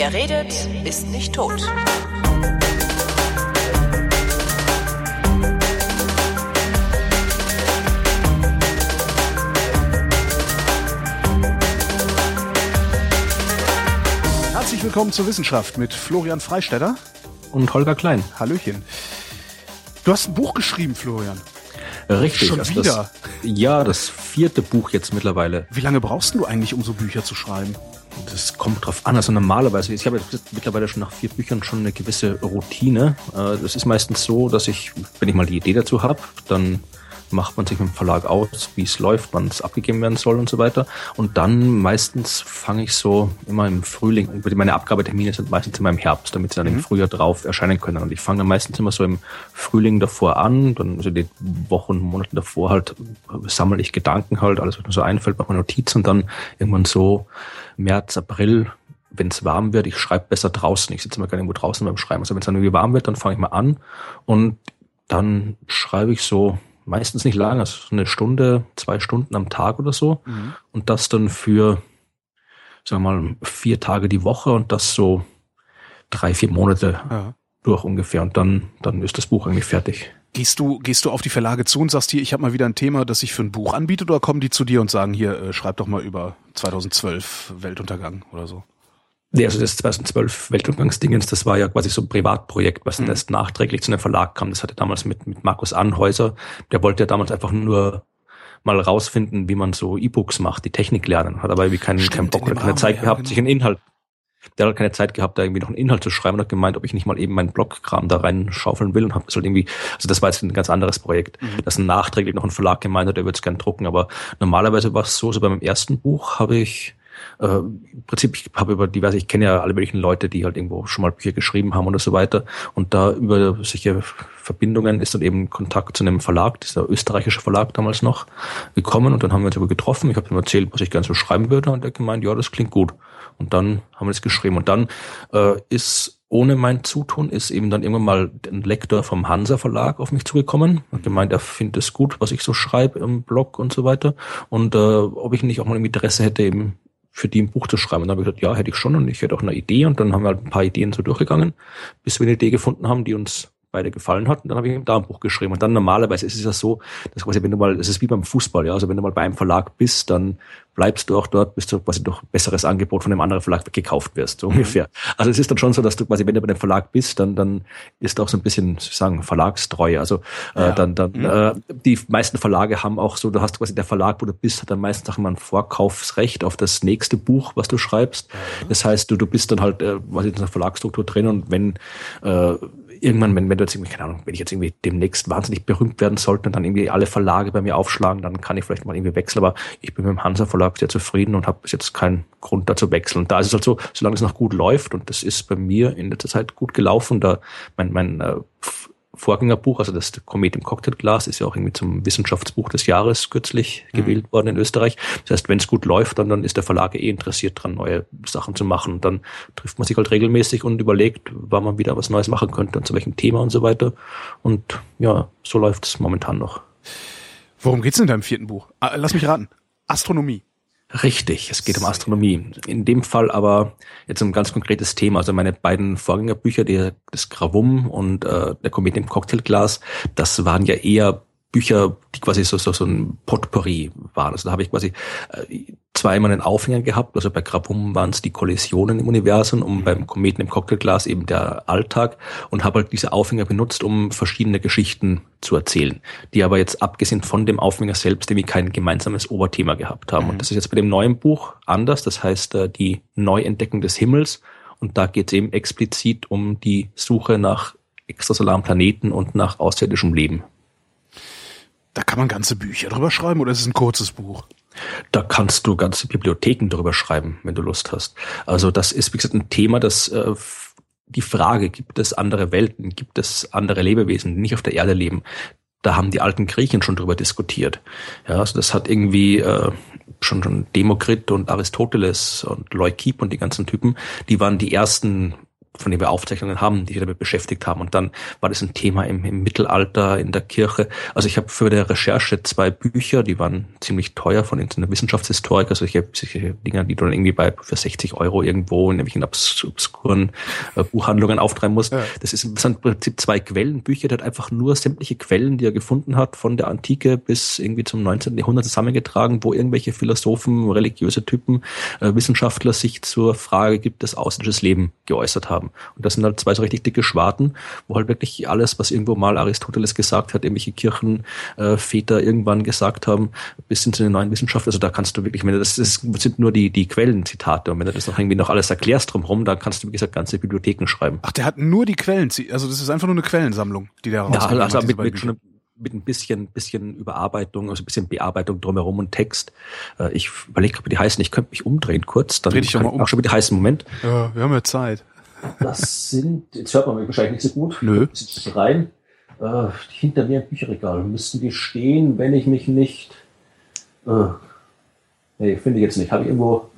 Wer redet, ist nicht tot. Herzlich willkommen zur Wissenschaft mit Florian Freistetter und Holger Klein. Hallöchen. Du hast ein Buch geschrieben, Florian. Richtig. Schon wieder? Das 4. Buch jetzt mittlerweile. Wie lange brauchst du eigentlich, um so Bücher zu schreiben? Das kommt drauf an. Also normalerweise, ich habe jetzt mittlerweile schon nach 4 Büchern schon eine gewisse Routine. Das ist meistens so, dass wenn ich mal die Idee dazu habe, dann macht man sich mit dem Verlag aus, wie es läuft, wann es abgegeben werden soll und so weiter. Und dann meistens fange ich so immer im Frühling, meine Abgabetermine sind meistens immer im Herbst, damit sie dann im Frühjahr drauf erscheinen können. Und ich fange dann meistens immer so im Frühling davor an, dann also die Wochen, Monate davor halt sammle ich Gedanken halt, alles was mir so einfällt, mache mir Notizen und dann irgendwann so März, April, wenn es warm wird, ich schreibe besser draußen. Ich sitze immer gerne irgendwo draußen beim Schreiben. Also wenn es dann irgendwie warm wird, dann fange ich mal an und dann schreibe ich so meistens nicht lange, also 1 Stunde, 2 Stunden am Tag oder so. Mhm. Und das dann für, sagen wir mal, 4 Tage die Woche und das so 3-4 Monate durch ungefähr. Und dann ist das Buch irgendwie fertig. Gehst du auf die Verlage zu und sagst hier, ich habe mal wieder ein Thema, das sich für ein Buch anbietet, oder kommen die zu dir und sagen, hier, schreib doch mal über 2012 Weltuntergang oder so? Nee, also das 2012 Weltuntergangsdingens, das war ja quasi so ein Privatprojekt, was dann erst nachträglich zu einem Verlag kam. Das hatte damals mit Markus Anhäuser. Der wollte ja damals einfach nur mal rausfinden, wie man so E-Books macht, die Technik lernen. Hat aber irgendwie keinen Bock oder keine Zeit gehabt, sich einen Inhalt. Der hat keine Zeit gehabt, da irgendwie noch einen Inhalt zu schreiben und hat gemeint, ob ich nicht mal eben meinen Blogkram da reinschaufeln will und habe das halt irgendwie, also das war jetzt ein ganz anderes Projekt, dass nachträglich noch ein Verlag gemeint hat, der würde es gerne drucken, aber normalerweise war es so bei meinem ersten Buch habe ich im Prinzip, ich kenne ja alle möglichen Leute, die halt irgendwo schon mal Bücher geschrieben haben oder so weiter. Und da über solche Verbindungen ist dann eben Kontakt zu einem Verlag, dieser österreichische Verlag damals noch, gekommen. Und dann haben wir uns aber getroffen. Ich habe ihm erzählt, was ich gerne so schreiben würde. Und er hat gemeint, ja, das klingt gut. Und dann haben wir das geschrieben. Und dann ist ohne mein Zutun ist eben dann irgendwann mal ein Lektor vom Hansa Verlag auf mich zugekommen und gemeint, er findet es gut, was ich so schreibe im Blog und so weiter. Und ob ich nicht auch mal im Interesse hätte, eben für die ein Buch zu schreiben. Und dann habe ich gesagt, ja, hätte ich schon und ich hätte auch eine Idee. Und dann haben wir halt ein paar Ideen so durchgegangen, bis wir eine Idee gefunden haben, die uns beide gefallen hat. Und dann habe ich eben da ein Buch geschrieben. Und dann normalerweise ist es ja so, dass quasi, es ist wie beim Fußball, ja. Also wenn du mal bei einem Verlag bist, dann bleibst du auch dort, bis du quasi durch besseres Angebot von einem anderen Verlag gekauft wirst, so ungefähr. Also es ist dann schon so, dass du quasi, wenn du bei dem Verlag bist, dann ist auch so ein bisschen, Verlagstreue. Also die meisten Verlage haben auch so, du hast quasi der Verlag, wo du bist, hat dann meistens auch immer ein Vorkaufsrecht auf das nächste Buch, was du schreibst. Das heißt, du bist dann halt in der Verlagsstruktur drin und wenn irgendwann, wenn du jetzt irgendwie, keine Ahnung, wenn ich jetzt irgendwie demnächst wahnsinnig berühmt werden sollte und dann irgendwie alle Verlage bei mir aufschlagen, dann kann ich vielleicht mal irgendwie wechseln, aber ich bin mit dem Hansa Verlag sehr zufrieden und habe bis jetzt keinen Grund da zu wechseln. Und da ist es halt so, solange es noch gut läuft und das ist bei mir in letzter Zeit gut gelaufen, da mein Vorgängerbuch, also das Komet im Cocktailglas, ist ja auch irgendwie zum Wissenschaftsbuch des Jahres kürzlich gewählt worden in Österreich. Das heißt, wenn es gut läuft, dann ist der Verlag interessiert dran, neue Sachen zu machen. Und dann trifft man sich halt regelmäßig und überlegt, wann man wieder was Neues machen könnte und zu welchem Thema und so weiter. Und ja, so läuft es momentan noch. Worum geht's in deinem 4. Buch? Lass mich raten. Astronomie. Richtig, es geht um Astronomie. In dem Fall aber jetzt um ein ganz konkretes Thema. Also meine beiden Vorgängerbücher, das Gravum und der Komet im Cocktailglas, das waren ja eher Bücher, die quasi so ein Potpourri waren. Also da habe ich quasi zweimal einen Aufhänger gehabt. Also bei Gravum waren es die Kollisionen im Universum und beim Kometen im Cocktailglas eben der Alltag und habe halt diese Aufhänger benutzt, um verschiedene Geschichten zu erzählen, die aber jetzt abgesehen von dem Aufhänger selbst irgendwie kein gemeinsames Oberthema gehabt haben. Und das ist jetzt bei dem neuen Buch anders. Das heißt, die Neuentdeckung des Himmels. Und da geht es eben explizit um die Suche nach extrasolaren Planeten und nach außerirdischem Leben. Da kann man ganze Bücher drüber schreiben oder ist es ein kurzes Buch? Da kannst du ganze Bibliotheken drüber schreiben, wenn du Lust hast. Also das ist, wie gesagt, ein Thema, das die Frage, gibt es andere Welten, gibt es andere Lebewesen, die nicht auf der Erde leben? Da haben die alten Griechen schon drüber diskutiert. Ja, also das hat irgendwie schon Demokrit und Aristoteles und Leukip und die ganzen Typen, die waren die ersten von denen wir Aufzeichnungen haben, die sich damit beschäftigt haben. Und dann war das ein Thema im Mittelalter, in der Kirche. Also ich habe für die Recherche 2 Bücher, die waren ziemlich teuer von einer Wissenschaftshistorik. Also ich habe solche Dinge, die du dann irgendwie für 60 € irgendwo in irgendwelchen obskuren Buchhandlungen auftreiben musst. Ja. Das sind im Prinzip 2 Quellenbücher, der hat einfach nur sämtliche Quellen, die er gefunden hat, von der Antike bis irgendwie zum 19. Jahrhundert zusammengetragen, wo irgendwelche Philosophen, religiöse Typen, Wissenschaftler sich zur Frage, gibt es außerirdisches Leben, geäußert haben. Und das sind halt 2 so richtig dicke Schwarten, wo halt wirklich alles, was irgendwo mal Aristoteles gesagt hat, irgendwelche Kirchenväter irgendwann gesagt haben, bis hin zu den neuen Wissenschaften. Also da kannst du wirklich, das sind nur die Quellenzitate. Und wenn du das noch irgendwie noch alles erklärst drumherum, dann kannst du, wie gesagt, ganze Bibliotheken schreiben. Ach, der hat nur die Quellen, also das ist einfach nur eine Quellensammlung, die der rauskommt. Ja, also mit ein bisschen Überarbeitung, also ein bisschen Bearbeitung drumherum und Text. Ich überlege, wie die heißen. Ich könnte mich umdrehen kurz. Dann dreh dich doch mal um. Auch schon wieder heißen. Moment. Ja, wir haben ja Zeit. Das sind, jetzt hört man mich wahrscheinlich nicht so gut. Nö. Rein. Hinter mir im Bücherregal. Müssten die stehen, wenn ich mich nicht... Nee, finde ich jetzt nicht. Habe ich irgendwo...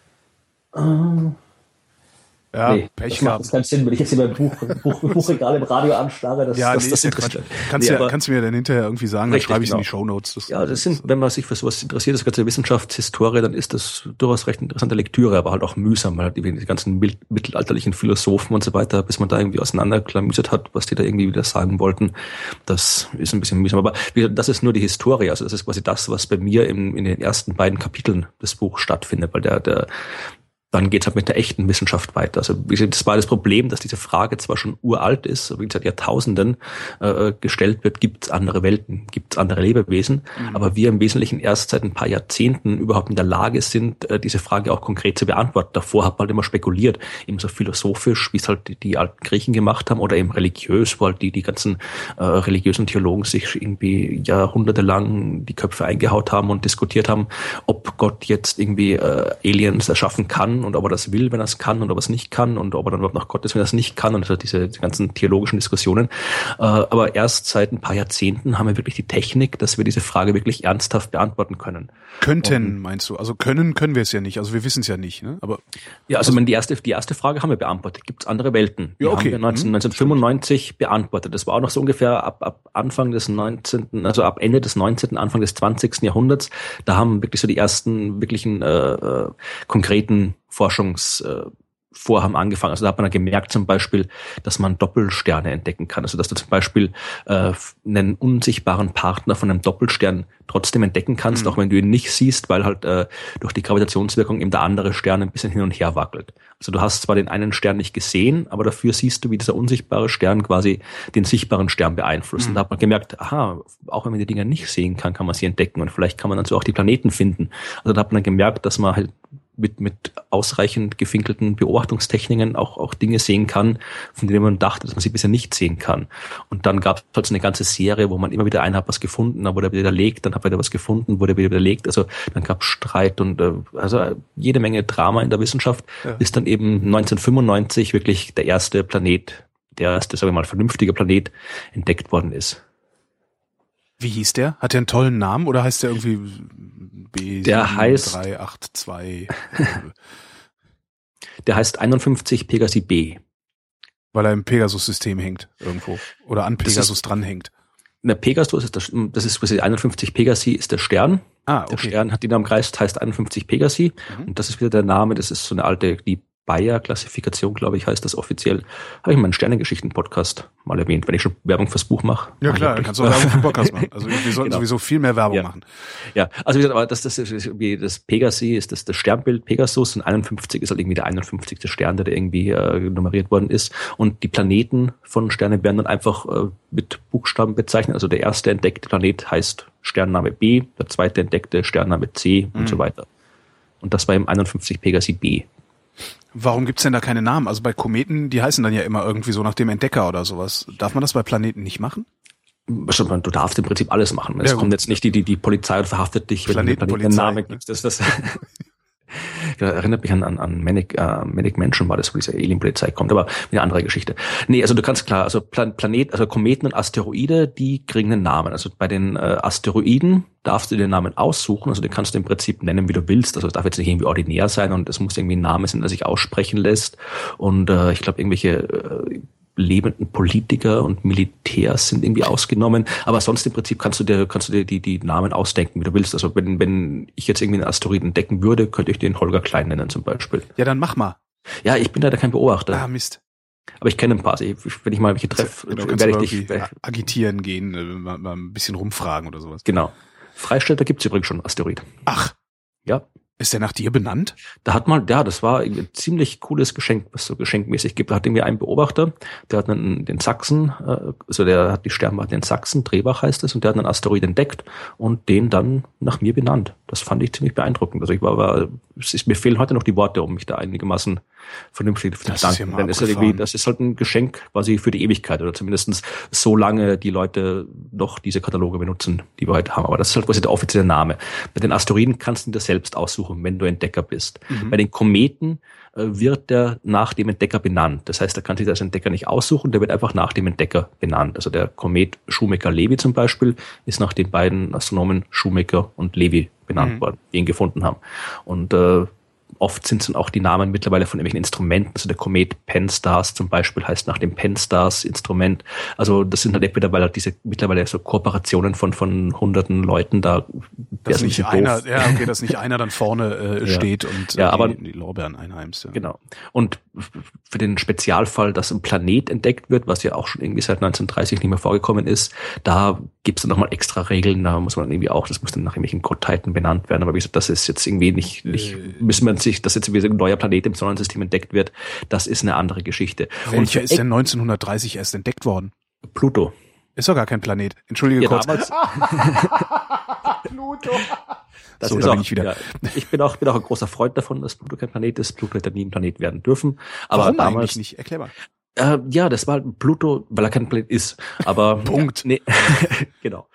Ja, nee, Pech gehabt. Das macht keinen Sinn, wenn ich jetzt hier mein Buchregal im Radio anstarre, das interessiert. Kannst du mir dann hinterher irgendwie sagen, dann schreibe ich es in die Shownotes. Das sind, wenn man sich für sowas interessiert, das ganze Wissenschaftshistorie, dann ist das durchaus recht interessante Lektüre, aber halt auch mühsam, weil halt die ganzen mittelalterlichen Philosophen und so weiter, bis man da irgendwie auseinanderklamüsert hat, was die da irgendwie wieder sagen wollten, das ist ein bisschen mühsam. Aber das ist nur die Historie, also das ist quasi das, was bei mir in den ersten beiden Kapiteln des Buchs stattfindet, weil dann geht's halt mit der echten Wissenschaft weiter. Also wie gesagt, das war das Problem, dass diese Frage zwar schon uralt ist, wie seit Jahrtausenden gestellt wird, gibt's andere Welten, gibt's andere Lebewesen, aber wir im Wesentlichen erst seit ein paar Jahrzehnten überhaupt in der Lage sind, diese Frage auch konkret zu beantworten. Davor hat man halt immer spekuliert, eben so philosophisch, wie es halt die alten Griechen gemacht haben, oder eben religiös, wo halt die ganzen religiösen Theologen sich irgendwie jahrhundertelang die Köpfe eingehaut haben und diskutiert haben, ob Gott jetzt irgendwie Aliens erschaffen kann und ob er das will, wenn er es kann, und ob er es nicht kann, und ob er dann überhaupt nach Gott ist, wenn er es nicht kann, und also diese ganzen theologischen Diskussionen. Aber erst seit ein paar Jahrzehnten haben wir wirklich die Technik, dass wir diese Frage wirklich ernsthaft beantworten können. Könnten, meinst du? Also können wir es ja nicht. Also wir wissen es ja nicht, ne? Aber ja, also die erste Frage haben wir beantwortet. Gibt es andere Welten? Ja, okay. Die haben wir 1995 beantwortet. Das war auch noch so ungefähr ab Anfang des 19., also ab Ende des 19., Anfang des 20. Jahrhunderts. Da haben wirklich so die ersten wirklichen konkreten Forschungsvorhaben angefangen. Also da hat man dann gemerkt zum Beispiel, dass man Doppelsterne entdecken kann. Also dass du zum Beispiel einen unsichtbaren Partner von einem Doppelstern trotzdem entdecken kannst, auch wenn du ihn nicht siehst, weil halt durch die Gravitationswirkung eben der andere Stern ein bisschen hin und her wackelt. Also du hast zwar den einen Stern nicht gesehen, aber dafür siehst du, wie dieser unsichtbare Stern quasi den sichtbaren Stern beeinflusst. Und da hat man gemerkt, aha, auch wenn man die Dinger nicht sehen kann, kann man sie entdecken, und vielleicht kann man dann so auch die Planeten finden. Also da hat man dann gemerkt, dass man halt mit ausreichend gefinkelten Beobachtungstechniken auch Dinge sehen kann, von denen man dachte, dass man sie bisher nicht sehen kann. Und dann gab es halt so eine ganze Serie, wo man immer wieder hat was gefunden, dann wurde er wieder widerlegt, dann hat er wieder was gefunden, wurde wieder widerlegt. Also dann gab es Streit und also jede Menge Drama in der Wissenschaft, bis dann eben 1995 wirklich der erste Planet, der erste, sagen wir mal, vernünftige Planet entdeckt worden ist. Wie hieß der? Hat der einen tollen Namen oder heißt der irgendwie B7382? Der heißt 51 Pegasi B. Weil er im Pegasus-System hängt irgendwo oder an Pegasus dranhängt. Der Pegasus ist das ist quasi 51 Pegasi ist der Stern. Ah, okay. Der Stern hat den am Kreis, heißt 51 Pegasi. Und das ist wieder der Name, das ist so eine alte, die Bayer-Klassifikation, glaube ich, heißt das offiziell. Habe ich meinen Sternengeschichten-Podcast mal erwähnt, wenn ich schon Werbung fürs Buch mache. Ja klar, dann kannst du auch Werbung für den Podcast machen. Also wir sollten sowieso viel mehr Werbung machen. Ja, also wie gesagt, aber das Pegasi ist das Sternbild Pegasus, und 51 ist halt irgendwie der 51. Stern, der irgendwie nummeriert worden ist. Und die Planeten von Sternen werden dann einfach mit Buchstaben bezeichnet. Also der erste entdeckte Planet heißt Sternname B, der zweite entdeckte Sternname C und so weiter. Und das war im 51 Pegasi B. Warum gibt's denn da keine Namen? Also bei Kometen, die heißen dann ja immer irgendwie so nach dem Entdecker oder sowas. Darf man das bei Planeten nicht machen? Du darfst im Prinzip alles machen. Es kommt jetzt nicht die Polizei und verhaftet dich, wenn du den Namen gibst. Erinnert mich an Manic Mansion war das, wo diese Alien-Polizei kommt, aber eine andere Geschichte. Nee, also du kannst klar, also also Kometen und Asteroide, die kriegen einen Namen. Also bei den Asteroiden darfst du den Namen aussuchen, also den kannst du im Prinzip nennen, wie du willst. Also es darf jetzt nicht irgendwie ordinär sein und es muss irgendwie ein Name sein, der sich aussprechen lässt. Und ich glaube, irgendwelche lebenden Politiker und Militärs sind irgendwie ausgenommen, aber sonst im Prinzip kannst du dir die Namen ausdenken, wie du willst. Also wenn ich jetzt irgendwie einen Asteroiden entdecken würde, könnte ich den Holger Klein nennen zum Beispiel. Ja, dann mach mal. Ja, ich bin leider kein Beobachter. Ah, Mist. Aber ich kenne ein paar. Wenn ich mal welche treffe, werde ich dich agitieren gehen, mal ein bisschen rumfragen oder sowas. Genau. Freistädter gibt's übrigens schon, Asteroid. Ach. Ja. Ist der nach dir benannt? Das war ein ziemlich cooles Geschenk, was so geschenkmäßig gibt. Da hat irgendwie einen Beobachter, der hat den Sachsen, also der hat die Sternwarte in Sachsen, Drehbach heißt es, und der hat einen Asteroid entdeckt und den dann nach mir benannt. Das fand ich ziemlich beeindruckend. Also mir fehlen heute noch die Worte, um mich da einigermaßen vernünftig zu bedanken. Denn das ist halt ein Geschenk quasi für die Ewigkeit oder zumindest so lange die Leute noch diese Kataloge benutzen, die wir heute haben. Aber das ist halt quasi der offizielle Name. Bei den Asteroiden kannst du dir selbst aussuchen, wenn du Entdecker bist. Mhm. Bei den Kometen wird der nach dem Entdecker benannt. Das heißt, da kann sich das Entdecker nicht aussuchen, der wird einfach nach dem Entdecker benannt. Also der Komet Shoemaker-Levy zum Beispiel ist nach den beiden Astronomen Shoemaker und Levy benannt worden, die ihn gefunden haben. Und oft sind es dann auch die Namen mittlerweile von irgendwelchen Instrumenten. Also der Komet Pan-STARRS zum Beispiel heißt nach dem Pan-STARRS-Instrument. Also das sind halt entweder, weil halt diese mittlerweile so Kooperationen von hunderten Leuten da. Dass nicht einer dann vorne steht und die Lorbeeren einheimst. Ja. Genau. Und für den Spezialfall, dass ein Planet entdeckt wird, was ja auch schon irgendwie seit 1930 nicht mehr vorgekommen ist, da gibt es dann nochmal extra Regeln. Da muss man irgendwie auch, das muss dann nach irgendwelchen Gottheiten benannt werden. Aber wie gesagt, das ist jetzt irgendwie nicht müssen wir dass jetzt wieder ein neuer Planet im Sonnensystem entdeckt wird, das ist eine andere Geschichte. Welcher ist denn 1930 erst entdeckt worden? Pluto. Ist doch gar kein Planet. Entschuldige kurz. Pluto. Da bin ich wieder. Ja, ich bin auch ein großer Freund davon, dass Pluto kein Planet ist. Pluto hätte nie ein Planet werden dürfen. Aber warum damals eigentlich nicht? Erklär mal. Das war halt Pluto, weil er kein Planet ist. Aber Punkt. Nee, genau.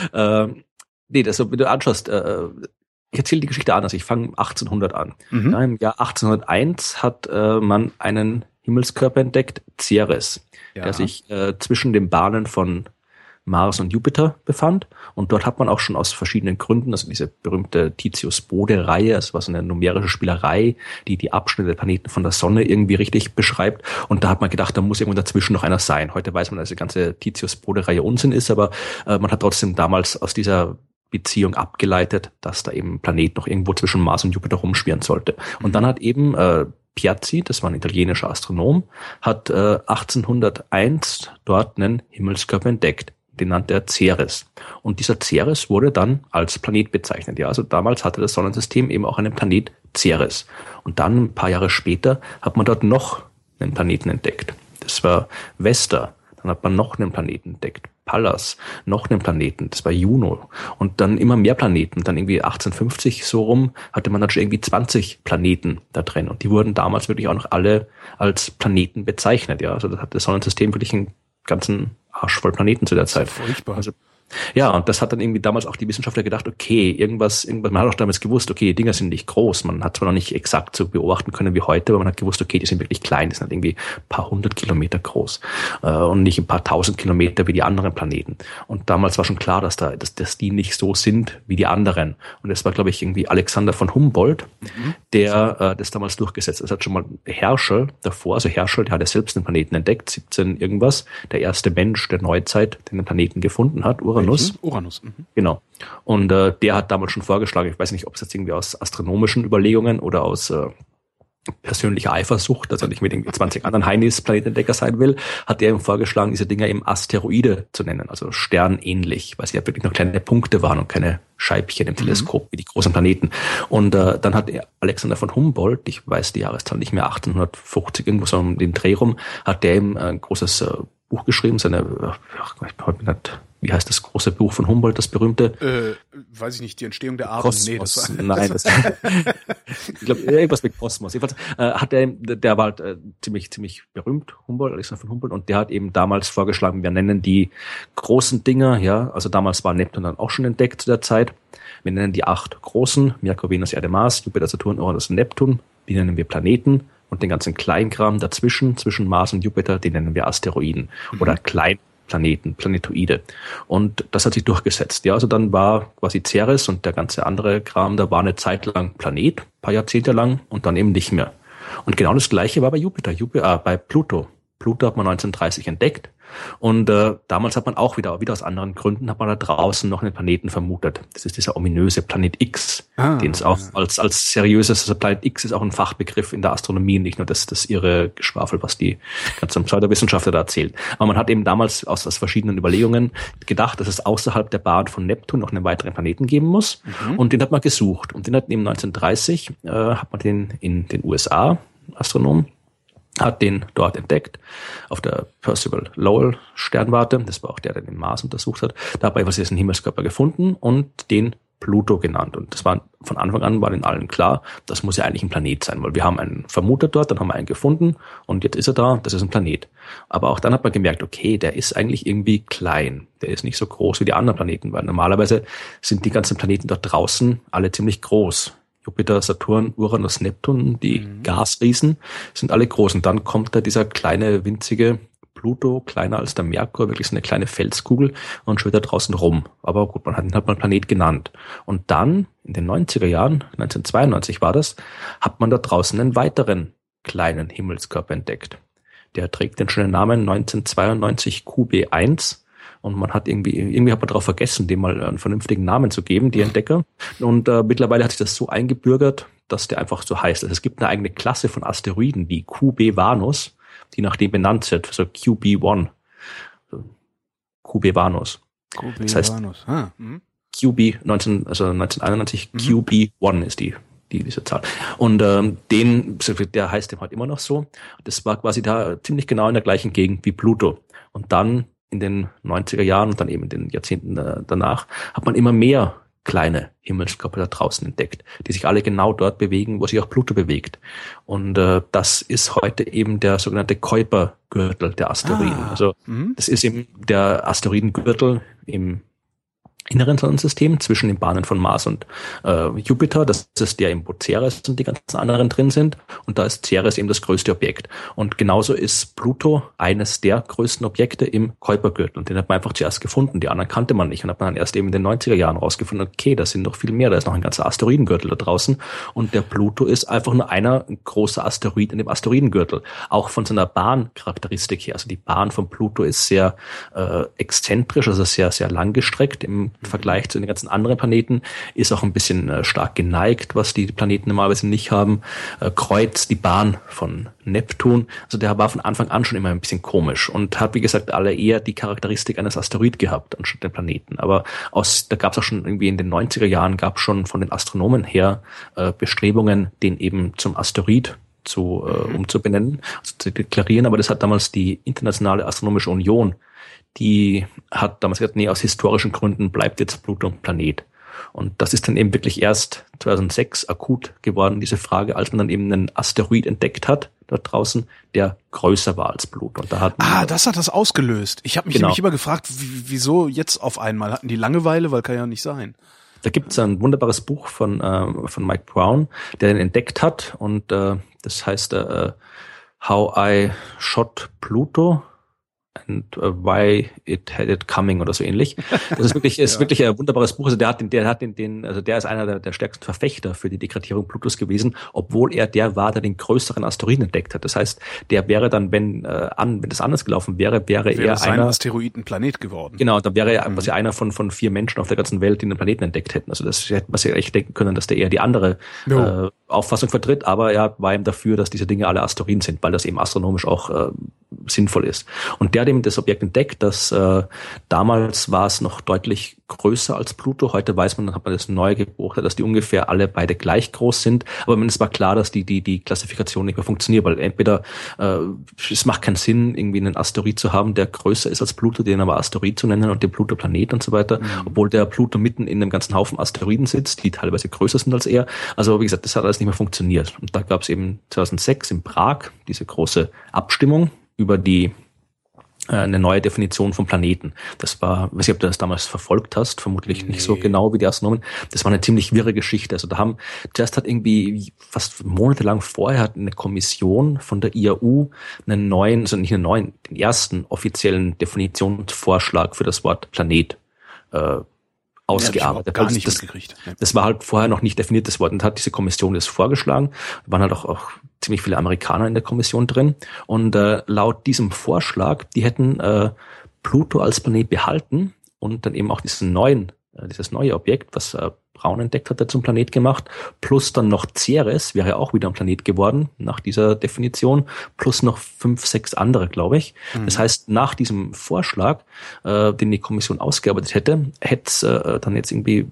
Das so, wenn du anschaust, ich erzähle die Geschichte anders. Ich fange 1800 an. Mhm. Ja, im Jahr 1801 hat man einen Himmelskörper entdeckt, Ceres, der sich zwischen den Bahnen von Mars und Jupiter befand. Und dort hat man auch schon aus verschiedenen Gründen, also diese berühmte Titius-Bode-Reihe, das war so eine numerische Spielerei, die Abschnitte der Planeten von der Sonne irgendwie richtig beschreibt. Und da hat man gedacht, da muss irgendwo dazwischen noch einer sein. Heute weiß man, dass die ganze Titius-Bode-Reihe Unsinn ist, aber man hat trotzdem damals aus dieser Beziehung abgeleitet, dass da eben ein Planet noch irgendwo zwischen Mars und Jupiter rumschwirren sollte. Und dann hat eben Piazzi, das war ein italienischer Astronom, hat 1801 dort einen Himmelskörper entdeckt. Den nannte er Ceres. Und dieser Ceres wurde dann als Planet bezeichnet. Ja, also damals hatte das Sonnensystem eben auch einen Planet Ceres. Und dann ein paar Jahre später hat man dort noch einen Planeten entdeckt. Das war Vesta. Dann hat man noch einen Planeten entdeckt. Pallas, noch einen Planeten, das war Juno. Und dann immer mehr Planeten. Dann irgendwie 1850 so rum hatte man dann schon irgendwie 20 Planeten da drin. Und die wurden damals wirklich auch noch alle als Planeten bezeichnet. Ja, also das hat das Sonnensystem wirklich einen ganzen Arsch voll Planeten zu der Zeit. Furchtbar. Also, ja, und das hat dann irgendwie damals auch die Wissenschaftler gedacht, okay, irgendwas, man hat auch damals gewusst, okay, die Dinger sind nicht groß. Man hat zwar noch nicht exakt so beobachten können wie heute, aber man hat gewusst, okay, die sind wirklich klein, die sind halt irgendwie ein paar 100 Kilometer groß und nicht ein paar 1000 Kilometer wie die anderen Planeten. Und damals war schon klar, dass die nicht so sind wie die anderen. Und es war, glaube ich, irgendwie Alexander von Humboldt, der das damals durchgesetzt hat. Es hat schon mal Herschel davor, also Herschel, der hat ja selbst den Planeten entdeckt, 17 irgendwas, der erste Mensch der Neuzeit, der den Planeten gefunden hat, Uranus. Genau. Und der hat damals schon vorgeschlagen, ich weiß nicht, ob es jetzt irgendwie aus astronomischen Überlegungen oder aus persönlicher Eifersucht, dass er nicht mit den 20 anderen Heinis Planetenentdecker sein will, hat er ihm vorgeschlagen, diese Dinger eben Asteroide zu nennen, also sternähnlich, weil sie ja wirklich nur kleine Punkte waren und keine Scheibchen im Teleskop wie die großen Planeten. Und dann hat Alexander von Humboldt, ich weiß die Jahreszahl nicht mehr, 1850 irgendwo so um den Dreh rum, hat der ihm ein großes Buch geschrieben, wie heißt das große Buch von Humboldt, das berühmte? Weiß ich nicht, die Entstehung der Arten. Kosmos. Nee, das ich glaube, irgendwas mit Kosmos. Jedenfalls der war halt ziemlich berühmt, Alexander von Humboldt, und der hat eben damals vorgeschlagen, wir nennen die großen Dinger, ja, also damals war Neptun dann auch schon entdeckt zu der Zeit. Wir nennen die 8 großen, Merkur, Venus, Erde, Mars, Jupiter, Saturn, Uranus und Neptun, die nennen wir Planeten, und den ganzen Kleinkram dazwischen, zwischen Mars und Jupiter, den nennen wir Asteroiden oder Kleinplaneten, Planetoide. Und das hat sich durchgesetzt. Ja, also dann war quasi Ceres und der ganze andere Kram, da war eine Zeit lang Planet, ein paar Jahrzehnte lang, und dann eben nicht mehr. Und genau das Gleiche war bei bei Pluto. Pluto hat man 1930 entdeckt. Und damals hat man auch wieder aus anderen Gründen, hat man da draußen noch einen Planeten vermutet. Das ist dieser ominöse Planet X, den es auch als seriöses, also Planet X ist auch ein Fachbegriff in der Astronomie, nicht nur das irre Geschwafel, was die ganzen Pseudowissenschaftler da erzählen. Aber man hat eben damals aus verschiedenen Überlegungen gedacht, dass es außerhalb der Bahn von Neptun noch einen weiteren Planeten geben muss. Und den hat man gesucht. Und den hat eben 1930, hat man den in den USA, Astronomen, hat den dort entdeckt, auf der Percival Lowell Sternwarte. Das war auch der den Mars untersucht hat. Dabei war es ein Himmelskörper gefunden und den Pluto genannt. Und das war von Anfang an, war den allen klar, das muss ja eigentlich ein Planet sein, weil wir haben einen vermutet dort, dann haben wir einen gefunden und jetzt ist er da, das ist ein Planet. Aber auch dann hat man gemerkt, okay, der ist eigentlich irgendwie klein. Der ist nicht so groß wie die anderen Planeten, weil normalerweise sind die ganzen Planeten dort draußen alle ziemlich groß. Jupiter, Saturn, Uranus, Neptun, die Gasriesen sind alle groß. Und dann kommt da dieser kleine, winzige Pluto, kleiner als der Merkur, wirklich so eine kleine Felskugel, und schwirrt da draußen rum. Aber gut, man hat ihn halt mal Planet genannt. Und dann, in den 90er Jahren, 1992 war das, hat man da draußen einen weiteren kleinen Himmelskörper entdeckt. Der trägt den schönen Namen 1992 QB1. Und man hat irgendwie hat man darauf vergessen, dem mal einen vernünftigen Namen zu geben, die Entdecker. Und mittlerweile hat sich das so eingebürgert, dass der einfach so heißt. Also es gibt eine eigene Klasse von Asteroiden, die QB Vanus, die nach dem benannt wird, also QB1. QB Vanus. Das heißt, QB 1991, QB1 ist diese Zahl. Und der heißt dem halt immer noch so. Das war quasi da ziemlich genau in der gleichen Gegend wie Pluto. Und dann in den 90er Jahren und dann eben in den Jahrzehnten danach hat man immer mehr kleine Himmelskörper da draußen entdeckt, die sich alle genau dort bewegen, wo sich auch Pluto bewegt. Und das ist heute eben der sogenannte Kuiper-Gürtel der Asteroiden. Das ist eben der Asteroidengürtel im inneren Sonnensystem zwischen den Bahnen von Mars und Jupiter. Das ist der, wo Ceres und die ganzen anderen drin sind. Und da ist Ceres eben das größte Objekt. Und genauso ist Pluto eines der größten Objekte im Kuipergürtel. Und den hat man einfach zuerst gefunden. Die anderen kannte man nicht. Und hat man dann erst eben in den 90er Jahren rausgefunden, okay, da sind noch viel mehr. Da ist noch ein ganzer Asteroidengürtel da draußen. Und der Pluto ist einfach nur ein großer Asteroid in dem Asteroidengürtel. Auch von seiner Bahncharakteristik her. Also die Bahn von Pluto ist sehr exzentrisch, also sehr, sehr langgestreckt im Vergleich zu den ganzen anderen Planeten, ist auch ein bisschen stark geneigt, was die Planeten normalerweise nicht haben, kreuzt die Bahn von Neptun. Also der war von Anfang an schon immer ein bisschen komisch und hat, wie gesagt, alle eher die Charakteristik eines Asteroid gehabt, anstatt den Planeten. Aber da gab es auch schon irgendwie in den 90er Jahren, gab schon von den Astronomen her Bestrebungen, den eben zum Asteroid umzubenennen, also zu deklarieren. Aber das hat damals die Internationale Astronomische Union, die hat damals gesagt, nee, aus historischen Gründen bleibt jetzt Pluto ein Planet. Und das ist dann eben wirklich erst 2006 akut geworden, diese Frage, als man dann eben einen Asteroid entdeckt hat, dort draußen, der größer war als Pluto. Und da hat das hat das ausgelöst. Ich habe mich nämlich immer gefragt, wieso jetzt auf einmal? Hatten die Langeweile? Weil kann ja nicht sein. Da gibt es ein wunderbares Buch von Mike Brown, der den entdeckt hat. Und das heißt How I Shot Pluto and Why It Had It Coming oder so ähnlich. Das ist wirklich, wirklich ein wunderbares Buch. Also der ist einer der stärksten Verfechter für die Dekretierung Plutos gewesen, obwohl er der war, der den größeren Asteroiden entdeckt hat. Das heißt, der wäre dann, wenn das anders gelaufen wäre er eher ein Asteroidenplanet geworden. Genau, dann wäre er quasi einer von 4 Menschen auf der ganzen Welt, die einen Planeten entdeckt hätten. Also das hätte man sich echt denken können, dass der eher die andere Auffassung vertritt, aber er war ihm dafür, dass diese Dinge alle Asteroiden sind, weil das eben astronomisch auch sinnvoll ist. Und der hat eben das Objekt entdeckt, dass damals war es noch deutlich größer als Pluto. Heute weiß man, dann hat man das neu beobachtet, dass die ungefähr alle beide gleich groß sind. Aber es war klar, dass die Klassifikation nicht mehr funktioniert, weil entweder es macht keinen Sinn, irgendwie einen Asteroid zu haben, der größer ist als Pluto, den aber Asteroid zu nennen und den Pluto-Planet und so weiter, obwohl der Pluto mitten in einem ganzen Haufen Asteroiden sitzt, die teilweise größer sind als er. Also wie gesagt, das hat alles nicht mehr funktioniert. Und da gab es eben 2006 in Prag diese große Abstimmung über eine neue Definition von Planeten. Das war, weiß nicht, ob du das damals verfolgt hast, vermutlich nicht so genau wie die Astronomen. Das war eine ziemlich wirre Geschichte. Also zuerst hat irgendwie fast monatelang vorher hat eine Kommission von der IAU den ersten offiziellen Definitionsvorschlag für das Wort Planet ausgearbeitet. Gar nicht mitgekriegt. Das war halt vorher noch nicht definiertes Wort und hat diese Kommission das vorgeschlagen. Da waren halt auch ziemlich viele Amerikaner in der Kommission drin und laut diesem Vorschlag, die hätten Pluto als Planet behalten und dann eben auch dieses neue Objekt, was Braun entdeckt hatte, zum Planet gemacht, plus dann noch Ceres, wäre auch wieder ein Planet geworden, nach dieser Definition, plus noch 5, 6 andere, glaube ich. Das heißt, nach diesem Vorschlag, den die Kommission ausgearbeitet hätte es dann jetzt irgendwie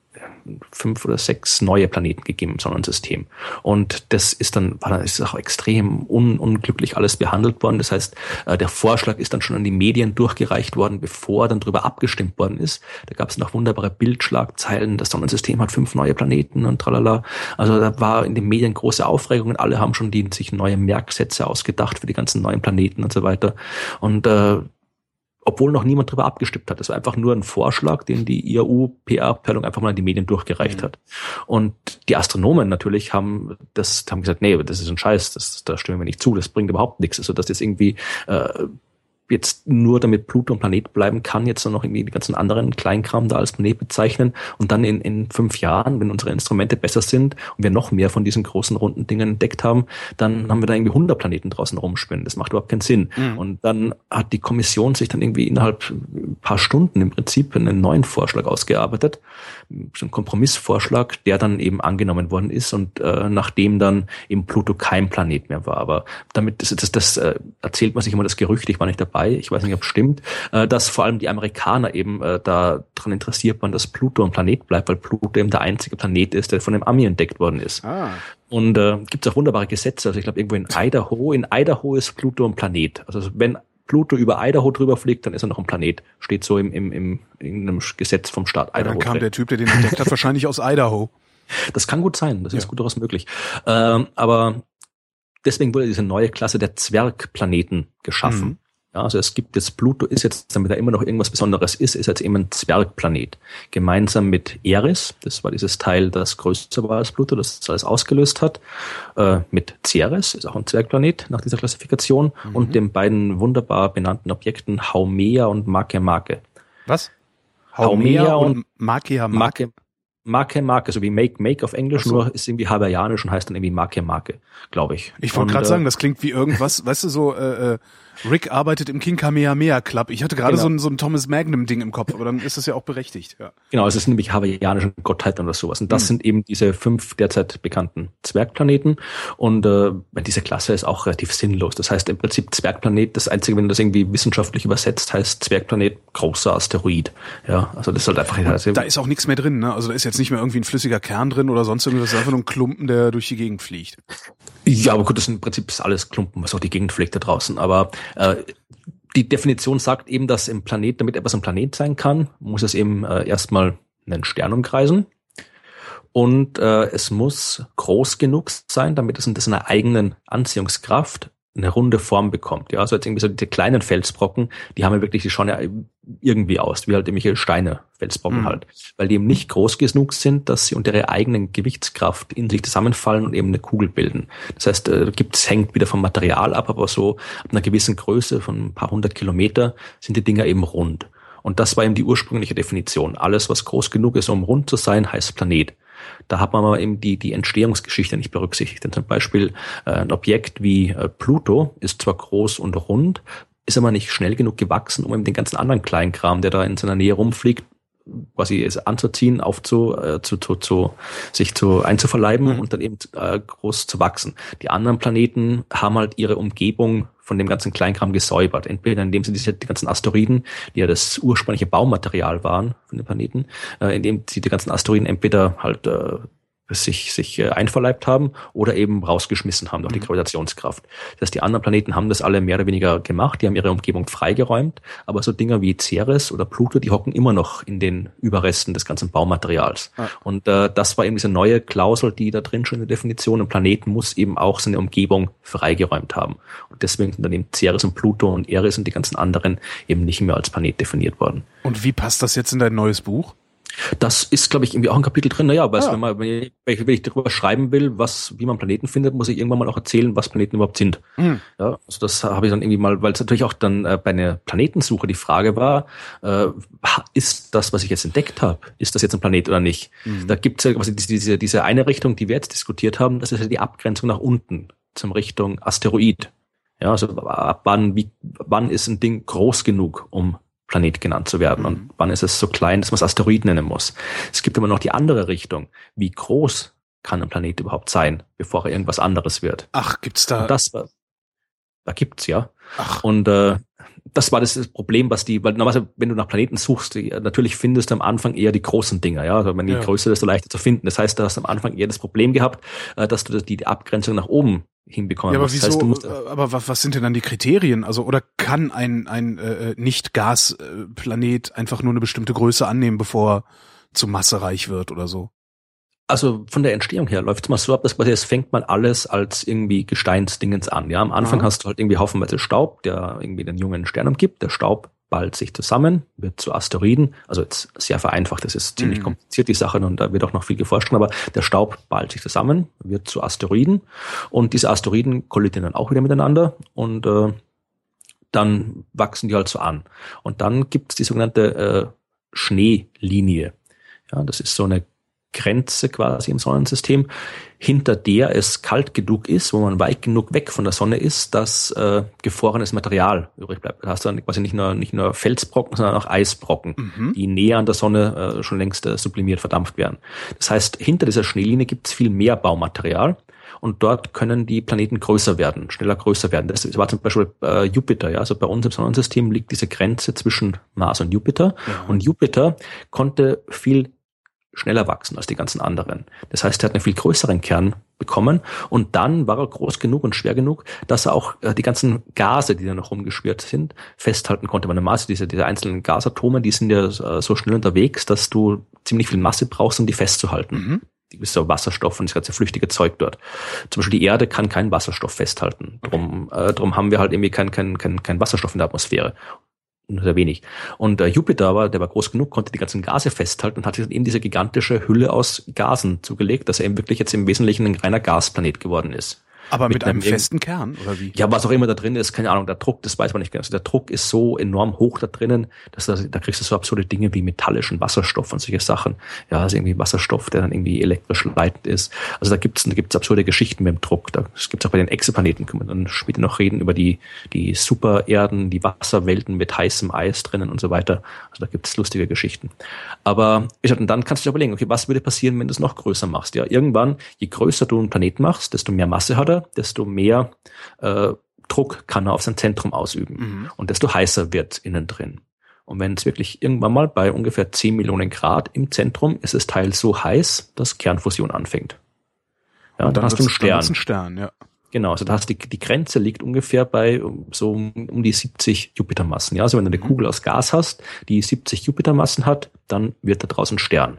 5 oder 6 neue Planeten gegeben im Sonnensystem. Und das ist auch extrem unglücklich alles behandelt worden. Das heißt, der Vorschlag ist dann schon an die Medien durchgereicht worden, bevor dann darüber abgestimmt worden ist. Da gab es noch wunderbare Bildschlagzeilen, das Sonnensystem hat 5 neue Planeten und tralala. Also da war in den Medien große Aufregung und alle haben schon sich neue Merksätze ausgedacht für die ganzen neuen Planeten und so weiter. Und obwohl noch niemand darüber abgestimmt hat. Das war einfach nur ein Vorschlag, den die IAU-PR-Abteilung einfach mal an die Medien durchgereicht hat. Und die Astronomen natürlich haben gesagt, nee, das ist ein Scheiß, da stimmen wir nicht zu, das bringt überhaupt nichts. Also dass jetzt irgendwie jetzt nur damit Pluto ein Planet bleiben kann, jetzt noch irgendwie die ganzen anderen Kleinkram da als Planet bezeichnen und dann in 5 Jahren, wenn unsere Instrumente besser sind und wir noch mehr von diesen großen runden Dingen entdeckt haben, dann haben wir da irgendwie 100 Planeten draußen rumspinnen. Das macht überhaupt keinen Sinn. Und dann hat die Kommission sich dann irgendwie innerhalb ein paar Stunden im Prinzip einen neuen Vorschlag ausgearbeitet, so einen Kompromissvorschlag, der dann eben angenommen worden ist und nachdem dann eben Pluto kein Planet mehr war. Aber damit das erzählt man sich immer das Gerücht, ich war nicht dabei, ich weiß nicht, ob es stimmt, dass vor allem die Amerikaner eben daran interessiert waren, dass Pluto ein Planet bleibt, weil Pluto eben der einzige Planet ist, der von einem Ami entdeckt worden ist. Und gibt es auch wunderbare Gesetze, also ich glaube irgendwo in Idaho ist Pluto ein Planet. Also wenn Pluto über Idaho drüber fliegt, dann ist er noch ein Planet. Steht so in einem Gesetz vom Staat Idaho. Dann kam der Typ, der den entdeckt hat, wahrscheinlich aus Idaho. Das kann gut sein, das ist gut daraus möglich. Aber deswegen wurde diese neue Klasse der Zwergplaneten geschaffen. Ja, also es gibt jetzt, Pluto ist jetzt, damit er immer noch irgendwas Besonderes ist jetzt eben ein Zwergplanet. Gemeinsam mit Eris, das war dieses Teil, das größer war als Pluto, das alles ausgelöst hat, mit Ceres, ist auch ein Zwergplanet nach dieser Klassifikation, und den beiden wunderbar benannten Objekten Haumea und Makemake. Was? Haumea und Makemake? Makemake, so wie Make auf Englisch, nur ist irgendwie hawaiianisch und heißt dann irgendwie Makemake, glaube ich. Ich wollte gerade sagen, das klingt wie irgendwas, weißt du, so Rick arbeitet im King Kamehameha Club. Ich hatte gerade so ein Thomas Magnum-Ding im Kopf, aber dann ist das ja auch berechtigt. Ja. Genau, es ist nämlich hawaiianische Gottheiten oder sowas. Und das sind eben diese 5 derzeit bekannten Zwergplaneten. Und diese Klasse ist auch relativ sinnlos. Das heißt im Prinzip Zwergplanet, das Einzige, wenn du das irgendwie wissenschaftlich übersetzt, heißt Zwergplanet großer Asteroid. Ja, also das ist halt einfach... Da ist auch nichts mehr drin, ne? Also da ist jetzt nicht mehr irgendwie ein flüssiger Kern drin oder sonst irgendwas. Das ist einfach nur ein Klumpen, der durch die Gegend fliegt. Ja, aber gut, das ist im Prinzip alles Klumpen, was auch die Gegend fliegt da draußen. Aber die Definition sagt eben, dass im Planet, damit etwas ein Planet sein kann, muss es eben erstmal einen Stern umkreisen. Und es muss groß genug sein, damit es in seiner eigenen Anziehungskraft eine runde Form bekommt. Ja, also jetzt irgendwie so die kleinen Felsbrocken, die haben ja wirklich, die schauen ja irgendwie aus, wie halt irgendwelche Steine, Felsbrocken halt. Weil die eben nicht groß genug sind, dass sie unter ihrer eigenen Gewichtskraft in sich zusammenfallen und eben eine Kugel bilden. Das heißt, hängt wieder vom Material ab, aber so ab einer gewissen Größe von ein paar 100 Kilometer sind die Dinger eben rund. Und das war eben die ursprüngliche Definition. Alles, was groß genug ist, um rund zu sein, heißt Planet. Da hat man aber eben die Entstehungsgeschichte nicht berücksichtigt. Denn zum Beispiel ein Objekt wie Pluto ist zwar groß und rund, ist aber nicht schnell genug gewachsen, um eben den ganzen anderen Kleinkram, der da in seiner Nähe rumfliegt, quasi es anzuziehen, sich einzuverleiben und dann eben groß zu wachsen. Die anderen Planeten haben halt ihre Umgebung von dem ganzen Kleinkram gesäubert. Entweder indem sie die ganzen Asteroiden, die ja das ursprüngliche Baumaterial waren von den Planeten, indem sie die ganzen Asteroiden entweder halt sich einverleibt haben oder eben rausgeschmissen haben durch die Gravitationskraft. Das heißt, die anderen Planeten haben das alle mehr oder weniger gemacht, die haben ihre Umgebung freigeräumt, aber so Dinger wie Ceres oder Pluto, die hocken immer noch in den Überresten des ganzen Baumaterials. Ah. Und das war eben diese neue Klausel, die da drin schon in der Definition, ein Planet muss eben auch seine Umgebung freigeräumt haben. Und deswegen sind dann eben Ceres und Pluto und Eris und die ganzen anderen eben nicht mehr als Planet definiert worden. Und wie passt das jetzt in dein neues Buch? Das ist, glaube ich, irgendwie auch ein Kapitel drin. Naja, wenn ich darüber schreiben will, wie man Planeten findet, muss ich irgendwann mal auch erzählen, was Planeten überhaupt sind. Mhm. Ja, also das habe ich dann irgendwie mal, weil es natürlich auch dann bei einer Planetensuche die Frage war, ist das, was ich jetzt entdeckt habe, ist das jetzt ein Planet oder nicht? Mhm. Da gibt es ja quasi diese eine Richtung, die wir jetzt diskutiert haben, das ist ja die Abgrenzung nach unten, zum Richtung Asteroid. Ja, also ab wann ist ein Ding groß genug, um Planet genannt zu werden und wann ist es so klein, dass man es Asteroid nennen muss. Es gibt aber noch die andere Richtung. Wie groß kann ein Planet überhaupt sein, bevor er irgendwas anderes wird? Ach, gibt's da? Da gibt's, ja. Ach. Und das war das Problem, weil normalerweise, wenn du nach Planeten suchst, natürlich findest du am Anfang eher die großen Dinger, ja. Also wenn die größer, desto leichter zu finden. Das heißt, du hast am Anfang eher das Problem gehabt, dass du die Abgrenzung nach oben hinbekommen. Ja, aber wieso? Das heißt, aber was sind denn dann die Kriterien? Also, oder kann ein Nicht-Gas-Planet einfach nur eine bestimmte Größe annehmen, bevor er zu massereich wird oder so? Also von der Entstehung her läuft es mal so ab, dass quasi es fängt mal alles als irgendwie Gesteinsdingens an. Ja, am Anfang hast du halt irgendwie haufenweise Staub, der irgendwie den jungen Stern umgibt. Der Staub ballt sich zusammen, wird zu Asteroiden. Also jetzt sehr vereinfacht, das ist ziemlich kompliziert, die Sache, und da wird auch noch viel geforscht, aber der Staub ballt sich zusammen, wird zu Asteroiden, und diese Asteroiden kollidieren dann auch wieder miteinander und dann wachsen die halt so an. Und dann gibt's die sogenannte Schneelinie. Ja, das ist so eine Grenze quasi im Sonnensystem, hinter der es kalt genug ist, wo man weit genug weg von der Sonne ist, dass gefrorenes Material übrig bleibt. Da hast du dann quasi nicht nur Felsbrocken, sondern auch Eisbrocken, die näher an der Sonne schon längst sublimiert, verdampft werden. Das heißt, hinter dieser Schneelinie gibt es viel mehr Baumaterial, und dort können die Planeten größer werden, schneller größer werden. Das war zum Beispiel Jupiter. Ja? Also bei uns im Sonnensystem liegt diese Grenze zwischen Mars und Jupiter. Ja. Und Jupiter konnte viel schneller wachsen als die ganzen anderen. Das heißt, er hat einen viel größeren Kern bekommen, und dann war er groß genug und schwer genug, dass er auch die ganzen Gase, die da noch rumgeschwirrt sind, festhalten konnte. Bei der Masse, diese einzelnen Gasatome, die sind ja so schnell unterwegs, dass du ziemlich viel Masse brauchst, um die festzuhalten. Die ist so Wasserstoff und das ganze flüchtige Zeug dort. Zum Beispiel die Erde kann keinen Wasserstoff festhalten. Drum haben wir halt irgendwie kein Wasserstoff in der Atmosphäre. Nur sehr wenig. Und Jupiter der war groß genug, konnte die ganzen Gase festhalten und hat sich dann eben diese gigantische Hülle aus Gasen zugelegt, dass er eben wirklich jetzt im Wesentlichen ein reiner Gasplanet geworden ist. Aber mit einem festen Kern, oder wie? Ja, was auch immer da drin ist, keine Ahnung, der Druck, das weiß man nicht genau. Also der Druck ist so enorm hoch da drinnen, dass da kriegst du so absurde Dinge wie metallischen Wasserstoff und solche Sachen. Ja, also irgendwie Wasserstoff, der dann irgendwie elektrisch leitend ist. Also da gibt's absurde Geschichten mit dem Druck. Das gibt's auch bei den Exoplaneten. Können wir dann später noch reden über die Supererden, die Wasserwelten mit heißem Eis drinnen und so weiter. Also da gibt's lustige Geschichten. Aber und dann kannst du dir überlegen, okay, was würde passieren, wenn du es noch größer machst? Ja, irgendwann, je größer du einen Planeten machst, desto mehr Masse hat er, desto mehr Druck kann er auf sein Zentrum ausüben und desto heißer wird innen drin. Und wenn es wirklich irgendwann mal bei ungefähr 10 Millionen Grad im Zentrum ist das Teil so heiß, dass Kernfusion anfängt. Ja, und dann hast du einen Stern. Dann ist ein Stern, ja. Genau, also da hast die Grenze liegt ungefähr bei so um die 70 Jupitermassen. Ja, also wenn du eine Kugel aus Gas hast, die 70 Jupitermassen hat, dann wird da draußen Stern.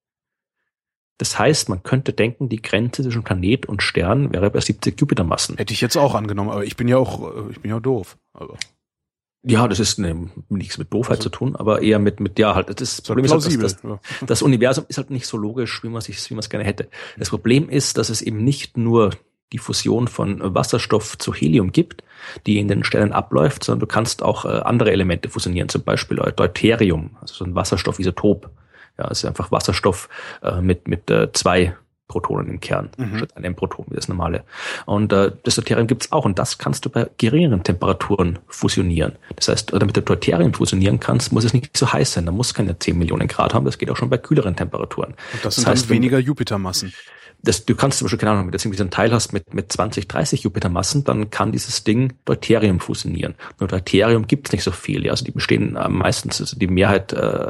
Das heißt, man könnte denken, die Grenze zwischen Planet und Stern wäre bei 70 Jupitermassen. Hätte ich jetzt auch angenommen, aber ich bin ja auch doof. Also. Ja, das ist nichts mit Doofheit zu tun, aber eher mit halt, das Problem ist halt, das Universum ist halt nicht so logisch, wie man es gerne hätte. Das Problem ist, dass es eben nicht nur die Fusion von Wasserstoff zu Helium gibt, die in den Sternen abläuft, sondern du kannst auch andere Elemente fusionieren, zum Beispiel Deuterium, also so ein Wasserstoffisotop. Ja, es ist einfach Wasserstoff mit 2 Protonen im Kern, statt ein M-Proton wie das normale. Und das Deuterium gibt's auch und das kannst du bei geringeren Temperaturen fusionieren. Das heißt, damit du Deuterium fusionieren kannst, muss es nicht so heiß sein. Da muss keine 10 Millionen Grad haben, das geht auch schon bei kühleren Temperaturen. Und das sind heißt, dann weniger Jupitermassen. Du kannst zum Beispiel, keine Ahnung, wenn du jetzt irgendwie so einen Teil hast mit 20, 30 Jupitermassen, dann kann dieses Ding Deuterium fusionieren. Nur Deuterium gibt's nicht so viel. Ja? Also die bestehen meistens, also die Mehrheit,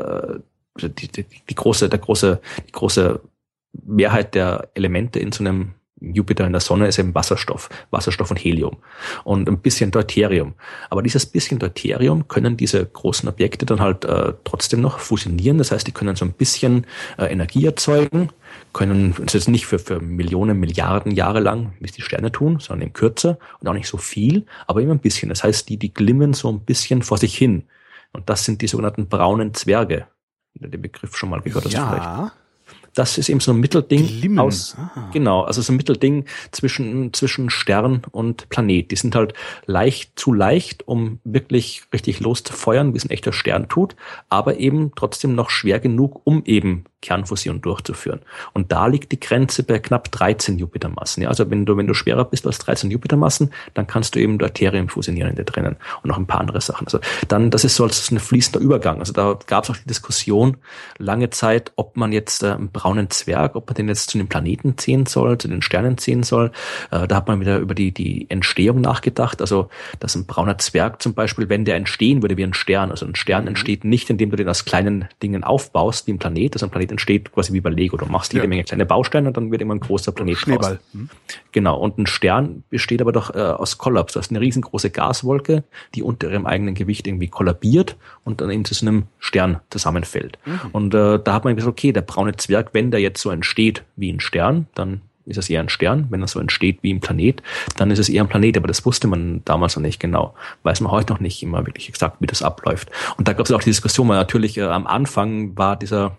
die große Mehrheit der Elemente in so einem Jupiter in der Sonne ist eben Wasserstoff und Helium und ein bisschen Deuterium. Aber dieses bisschen Deuterium können diese großen Objekte dann halt trotzdem noch fusionieren. Das heißt, die können so ein bisschen Energie erzeugen, können das ist nicht für Millionen, Milliarden Jahre lang, wie es die Sterne tun, sondern eben kürzer und auch nicht so viel, aber immer ein bisschen. Das heißt, die glimmen so ein bisschen vor sich hin. Und das sind die sogenannten braunen Zwerge. Wenn du den Begriff schon mal gehört hast, vielleicht. Das ist eben so ein Mittelding genau, also so ein Mittelding zwischen Stern und Planet. Die sind halt zu leicht, um wirklich richtig loszufeuern, wie es ein echter Stern tut, aber eben trotzdem noch schwer genug, um eben Kernfusion durchzuführen. Und da liegt die Grenze bei knapp 13 Jupitermassen. Ja, also wenn du schwerer bist als 13 Jupitermassen, dann kannst du eben Deuterium fusionieren in dir drinnen und noch ein paar andere Sachen. Also dann, das ist so als ein fließender Übergang. Also da gab es auch die Diskussion lange Zeit, ob man jetzt einen braunen Zwerg, ob man den jetzt zu den Planeten zählen soll, zu den Sternen zählen soll. Da hat man wieder über die Entstehung nachgedacht. Also dass ein brauner Zwerg zum Beispiel, wenn der entstehen würde wie ein Stern, also ein Stern entsteht nicht, indem du den aus kleinen Dingen aufbaust, wie ein Planet. Also ein Planet entsteht quasi wie bei Lego. Du machst jede Menge kleine Bausteine und dann wird immer ein großer Planet Schneeball. Raus. Genau. Und ein Stern besteht aber doch aus Kollaps. Du hast eine riesengroße Gaswolke, die unter ihrem eigenen Gewicht irgendwie kollabiert und dann eben zu so einem Stern zusammenfällt. Und da hat man gesagt, okay, der braune Zwerg, wenn der jetzt so entsteht wie ein Stern, dann ist es eher ein Stern. Wenn er so entsteht wie ein Planet, dann ist es eher ein Planet. Aber das wusste man damals noch nicht genau. Weiß man heute noch nicht immer wirklich exakt, wie das abläuft. Und da gab es auch die Diskussion, weil natürlich am Anfang war dieser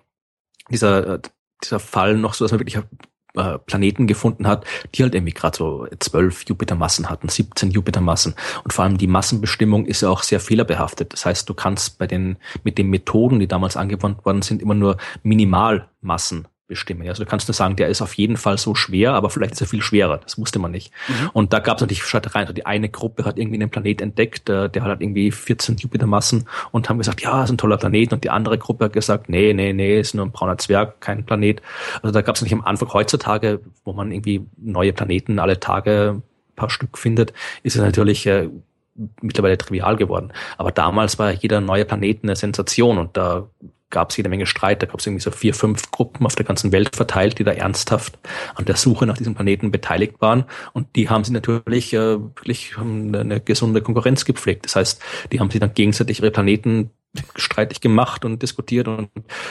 Fall noch so, dass man wirklich Planeten gefunden hat, die halt irgendwie gerade so 12 Jupitermassen hatten, 17 Jupitermassen. Und vor allem die Massenbestimmung ist ja auch sehr fehlerbehaftet. Das heißt, du kannst mit den Methoden, die damals angewandt worden sind, immer nur Minimalmassen bestimmen. Also du kannst nur sagen, der ist auf jeden Fall so schwer, aber vielleicht ist er viel schwerer. Das wusste man nicht. Und da gab es natürlich Streitereien. Also die eine Gruppe hat irgendwie einen Planet entdeckt, der hat halt irgendwie 14 Jupitermassen und haben gesagt, ja, ist ein toller Planet. Und die andere Gruppe hat gesagt, nee, ist nur ein brauner Zwerg, kein Planet. Also da gab es nicht am Anfang. Heutzutage, wo man irgendwie neue Planeten alle Tage ein paar Stück findet, ist es natürlich mittlerweile trivial geworden. Aber damals war jeder neue Planet eine Sensation und da gab es jede Menge Streit, da gab es irgendwie so 4, 5 Gruppen auf der ganzen Welt verteilt, die da ernsthaft an der Suche nach diesem Planeten beteiligt waren. Und die haben sie natürlich wirklich eine gesunde Konkurrenz gepflegt. Das heißt, die haben sich dann gegenseitig ihre Planeten streitig gemacht und diskutiert und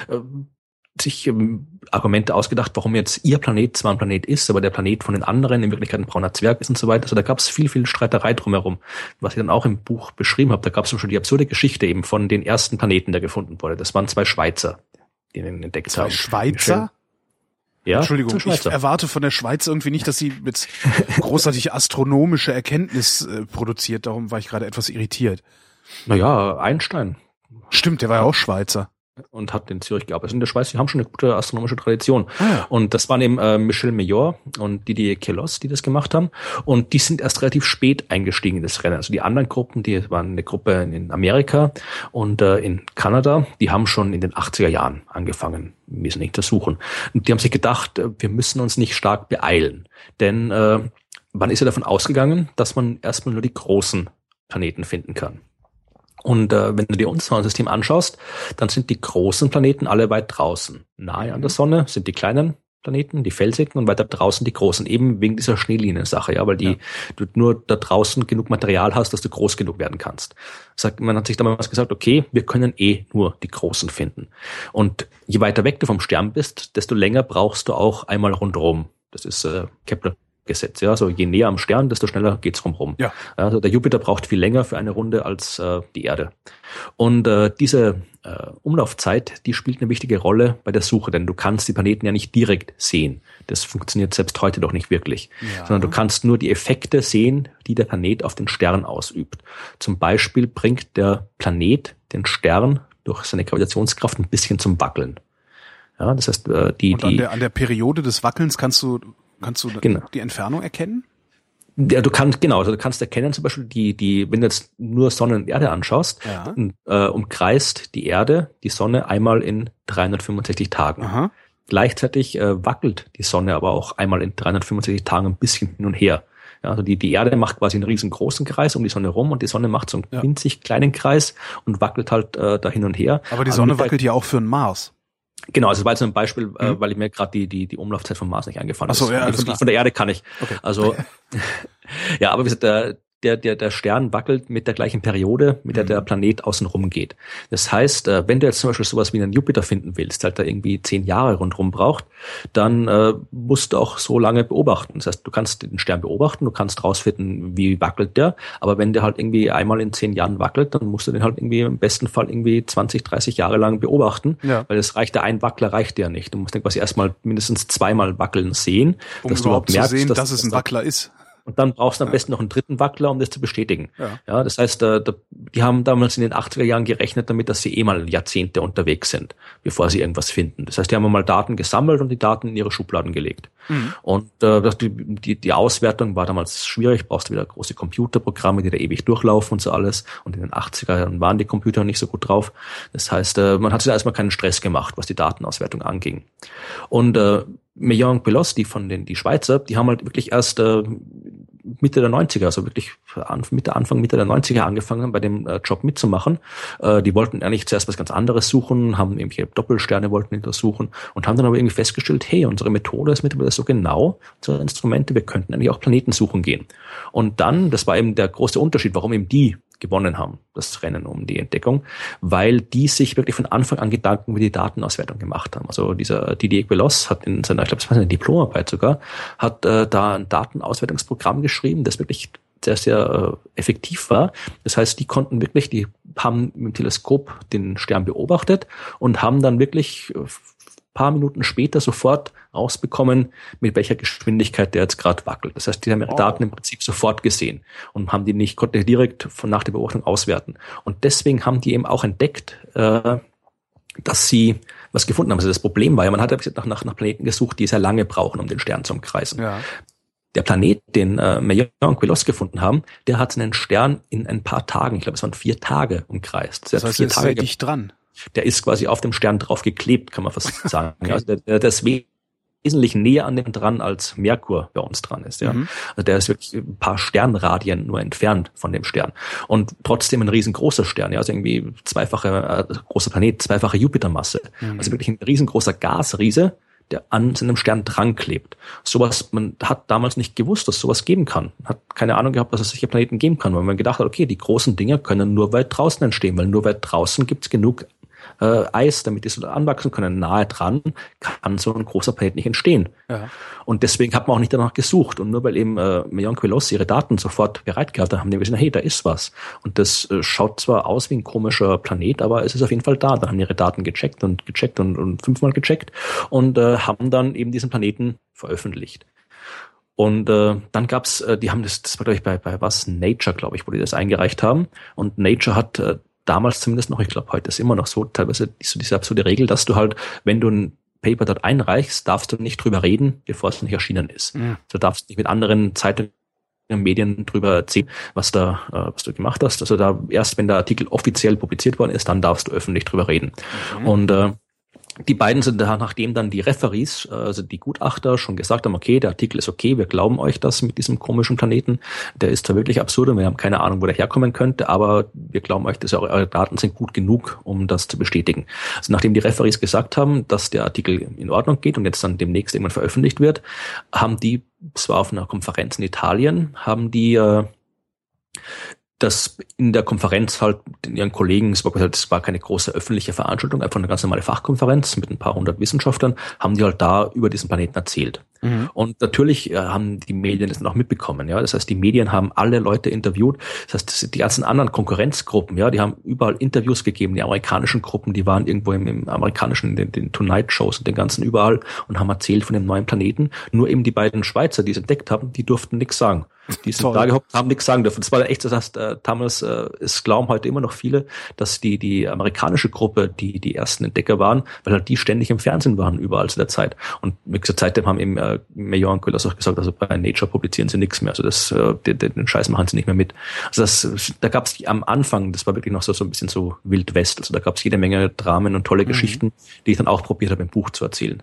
sich Argumente ausgedacht, warum jetzt ihr Planet zwar ein Planet ist, aber der Planet von den anderen in Wirklichkeit ein brauner Zwerg ist und so weiter. Also da gab es viel Streiterei drumherum, was ich dann auch im Buch beschrieben habe. Da gab es schon die absurde Geschichte eben von den ersten Planeten, der gefunden wurde. Das waren 2 Schweizer, die den entdeckt haben. 2 Schweizer? Ja, Entschuldigung, ich erwarte von der Schweiz irgendwie nicht, dass sie mit großartig astronomische Erkenntnis produziert. Darum war ich gerade etwas irritiert. Naja, Einstein. Stimmt, der war ja auch Schweizer. Und hat in Zürich gearbeitet. In der Schweiz, die haben schon eine gute astronomische Tradition. Und das waren eben Michel Mayor und Didier Queloz, die das gemacht haben. Und die sind erst relativ spät eingestiegen in das Rennen. Also die anderen Gruppen, die waren eine Gruppe in Amerika und in Kanada, die haben schon in den 80er Jahren angefangen, wesentlich zu suchen. Und die haben sich gedacht, wir müssen uns nicht stark beeilen. Denn man ist ja davon ausgegangen, dass man erstmal nur die großen Planeten finden kann. Und wenn du dir unser Sonnensystem anschaust, dann sind die großen Planeten alle weit draußen. Nahe an der Sonne sind die kleinen Planeten, die felsigen, und weiter draußen die großen, eben wegen dieser Schneelinien-Sache, ja, weil du nur da draußen genug Material hast, dass du groß genug werden kannst. Man hat sich damals gesagt, okay, wir können nur die Großen finden. Und je weiter weg du vom Stern bist, desto länger brauchst du auch einmal rundherum. Das ist Kepler Gesetz, ja, also je näher am Stern, desto schneller geht's rum. Ja. Also der Jupiter braucht viel länger für eine Runde als die Erde. Und diese Umlaufzeit, die spielt eine wichtige Rolle bei der Suche, denn du kannst die Planeten ja nicht direkt sehen. Das funktioniert selbst heute doch nicht wirklich, sondern du kannst nur die Effekte sehen, die der Planet auf den Stern ausübt. Zum Beispiel bringt der Planet den Stern durch seine Gravitationskraft ein bisschen zum Wackeln. Ja, das heißt, Und an der Periode des Wackelns kannst du genau. die Entfernung erkennen? Ja, du kannst erkennen zum Beispiel wenn du jetzt nur Sonne und Erde anschaust, umkreist die Erde die Sonne einmal in 365 Tagen. Aha. Gleichzeitig wackelt die Sonne aber auch einmal in 365 Tagen ein bisschen hin und her. Ja, also die Erde macht quasi einen riesengroßen Kreis um die Sonne rum und die Sonne macht so einen winzig kleinen Kreis und wackelt halt da hin und her. Aber die Sonne wackelt ja auch für den Mars. Genau, also das war jetzt ein Beispiel, weil ich mir gerade die Umlaufzeit vom Mars nicht eingefallen ist. Ach so, ja, von der Erde kann ich. Okay. Also ja, aber wie gesagt, der Stern wackelt mit der gleichen Periode, mit der Planet außen rum geht. Das heißt, wenn du jetzt zum Beispiel sowas wie einen Jupiter finden willst, halt da irgendwie 10 Jahre rundherum braucht, dann musst du auch so lange beobachten. Das heißt, du kannst den Stern beobachten, du kannst rausfinden, wie wackelt der, aber wenn der halt irgendwie einmal in 10 Jahren wackelt, dann musst du den halt irgendwie im besten Fall irgendwie 20, 30 Jahre lang beobachten, weil es reicht, der ein Wackler reicht ja nicht. Du musst den quasi erstmal mindestens zweimal wackeln sehen, um dass überhaupt du merkst, zu sehen, dass es ein Wackler ist. Und dann brauchst du am besten noch einen dritten Wackler, um das zu bestätigen. Ja, das heißt, die haben damals in den 80er Jahren gerechnet damit, dass sie mal Jahrzehnte unterwegs sind, bevor sie irgendwas finden. Das heißt, die haben mal Daten gesammelt und die Daten in ihre Schubladen gelegt. Und die Auswertung war damals schwierig, brauchst du wieder große Computerprogramme, die da ewig durchlaufen und so alles. Und in den 80er Jahren waren die Computer nicht so gut drauf. Das heißt, man hat sich da erstmal keinen Stress gemacht, was die Datenauswertung anging. Und Meilland-Queloz, die Schweizer, die haben halt wirklich erst Mitte der 90er, also wirklich Mitte der 90er angefangen, bei dem Job mitzumachen. Die wollten eigentlich zuerst was ganz anderes suchen, haben irgendwelche Doppelsterne wollten untersuchen und haben dann aber irgendwie festgestellt, hey, unsere Methode ist mittlerweile so genau, unsere Instrumente, wir könnten eigentlich auch Planeten suchen gehen. Und dann, das war eben der große Unterschied, warum eben die gewonnen haben, das Rennen um die Entdeckung, weil die sich wirklich von Anfang an Gedanken über die Datenauswertung gemacht haben. Also dieser Didier Queloz hat in seiner, ich glaube, das war seine Diplomarbeit sogar, hat da ein Datenauswertungsprogramm geschrieben, das wirklich sehr, sehr effektiv war. Das heißt, die haben mit dem Teleskop den Stern beobachtet und haben dann wirklich paar Minuten später sofort rausbekommen, mit welcher Geschwindigkeit der jetzt gerade wackelt. Das heißt, die haben ihre Daten im Prinzip sofort gesehen und konnten direkt nach der Beobachtung auswerten. Und deswegen haben die eben auch entdeckt, dass sie was gefunden haben. Also das Problem war ja, man hat ja nach Planeten gesucht, die sehr lange brauchen, um den Stern zu umkreisen. Ja. Der Planet, den Meilland und Queloz gefunden haben, der hat einen Stern in ein paar Tagen, ich glaube, es waren 4 Tage umkreist. Das heißt, 4 Tage ist dicht dran. Der ist quasi auf dem Stern drauf geklebt, kann man fast sagen. Okay. Also der ist wesentlich näher an dem dran, als Merkur bei uns dran ist. Ja. Also der ist wirklich ein paar Sternradien nur entfernt von dem Stern. Und trotzdem ein riesengroßer Stern, ja, also irgendwie großer Planet, zweifache Jupitermasse. Also wirklich ein riesengroßer Gasriese, der an seinem Stern dran klebt. Man hat damals nicht gewusst, dass sowas geben kann. Man hat keine Ahnung gehabt, dass es solche Planeten geben kann, weil man gedacht hat, okay, die großen Dinge können nur weit draußen entstehen, weil nur weit draußen gibt's genug Eis, damit die so anwachsen können. Nahe dran kann so ein großer Planet nicht entstehen. Ja. Und deswegen hat man auch nicht danach gesucht. Und nur weil eben Meilland Queloz ihre Daten sofort bereitgehalten haben, haben die gesehen, hey, da ist was. Und das schaut zwar aus wie ein komischer Planet, aber es ist auf jeden Fall da. Da haben ihre Daten gecheckt und 5-mal gecheckt und haben dann eben diesen Planeten veröffentlicht. Und dann gab's, die haben das war glaube ich bei was Nature, glaube ich, wo die das eingereicht haben. Und Nature hat damals zumindest noch, ich glaube, heute ist immer noch so, teilweise so diese absurde Regel, dass du halt, wenn du ein Paper dort einreichst, darfst du nicht drüber reden, bevor es nicht erschienen ist. Du darfst nicht mit anderen Zeitungen, Medien drüber erzählen, was du gemacht hast. Also da erst, wenn der Artikel offiziell publiziert worden ist, dann darfst du öffentlich drüber reden. Und die beiden sind da, nachdem dann die Referees, also die Gutachter, schon gesagt haben, okay, der Artikel ist okay, wir glauben euch das mit diesem komischen Planeten, der ist zwar wirklich absurd und wir haben keine Ahnung, wo der herkommen könnte, aber wir glauben euch, dass eure Daten sind gut genug, um das zu bestätigen. Also nachdem die Referees gesagt haben, dass der Artikel in Ordnung geht und jetzt dann demnächst irgendwann veröffentlicht wird, haben die, es war auf einer Konferenz in Italien, haben die das in der Konferenz halt in ihren Kollegen, es war keine große öffentliche Veranstaltung, einfach eine ganz normale Fachkonferenz mit ein paar hundert Wissenschaftlern, haben die halt da über diesen Planeten erzählt. Und natürlich haben die Medien das dann auch mitbekommen, ja. Das heißt, die Medien haben alle Leute interviewt. Das heißt, die ganzen anderen Konkurrenzgruppen, ja, die haben überall Interviews gegeben. Die amerikanischen Gruppen, die waren irgendwo im amerikanischen, den Tonight-Shows und den ganzen überall und haben erzählt von dem neuen Planeten. Nur eben die beiden Schweizer, die es entdeckt haben, die durften nichts sagen. Die sind da gehockt, haben nichts sagen dürfen. Das war echt so, das heißt, damals, es glauben heute immer noch viele, dass die amerikanische Gruppe die ersten Entdecker waren, weil halt die ständig im Fernsehen waren, überall zu der Zeit. Und wie gesagt, seitdem haben eben Major und Köhlers auch gesagt, also bei Nature publizieren sie nichts mehr. Also den Scheiß machen sie nicht mehr mit. Also da gab es am Anfang, das war wirklich noch so ein bisschen so Wild West. Also da gab es jede Menge Dramen und tolle Geschichten, die ich dann auch probiert habe, im Buch zu erzählen.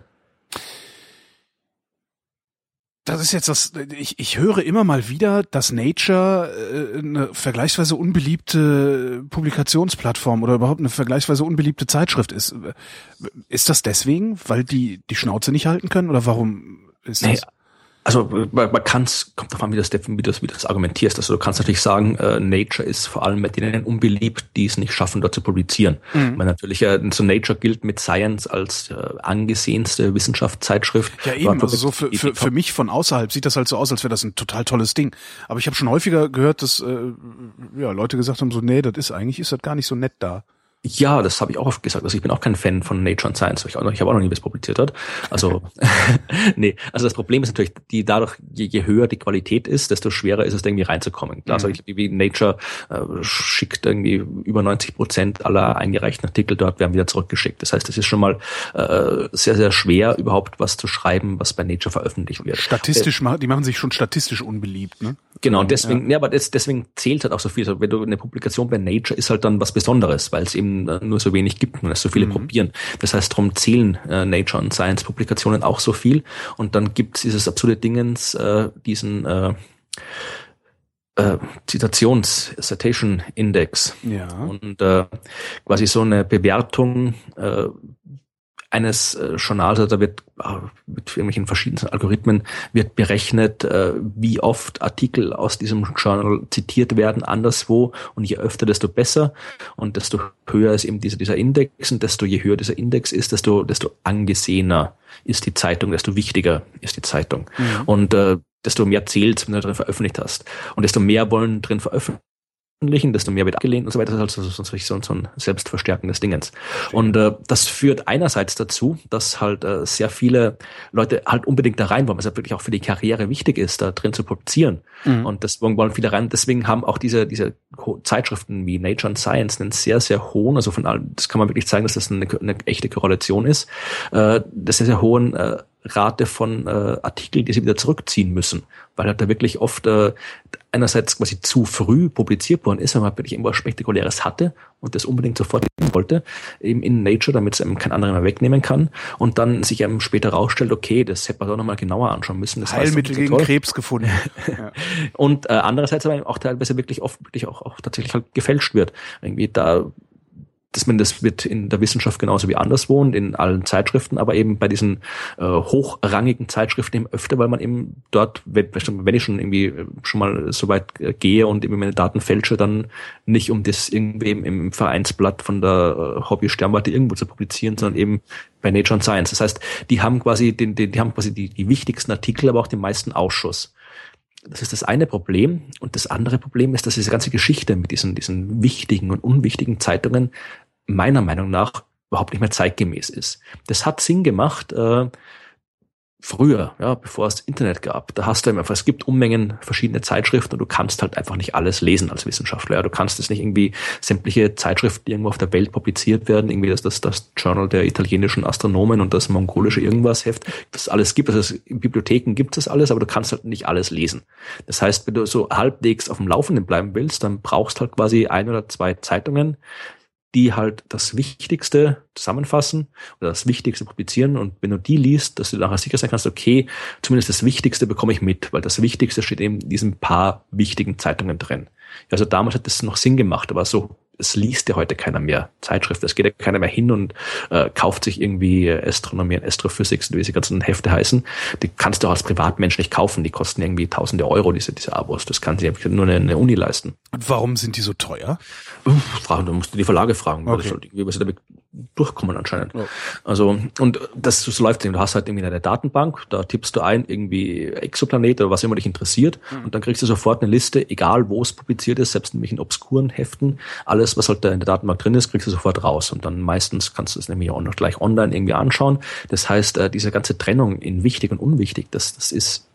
Das ist jetzt ich höre immer mal wieder, dass Nature eine vergleichsweise unbeliebte Publikationsplattform oder überhaupt eine vergleichsweise unbeliebte Zeitschrift ist. Ist das deswegen, weil die Schnauze nicht halten können oder warum ist das? Nee. Also man kann's, kommt davon, wie du das argumentierst. Also du kannst natürlich sagen, Nature ist vor allem bei denen unbeliebt, die es nicht schaffen, dort zu publizieren. Weil natürlich so Nature gilt mit Science als angesehenste Wissenschaftszeitschrift. Ja eben, also so für mich von außerhalb sieht das halt so aus, als wäre das ein total tolles Ding. Aber ich habe schon häufiger gehört, dass Leute gesagt haben, so nee, ist das gar nicht so nett da. Ja, das habe ich auch oft gesagt. Also ich bin auch kein Fan von Nature and Science. Ich habe auch noch nie was publiziert hat. Also nee, also das Problem ist natürlich, dadurch, je höher die Qualität ist, desto schwerer ist es, irgendwie reinzukommen. Klar, wie Nature schickt irgendwie über 90% aller eingereichten Artikel dort werden wieder zurückgeschickt. Das heißt, es ist schon mal sehr, sehr schwer, überhaupt was zu schreiben, was bei Nature veröffentlicht wird. Die machen sich schon statistisch unbeliebt, ne? Genau, und deswegen, aber deswegen zählt halt auch so viel. Also wenn du eine Publikation bei Nature ist halt dann was Besonderes, weil es eben nur so wenig gibt und es so viele probieren. Das heißt, darum zählen Nature und Science Publikationen auch so viel. Und dann gibt's dieses absurde Dingens, diesen Citation Index. Ja. Und quasi so eine Bewertung eines Journals, also da wird mit irgendwelchen verschiedenen Algorithmen wird berechnet, wie oft Artikel aus diesem Journal zitiert werden anderswo, und je öfter, desto besser, und desto höher ist eben dieser Index, und je höher dieser Index ist, desto angesehener ist die Zeitung, desto wichtiger ist die Zeitung. Und desto mehr zählt, wenn du drin veröffentlicht hast, und desto mehr wollen drin veröffentlichen, desto mehr wird abgelehnt und so weiter. Das ist halt so ein selbstverstärkendes Dingens. Und das führt einerseits dazu, dass halt sehr viele Leute halt unbedingt da rein wollen, was halt wirklich auch für die Karriere wichtig ist, da drin zu publizieren. Und deswegen wollen viele rein. Deswegen haben auch diese Zeitschriften wie Nature and Science einen sehr, sehr hohen, also von allem, das kann man wirklich zeigen, dass das eine echte Korrelation ist, das sehr, sehr hohen Rate von Artikeln, die sie wieder zurückziehen müssen, weil halt da wirklich oft einerseits quasi zu früh publiziert worden ist, wenn man wirklich irgendwas Spektakuläres hatte und das unbedingt sofort wollte, eben in Nature, damit es einem kein anderer mehr wegnehmen kann, und dann sich einem später rausstellt, okay, das hätte man doch nochmal genauer anschauen müssen. Das Heilmittel gegen Krebs gefunden. Ja. Und andererseits aber auch teilweise wirklich oft wirklich auch tatsächlich halt gefälscht wird. Irgendwie das wird in der Wissenschaft genauso wie anderswo und in allen Zeitschriften, aber eben bei diesen hochrangigen Zeitschriften eben öfter, weil man eben dort, wenn ich schon irgendwie schon mal so weit gehe und eben meine Daten fälsche, dann nicht um das irgendwie im Vereinsblatt von der Hobby-Sternwarte irgendwo zu publizieren, sondern eben bei Nature and Science. Das heißt, die haben quasi die wichtigsten Artikel, aber auch den meisten Ausschuss. Das ist das eine Problem. Und das andere Problem ist, dass diese ganze Geschichte mit diesen wichtigen und unwichtigen Zeitungen meiner Meinung nach überhaupt nicht mehr zeitgemäß ist. Das hat Sinn gemacht früher, ja, bevor es Internet gab. Da hast du einfach, es gibt Unmengen verschiedene Zeitschriften und du kannst halt einfach nicht alles lesen als Wissenschaftler. Ja. Du kannst es nicht irgendwie sämtliche Zeitschriften, die irgendwo auf der Welt publiziert werden, irgendwie das Journal der italienischen Astronomen und das mongolische irgendwas Heft, das alles gibt. Also in Bibliotheken gibt es alles, aber du kannst halt nicht alles lesen. Das heißt, wenn du so halbwegs auf dem Laufenden bleiben willst, dann brauchst halt quasi 1 oder 2 Zeitungen, die halt das Wichtigste zusammenfassen oder das Wichtigste publizieren, und wenn du die liest, dass du nachher sicher sein kannst, okay, zumindest das Wichtigste bekomme ich mit, weil das Wichtigste steht eben in diesen paar wichtigen Zeitungen drin. Also damals hat das noch Sinn gemacht, aber so, es liest ja heute keiner mehr Zeitschriften, es geht ja keiner mehr hin und kauft sich irgendwie Astronomie und Astrophysics, wie diese ganzen Hefte heißen. Die kannst du auch als Privatmensch nicht kaufen, die kosten irgendwie tausende Euro, diese Abos. Das kann sich nur eine Uni leisten. Und warum sind die so teuer? Da musst du die Verlage fragen, weil sie damit durchkommen anscheinend. Oh. Also, und das so läuft eben. Du hast halt irgendwie eine Datenbank, da tippst du ein, irgendwie Exoplanet oder was immer dich interessiert, und dann kriegst du sofort eine Liste, egal wo es publiziert ist, selbst in welchen obskuren Heften, alles, was halt da in der Datenbank drin ist, kriegst du sofort raus. Und dann meistens kannst du es nämlich auch noch gleich online irgendwie anschauen. Das heißt, diese ganze Trennung in wichtig und unwichtig, das ist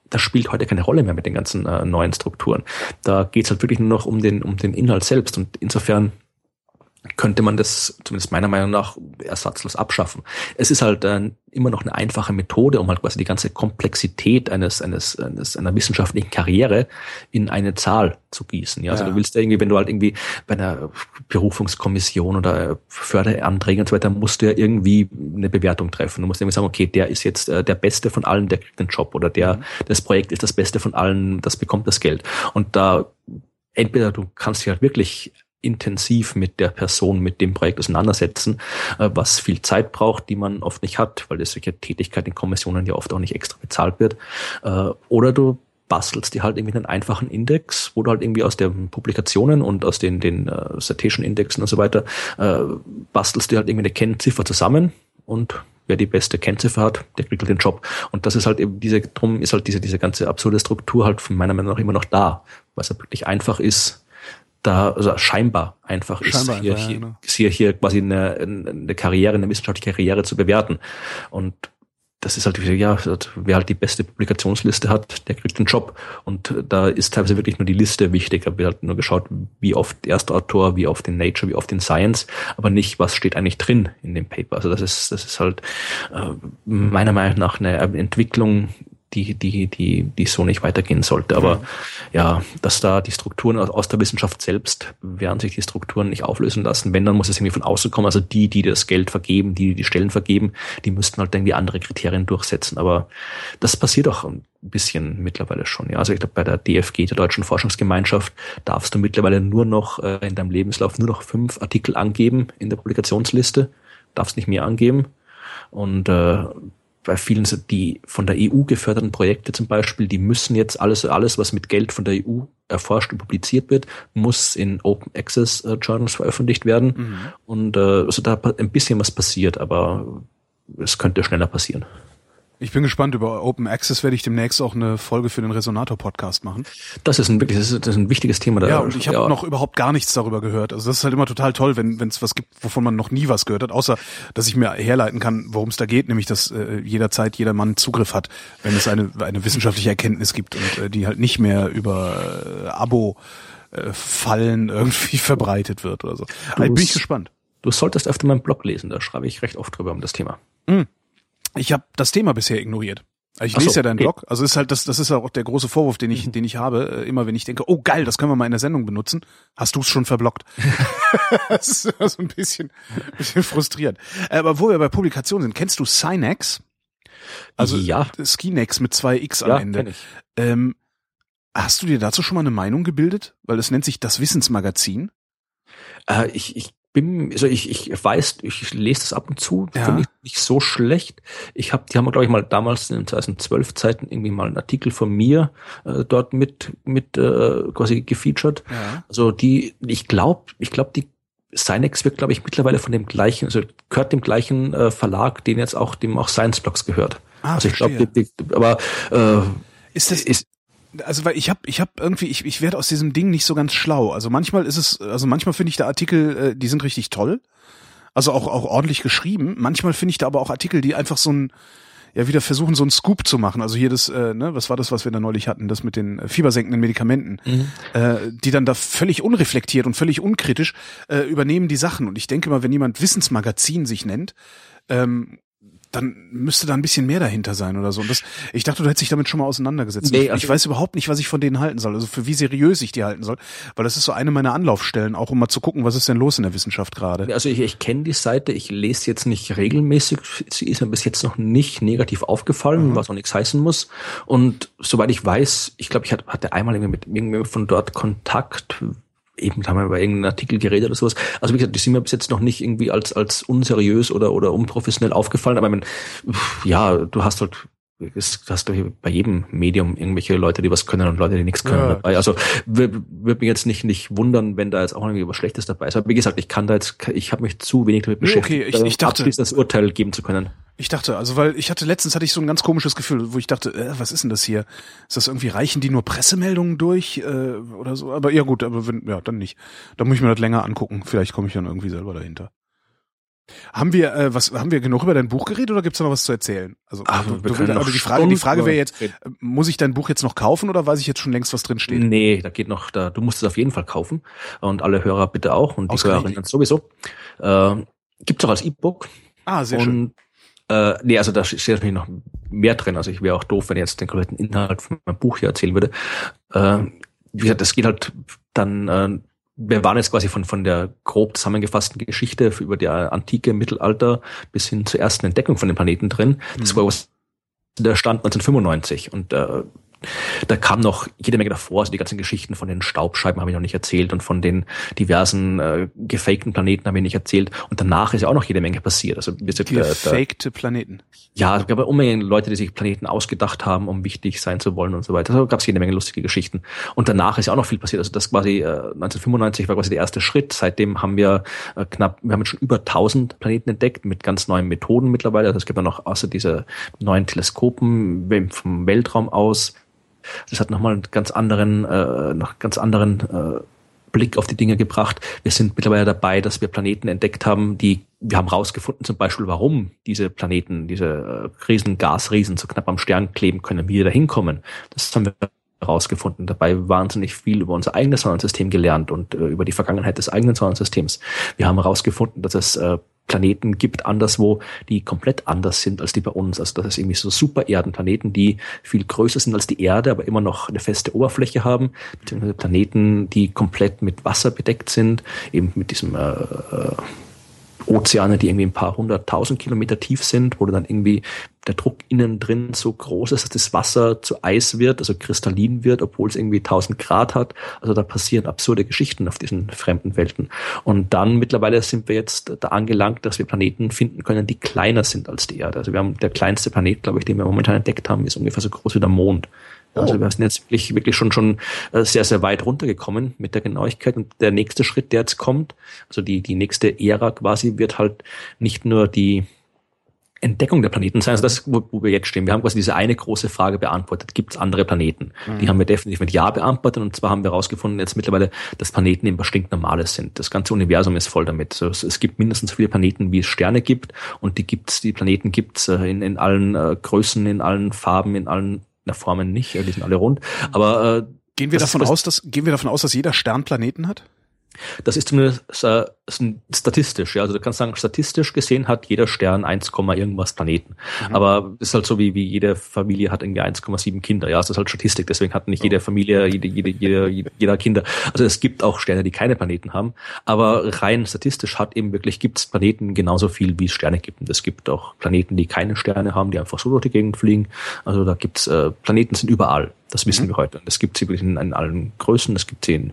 das spielt heute keine Rolle mehr mit den ganzen neuen Strukturen. Da geht's halt wirklich nur noch um den Inhalt selbst und insofern könnte man das zumindest meiner Meinung nach ersatzlos abschaffen. Es ist halt immer noch eine einfache Methode, um halt quasi die ganze Komplexität einer wissenschaftlichen Karriere in eine Zahl zu gießen. Ja, also du willst irgendwie, wenn du halt irgendwie bei einer Berufungskommission oder Förderanträgen und so weiter, musst du ja irgendwie eine Bewertung treffen. Du musst irgendwie sagen, okay, der ist jetzt der Beste von allen, der kriegt den Job oder das Projekt ist das Beste von allen, das bekommt das Geld. Und da entweder du kannst dich halt wirklich intensiv mit der Person, mit dem Projekt auseinandersetzen, was viel Zeit braucht, die man oft nicht hat, weil das solche Tätigkeit in Kommissionen ja oft auch nicht extra bezahlt wird. Oder du bastelst dir halt irgendwie einen einfachen Index, wo du halt irgendwie aus den Publikationen und aus den Citation Indexen und so weiter, bastelst dir halt irgendwie eine Kennziffer zusammen und wer die beste Kennziffer hat, der kriegt halt den Job. Und das ist halt eben diese ganze absurde Struktur halt von meiner Meinung nach immer noch da, weil es halt wirklich einfach ist, also scheinbar einfach ist, hier quasi eine Karriere, eine wissenschaftliche Karriere zu bewerten. Und das ist halt wieder, wer halt die beste Publikationsliste hat, der kriegt den Job. Und da ist teilweise wirklich nur die Liste wichtig. Da wird halt nur geschaut, wie oft erster Autor, wie oft in Nature, wie oft in Science, aber nicht, was steht eigentlich drin in dem Paper. Also das ist halt meiner Meinung nach eine Entwicklung, die so nicht weitergehen sollte. Aber ja, dass da die Strukturen aus der Wissenschaft selbst, werden sich die Strukturen nicht auflösen lassen. Wenn, dann muss es irgendwie von außen kommen. Also die das Geld vergeben, die Stellen vergeben, die müssten halt irgendwie andere Kriterien durchsetzen. Aber das passiert auch ein bisschen mittlerweile schon. Ja, also ich glaube, bei der DFG, der Deutschen Forschungsgemeinschaft, darfst du mittlerweile nur noch in deinem Lebenslauf nur noch 5 Artikel angeben in der Publikationsliste. Darfst nicht mehr angeben. Und bei vielen, die von der EU geförderten Projekte zum Beispiel, die müssen jetzt alles, was mit Geld von der EU erforscht und publiziert wird, muss in Open Access Journals veröffentlicht werden. Und also da ein bisschen was passiert, aber es könnte schneller passieren. Ich bin gespannt. Über Open Access werde ich demnächst auch eine Folge für den Resonator-Podcast machen. Das ist ein wichtiges Thema. Ja, und ich habe noch überhaupt gar nichts darüber gehört. Also das ist halt immer total toll, wenn es was gibt, wovon man noch nie was gehört hat, außer, dass ich mir herleiten kann, worum es da geht, nämlich, dass jederzeit jeder Mann Zugriff hat, wenn es eine wissenschaftliche Erkenntnis gibt und die halt nicht mehr über Abo-Fallen irgendwie verbreitet wird oder so. Also bin ich gespannt. Du solltest öfter meinen Blog lesen, da schreibe ich recht oft drüber um das Thema. Ich habe das Thema bisher ignoriert. Ich lese ja deinen Blog. Also ist halt das ist auch der große Vorwurf, den ich habe, immer wenn ich denke, oh geil, das können wir mal in der Sendung benutzen, hast du es schon verblockt. Das ist immer so ein bisschen frustrierend. Aber wo wir bei Publikationen sind, kennst du Synex? Also ja. Skinex mit 2 X am Ende. Kenn ich. Hast du dir dazu schon mal eine Meinung gebildet? Weil es nennt sich das Wissensmagazin. Ich weiß, ich lese das ab und zu, finde ich nicht so schlecht. Die haben, glaube ich, mal damals in 2012 Zeiten irgendwie mal einen Artikel von mir dort mit quasi gefeatured. Ja. Also ich glaube, die Synex wird, glaube ich, mittlerweile von dem gleichen, also gehört dem gleichen Verlag, dem auch Science Blogs gehört. Also ich glaube, aber also weil ich werde aus diesem Ding nicht so ganz schlau. Also manchmal finde ich da Artikel, die sind richtig toll. Also auch ordentlich geschrieben. Manchmal finde ich da aber auch Artikel, die einfach wieder versuchen, so einen Scoop zu machen. Also hier was war das, was wir da neulich hatten, das mit den fiebersenkenden Medikamenten, die dann da völlig unreflektiert und völlig unkritisch übernehmen die Sachen. Und ich denke mal, wenn jemand Wissensmagazin sich nennt, dann müsste da ein bisschen mehr dahinter sein oder so. Und ich dachte, du hättest dich damit schon mal auseinandergesetzt. Nee, ich weiß überhaupt nicht, was ich von denen halten soll. Also für wie seriös ich die halten soll. Weil das ist so eine meiner Anlaufstellen, auch um mal zu gucken, was ist denn los in der Wissenschaft gerade. Also ich kenne die Seite, ich lese jetzt nicht regelmäßig. Sie ist mir bis jetzt noch nicht negativ aufgefallen, was auch nichts heißen muss. Und soweit ich weiß, ich glaube, ich hatte einmal mit irgendjemandem von dort Kontakt. Eben haben wir über irgendeinen Artikel geredet oder sowas. Also wie gesagt, die sind mir bis jetzt noch nicht irgendwie als unseriös oder unprofessionell aufgefallen. Aber du hast bei jedem Medium irgendwelche Leute, die was können und Leute, die nichts können dabei. Also würde mich jetzt nicht wundern, wenn da jetzt auch irgendwie was Schlechtes dabei ist. Aber wie gesagt, ich habe mich zu wenig damit beschäftigt, ich dachte, das Urteil geben zu können. Ich dachte, also weil letztens hatte ich so ein ganz komisches Gefühl, wo ich dachte, was ist denn das hier? Ist das irgendwie, reichen die nur Pressemeldungen durch oder so? Aber ja gut, aber dann nicht. Da muss ich mir das länger angucken. Vielleicht komme ich dann irgendwie selber dahinter. Haben wir genug über dein Buch geredet oder gibt's da noch was zu erzählen? Also die Frage wäre jetzt, muss ich dein Buch jetzt noch kaufen oder weiß ich jetzt schon längst, was drin steht? Nee, da geht noch, du musst es auf jeden Fall kaufen und alle Hörer bitte auch und die Hörerinnen sowieso. Gibt's auch als E-Book. Sehr schön. Also da steht natürlich noch mehr drin. Also ich wäre auch doof, wenn ich jetzt den kompletten Inhalt von meinem Buch hier erzählen würde. Wie gesagt, das geht halt dann, wir waren jetzt quasi von der grob zusammengefassten Geschichte über die Antike, Mittelalter bis hin zur ersten Entdeckung von den Planeten drin. Das war der Stand 1995 und da kam noch jede Menge davor, also die ganzen Geschichten von den Staubscheiben habe ich noch nicht erzählt und von den diversen gefakten Planeten habe ich nicht erzählt und danach ist ja auch noch jede Menge passiert. Also gefakte Planeten? Ja, es gab Unmengen Leute, die sich Planeten ausgedacht haben, um wichtig sein zu wollen und so weiter. Also gab es jede Menge lustige Geschichten. Und danach ist ja auch noch viel passiert. Also das quasi 1995 war quasi der erste Schritt. Seitdem haben wir wir haben jetzt schon über 1000 Planeten entdeckt mit ganz neuen Methoden mittlerweile. Also es gibt ja noch außer diese neuen Teleskopen vom Weltraum aus. Das hat nochmal einen ganz anderen Blick auf die Dinge gebracht. Wir sind mittlerweile dabei, dass wir Planeten entdeckt haben, wir haben rausgefunden zum Beispiel, warum diese Planeten, diese Gasriesen so knapp am Stern kleben können, wie wir da hinkommen. Das haben wir herausgefunden. Dabei wahnsinnig viel über unser eigenes Sonnensystem gelernt und über die Vergangenheit des eigenen Sonnensystems. Wir haben herausgefunden, dass es Planeten gibt anderswo, die komplett anders sind als die bei uns. Also dass es irgendwie so Supererdenplaneten, die viel größer sind als die Erde, aber immer noch eine feste Oberfläche haben, beziehungsweise Planeten, die komplett mit Wasser bedeckt sind, eben mit diesem Ozeane, die irgendwie ein paar 100.000 Kilometer tief sind, wo dann irgendwie der Druck innen drin so groß ist, dass das Wasser zu Eis wird, also kristallin wird, obwohl es irgendwie 1000 Grad hat. Also da passieren absurde Geschichten auf diesen fremden Welten. Und dann mittlerweile sind wir jetzt da angelangt, dass wir Planeten finden können, die kleiner sind als die Erde. Also wir haben der kleinste Planet, glaube ich, den wir momentan entdeckt haben, ist ungefähr so groß wie der Mond. Also wir sind jetzt wirklich schon sehr, sehr weit runtergekommen mit der Genauigkeit. Und der nächste Schritt, der jetzt kommt, also die nächste Ära quasi, wird halt nicht nur die Entdeckung der Planeten sein, also das, wo wir jetzt stehen. Wir haben quasi diese eine große Frage beantwortet. Gibt es andere Planeten? Die haben wir definitiv mit Ja beantwortet. Und zwar haben wir herausgefunden jetzt mittlerweile, dass Planeten eben was stinknormales sind. Das ganze Universum ist voll damit. Also es gibt mindestens so viele Planeten, wie es Sterne gibt. Und die Planeten gibt's in allen Größen, in allen Farben, in allen Formen nicht. Die sind alle rund. Aber gehen wir davon aus, dass jeder Stern Planeten hat? Das ist zumindest statistisch, ja. Also du kannst sagen, statistisch gesehen hat jeder Stern 1, irgendwas Planeten. Aber das ist halt so wie jede Familie hat irgendwie 1,7 Kinder. Ja, das ist halt Statistik. Deswegen hat nicht jede Familie, jeder Kinder. Also es gibt auch Sterne, die keine Planeten haben. Aber rein statistisch gibt's Planeten genauso viel, wie es Sterne gibt. Und es gibt auch Planeten, die keine Sterne haben, die einfach so durch die Gegend fliegen. Also da gibt's, Planeten sind überall. Das wissen wir heute. Und es gibt sie wirklich in allen Größen. Es gibt sie in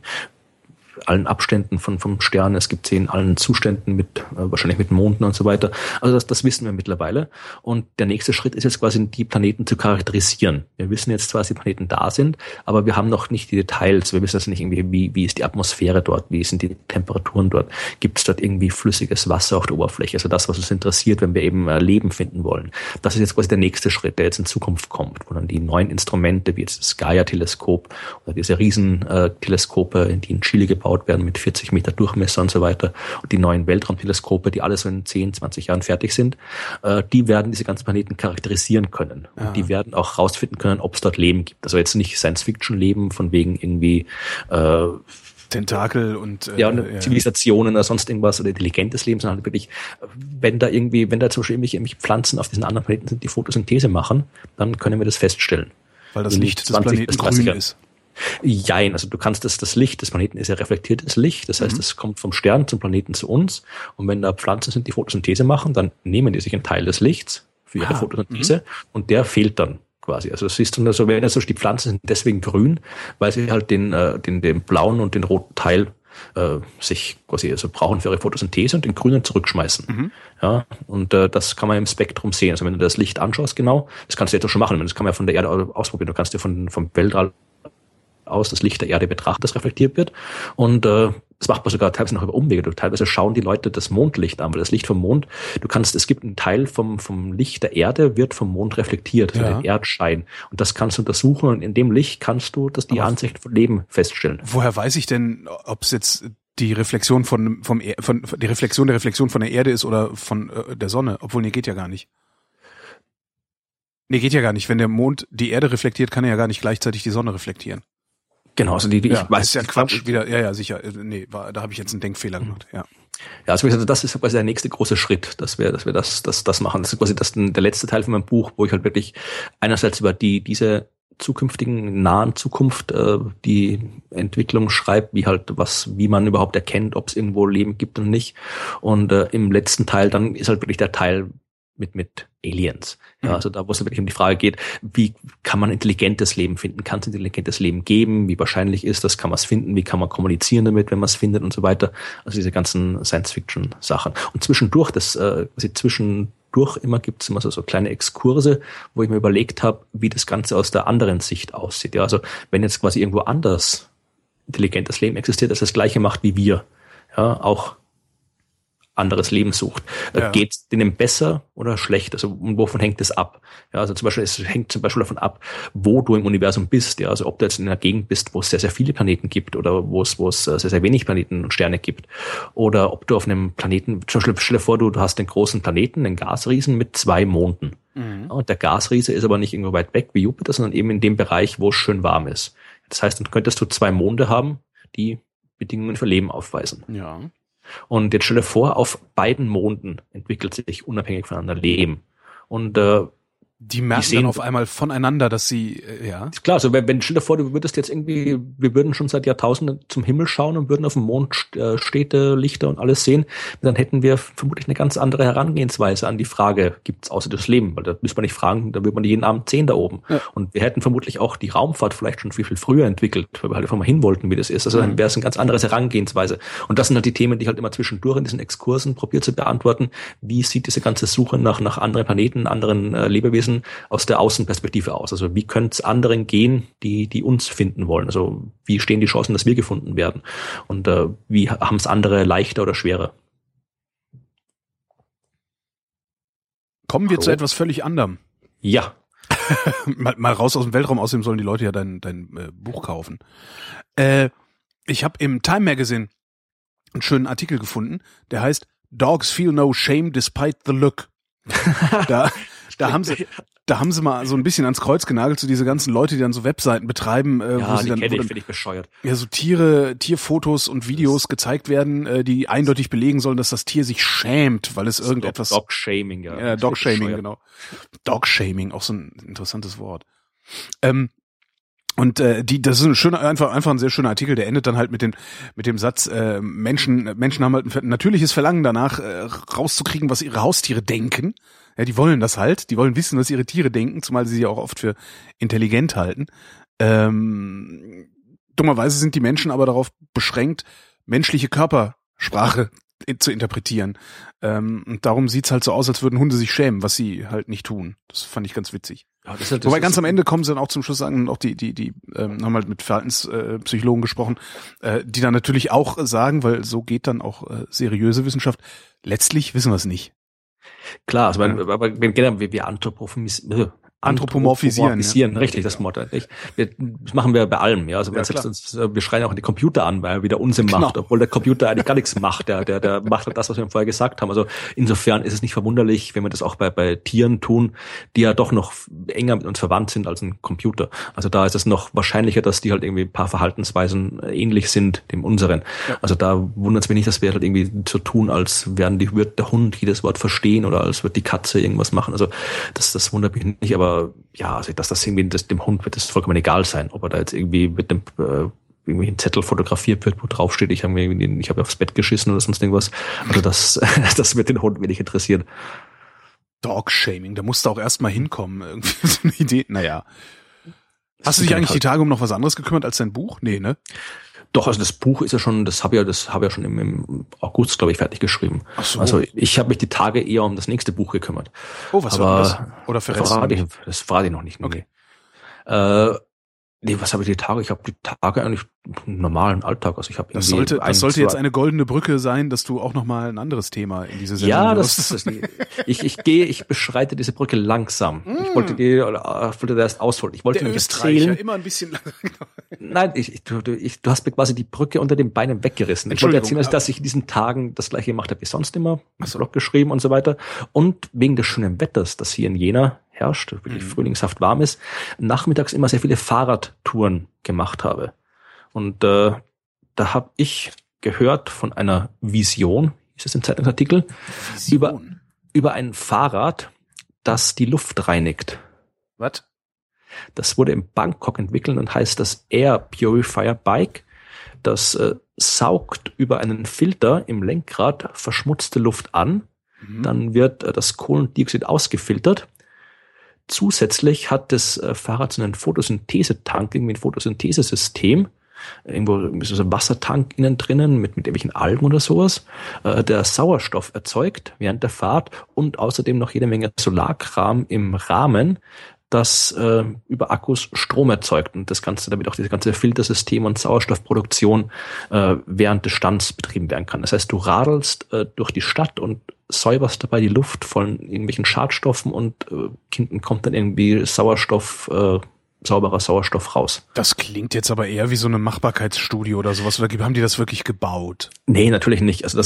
allen Abständen vom Stern, es gibt sie in allen Zuständen wahrscheinlich mit Monden und so weiter. Also das wissen wir mittlerweile. Und der nächste Schritt ist jetzt quasi, die Planeten zu charakterisieren. Wir wissen jetzt zwar, dass die Planeten da sind, aber wir haben noch nicht die Details. Wir wissen jetzt nicht irgendwie, wie ist die Atmosphäre dort, wie sind die Temperaturen dort, gibt es dort irgendwie flüssiges Wasser auf der Oberfläche, also das, was uns interessiert, wenn wir eben Leben finden wollen. Das ist jetzt quasi der nächste Schritt, der jetzt in Zukunft kommt, wo dann die neuen Instrumente, wie jetzt das Gaia-Teleskop oder diese Riesenteleskope, die in Chile gebaut werden mit 40 Meter Durchmesser und so weiter und die neuen Weltraumteleskope, die alle so in 10, 20 Jahren fertig sind, die werden diese ganzen Planeten charakterisieren können. Und die werden auch rausfinden können, ob es dort Leben gibt. Also jetzt nicht Science-Fiction-Leben von wegen irgendwie Tentakel und Zivilisationen oder sonst irgendwas oder intelligentes Leben, sondern wirklich, wenn da zum Beispiel irgendwelche Pflanzen auf diesen anderen Planeten sind, die Photosynthese machen, dann können wir das feststellen. Weil das Licht des Planeten grün ist. Jein, also du kannst das Licht des Planeten ist ja reflektiertes Licht, das heißt, es kommt vom Stern zum Planeten zu uns und wenn da Pflanzen sind, die Photosynthese machen, dann nehmen die sich einen Teil des Lichts für ihre Photosynthese und der fehlt dann quasi. Also das ist dann so, wenn also die Pflanzen sind deswegen grün, weil sie halt den blauen und den roten Teil sich quasi also brauchen für ihre Photosynthese und den grünen zurückschmeißen. Ja, und das kann man im Spektrum sehen. Also wenn du das Licht anschaust, genau, das kannst du jetzt auch schon machen. Das kann man ja von der Erde ausprobieren. Du kannst dir vom Weltall aus das Licht der Erde betrachten, das reflektiert wird. Und das macht man sogar teilweise noch über Umwege. Teilweise schauen die Leute das Mondlicht an, weil das Licht vom Mond, es gibt einen Teil vom Licht der Erde, wird vom Mond reflektiert, also den Erdschein. Und das kannst du untersuchen und in dem Licht kannst du die Ansicht von Leben feststellen. Woher weiß ich denn, ob es jetzt die Reflexion die Reflexion der Reflexion von der Erde ist oder von der Sonne. Obwohl, nee, geht ja gar nicht. Nee, geht ja gar nicht. Wenn der Mond die Erde reflektiert, kann er ja gar nicht gleichzeitig die Sonne reflektieren. Genau, also ich weiß. Ist ja Quatsch wieder. Ja, sicher. Nee, da habe ich jetzt einen Denkfehler gemacht, ja. Ja, also wie gesagt, das ist quasi der nächste große Schritt, dass wir das machen. Das ist quasi der letzte Teil von meinem Buch, wo ich halt wirklich einerseits über diese zukünftigen, nahen Zukunft, die Entwicklung schreibt, wie man überhaupt erkennt, ob es irgendwo Leben gibt und nicht. Und im letzten Teil dann ist halt wirklich der Teil mit Aliens. Ja, also da, wo es wirklich um die Frage geht, wie kann man intelligentes Leben finden? Kann es intelligentes Leben geben? Wie wahrscheinlich ist das? Kann man es finden? Wie kann man kommunizieren damit, wenn man es findet und so weiter? Also diese ganzen Science-Fiction-Sachen. Und zwischendurch immer gibt's immer so kleine Exkurse, wo ich mir überlegt habe, wie das Ganze aus der anderen Sicht aussieht. Ja, also wenn jetzt quasi irgendwo anders intelligentes Leben existiert, das Gleiche macht wie wir, ja, auch anderes Leben sucht. Ja. Geht es denen besser oder schlecht? Also wovon hängt es ab? Ja, also es hängt zum Beispiel davon ab, wo du im Universum bist. Ja, also ob du jetzt in einer Gegend bist, wo es sehr, sehr viele Planeten gibt oder wo es sehr, sehr wenig Planeten und Sterne gibt. Oder ob du auf einem Planeten, zum Beispiel stell dir vor, du hast den großen Planeten, den Gasriesen mit 2 Monden. Mhm. Und der Gasriese ist aber nicht irgendwo weit weg wie Jupiter, sondern eben in dem Bereich, wo es schön warm ist. Das heißt, dann könntest du 2 Monde haben, die Bedingungen für Leben aufweisen. Ja. Und jetzt stell dir vor, auf beiden Monden entwickelt sich unabhängig voneinander Leben. Und die merken dann auf einmal voneinander, dass sie, ja. Ist klar, also wenn stell dir vor, wir würden schon seit Jahrtausenden zum Himmel schauen und würden auf dem Mond Städte, Lichter und alles sehen, dann hätten wir vermutlich eine ganz andere Herangehensweise an die Frage, gibt's außer das Leben? Weil da müsste man nicht fragen, da würde man jeden Abend sehen da oben. Ja. Und wir hätten vermutlich auch die Raumfahrt vielleicht schon viel, viel früher entwickelt, weil wir halt einfach mal hin wollten, wie das ist. Also dann wäre es eine ganz andere Herangehensweise. Und das sind halt die Themen, die ich halt immer zwischendurch in diesen Exkursen probiere zu beantworten. Wie sieht diese ganze Suche nach anderen Planeten, anderen Lebewesen aus der Außenperspektive aus? Also wie könnte es anderen gehen, die uns finden wollen? Also wie stehen die Chancen, dass wir gefunden werden? Und wie haben es andere leichter oder schwerer? Kommen wir zu etwas völlig anderem. Ja. mal raus aus dem Weltraum, außerdem sollen die Leute ja dein Buch kaufen. Ich habe im Time Magazine einen schönen Artikel gefunden, der heißt Dogs feel no shame despite the look. Da haben sie mal so ein bisschen ans Kreuz genagelt, so diese ganzen Leute, die dann so Webseiten betreiben, wo sie dann finde ich bescheuert. Ja, so Tierfotos und Videos gezeigt werden, die eindeutig belegen sollen, dass das Tier sich schämt, weil es irgendetwas Dog-Shaming, ja. Ja, Dog-Shaming, genau. Dog-Shaming, auch so ein interessantes Wort. Und das ist ein schöner, einfach ein sehr schöner Artikel, der endet dann halt mit dem Satz, Menschen haben halt ein natürliches Verlangen danach, rauszukriegen, was ihre Haustiere denken. Ja, die wollen das halt, die wollen wissen, was ihre Tiere denken, zumal sie ja auch oft für intelligent halten. Dummerweise sind die Menschen aber darauf beschränkt, menschliche Körpersprache zu interpretieren. Und darum sieht's halt so aus, als würden Hunde sich schämen, was sie halt nicht tun. Das fand ich ganz witzig. Ja, wobei ganz am Ende kommen sie dann auch zum Schluss sagen, auch die haben halt mit Verhaltenspsychologen gesprochen, die dann natürlich auch sagen, weil so geht dann auch seriöse Wissenschaft, letztlich wissen wir es nicht. Klar, also aber wir anthropomorphisieren, ja. Richtig, das Wort. Das machen wir bei allem, ja. Also wir schreien auch die Computer an, weil er wieder Unsinn macht, obwohl der Computer eigentlich gar nichts macht. Der macht halt das, was wir vorher gesagt haben. Also insofern ist es nicht verwunderlich, wenn wir das auch bei Tieren tun, die ja doch noch enger mit uns verwandt sind als ein Computer. Also da ist es noch wahrscheinlicher, dass die halt irgendwie ein paar Verhaltensweisen ähnlich sind dem unseren. Ja. Also da wundert es mich nicht, dass wir halt irgendwie so tun, als wird der Hund jedes Wort verstehen oder als wird die Katze irgendwas machen. Also das wundert mich nicht, aber ja, also dass das irgendwie dem Hund wird das vollkommen egal sein, ob er da jetzt irgendwie mit dem irgendwie ein Zettel fotografiert wird, wo drauf steht, ich habe aufs Bett geschissen oder sonst irgendwas. Also das wird den Hund wenig interessieren. Dog-Shaming, da musst du auch erstmal hinkommen, irgendwie so eine Idee. Naja. Hast du dich eigentlich die Tage um noch was anderes gekümmert als dein Buch? Nee, ne? Doch, also das Buch ist ja schon, das habe ich ja schon im August, glaube ich, fertig geschrieben. Ach so. Also ich habe mich die Tage eher um das nächste Buch gekümmert. Oh, was war das? Oder das verrate ich noch nicht. Okay. Nee, was habe ich die Tage? Ich habe die Tage eigentlich im normalen Alltag. Also ich habe das sollte jetzt eine goldene Brücke sein, dass du auch nochmal ein anderes Thema in diese Sendung ich beschreite diese Brücke langsam. Ich wollte da erst ausholen. Ich wollte der nämlich Österreicher, erzählen. immer ein bisschen. Nein, du hast mir quasi die Brücke unter den Beinen weggerissen. Ich wollte erzählen, dass ich in diesen Tagen das gleiche gemacht habe wie sonst immer. Blog geschrieben und so weiter. Und wegen des schönen Wetters, das hier in Jena herrscht, wirklich frühlingshaft warm ist, nachmittags immer sehr viele Fahrradtouren gemacht habe. Und da habe ich gehört von einer Vision, ist es im Zeitungsartikel, über ein Fahrrad, das die Luft reinigt. Was? Das wurde in Bangkok entwickelt und heißt das Air Purifier Bike. Das saugt über einen Filter im Lenkrad verschmutzte Luft an. Dann wird das Kohlendioxid ausgefiltert. Zusätzlich hat das Fahrrad so einen Photosynthesetank, irgendwie ein Photosynthesesystem. Irgendwo ist so ein Wassertank innen drinnen mit irgendwelchen Algen oder sowas, der Sauerstoff erzeugt während der Fahrt und außerdem noch jede Menge Solarkram im Rahmen, das über Akkus Strom erzeugt und das Ganze, damit auch dieses ganze Filtersystem und Sauerstoffproduktion während des Stands betrieben werden kann. Das heißt, du radelst durch die Stadt und säuberst dabei die Luft von irgendwelchen Schadstoffen und hinten kommt dann irgendwie sauberer Sauerstoff raus. Das klingt jetzt aber eher wie so eine Machbarkeitsstudie oder sowas. Oder haben die das wirklich gebaut? Nee, natürlich nicht. Also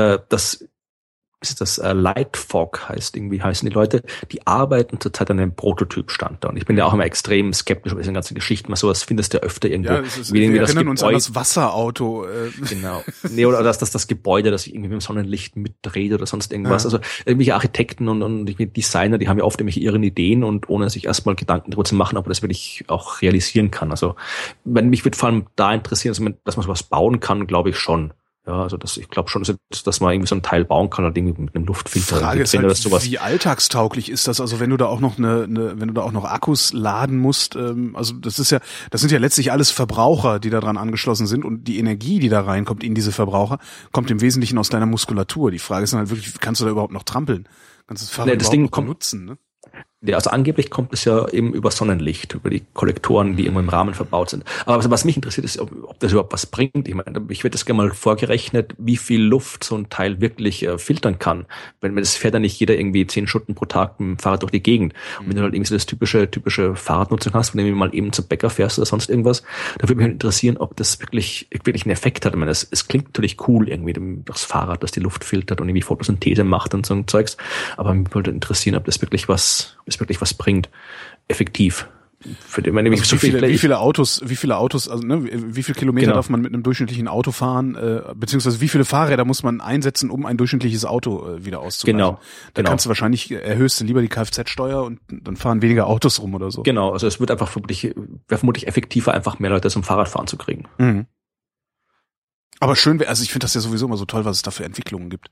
das Lightfog heißen die Leute, die arbeiten zurzeit an einem Prototypstand. Und ich bin ja auch immer extrem skeptisch über diese ganzen Geschichten, weil sowas findest du ja öfter irgendwo. Ja, wir erinnern uns an das Wasserauto. Genau. Nee, oder das Gebäude, das sich irgendwie mit dem Sonnenlicht mitdreht oder sonst irgendwas. Ja. Also irgendwelche Architekten und Designer, die haben ja oft irgendwelche ihren Ideen und ohne sich erstmal Gedanken darüber zu machen, ob man das wirklich auch realisieren kann. Also mich würde vor allem da interessieren, dass man sowas bauen kann, glaube ich schon. Ja, also ich glaube schon, dass man irgendwie so ein Teil bauen kann oder irgendwie mit einem Luftfilter. Die Frage ist halt, wie alltagstauglich ist das? Also wenn du da auch noch wenn du da auch noch Akkus laden musst, also das sind ja letztlich alles Verbraucher, die da dran angeschlossen sind und die Energie, die da reinkommt in diese Verbraucher, kommt im Wesentlichen aus deiner Muskulatur. Die Frage ist dann halt wirklich, kannst du da überhaupt noch trampeln? Kannst du das Fahrrad überhaupt noch nutzen, ne? Ja, also angeblich kommt es ja eben über Sonnenlicht, über die Kollektoren, die irgendwo im Rahmen verbaut sind. Aber was mich interessiert ist, ob das überhaupt was bringt. Ich meine, ich hätte das gerne mal vorgerechnet, wie viel Luft so ein Teil wirklich filtern kann. Wenn das fährt ja nicht jeder irgendwie 10 Stunden pro Tag mit dem Fahrrad durch die Gegend. Und wenn du halt irgendwie so das typische Fahrradnutzung hast, wenn du mal eben zum Bäcker fährst oder sonst irgendwas, da würde mich halt interessieren, ob das wirklich einen Effekt hat. Ich meine, es klingt natürlich cool irgendwie, das Fahrrad, das die Luft filtert und irgendwie Photosynthese macht und so ein Zeugs. Aber mich würde interessieren, ob das wirklich was bringt, effektiv. Also wie viele Autos, also wie viele Kilometer darf man mit einem durchschnittlichen Auto fahren, beziehungsweise wie viele Fahrräder muss man einsetzen, um ein durchschnittliches Auto wieder auszugleichen? Genau. Kannst du wahrscheinlich, erhöhst du lieber die Kfz-Steuer und dann fahren weniger Autos rum oder so. Genau, also es wird einfach wäre vermutlich effektiver, einfach mehr Leute zum Fahrradfahren zu kriegen. Mhm. Aber schön wäre, also ich finde das ja sowieso immer so toll, was es da für Entwicklungen gibt.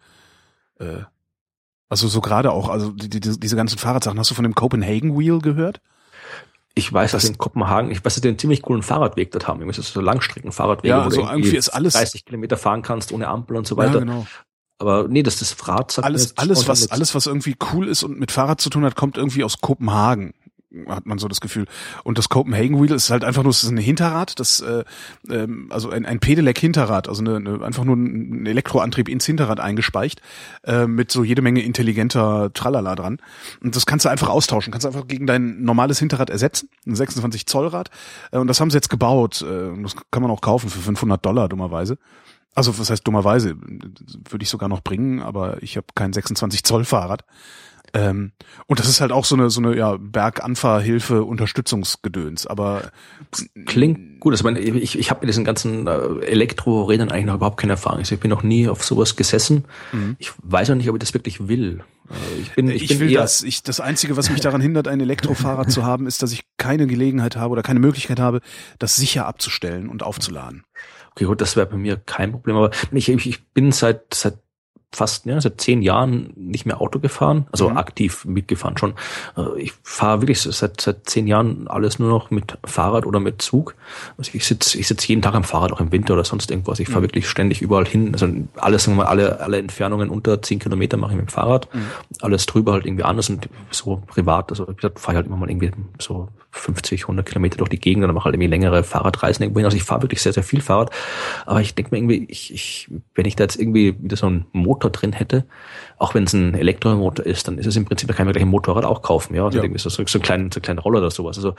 Also so gerade auch, also diese ganzen Fahrradsachen. Hast du von dem Copenhagen Wheel gehört? Ich weiß, dass in Kopenhagen, dass die einen ziemlich coolen Fahrradweg dort haben. Irgendwie so Langstreckenfahrradwege, ja, also irgendwie ist alles 30 Kilometer fahren kannst ohne Ampel und so weiter. Ja, genau. Aber nee, das Rad sagt alles, was irgendwie cool ist und mit Fahrrad zu tun hat, kommt irgendwie aus Kopenhagen. Hat man so das Gefühl. Und das Copenhagen Wheel ist halt einfach nur, es ist ein Hinterrad, also ein Pedelec-Hinterrad, also einfach nur ein Elektroantrieb ins Hinterrad eingespeicht, mit so jede Menge intelligenter Tralala dran. Und das kannst du einfach austauschen, kannst du einfach gegen dein normales Hinterrad ersetzen, ein 26 Zoll Rad. Und das haben sie jetzt gebaut. Das kann man auch kaufen für $500, dummerweise. Also was heißt dummerweise? Würde ich sogar noch bringen, aber ich habe kein 26 Zoll Fahrrad. Und das ist halt auch so eine Berganfahrhilfe, Unterstützungsgedöns, aber klingt gut. Also ich habe mit diesen ganzen Elektrorädern eigentlich noch überhaupt keine Erfahrung. Ich bin noch nie auf sowas gesessen. Mhm. Ich weiß auch nicht, ob ich das wirklich will. Das Einzige, was mich daran hindert, ein Elektrofahrrad zu haben, ist, dass ich keine Gelegenheit habe oder keine Möglichkeit habe, das sicher abzustellen und aufzuladen. Okay, gut, das wäre bei mir kein Problem. Aber ich bin seit seit 10 Jahren nicht mehr Auto gefahren, also aktiv mitgefahren schon. Ich fahre wirklich seit 10 Jahren alles nur noch mit Fahrrad oder mit Zug. Also ich sitz jeden Tag am Fahrrad, auch im Winter oder sonst irgendwas. Ich fahre wirklich ständig überall hin. Also alles, sagen wir mal, alle Entfernungen unter 10 Kilometer mache ich mit dem Fahrrad. Alles drüber halt irgendwie anders und so privat. Also wie gesagt, fahre ich halt immer mal irgendwie so 50, 100 Kilometer durch die Gegend oder mache halt irgendwie längere Fahrradreisen irgendwo hin. Also ich fahre wirklich sehr, sehr viel Fahrrad. Aber ich denke mir irgendwie, wenn ich da jetzt irgendwie wieder so einen Motor drin hätte, auch wenn es ein Elektromotor ist, dann ist es im Prinzip, da kann man gleich ein Motorrad auch kaufen, ja. Also irgendwie so einen kleinen Roller oder sowas. Also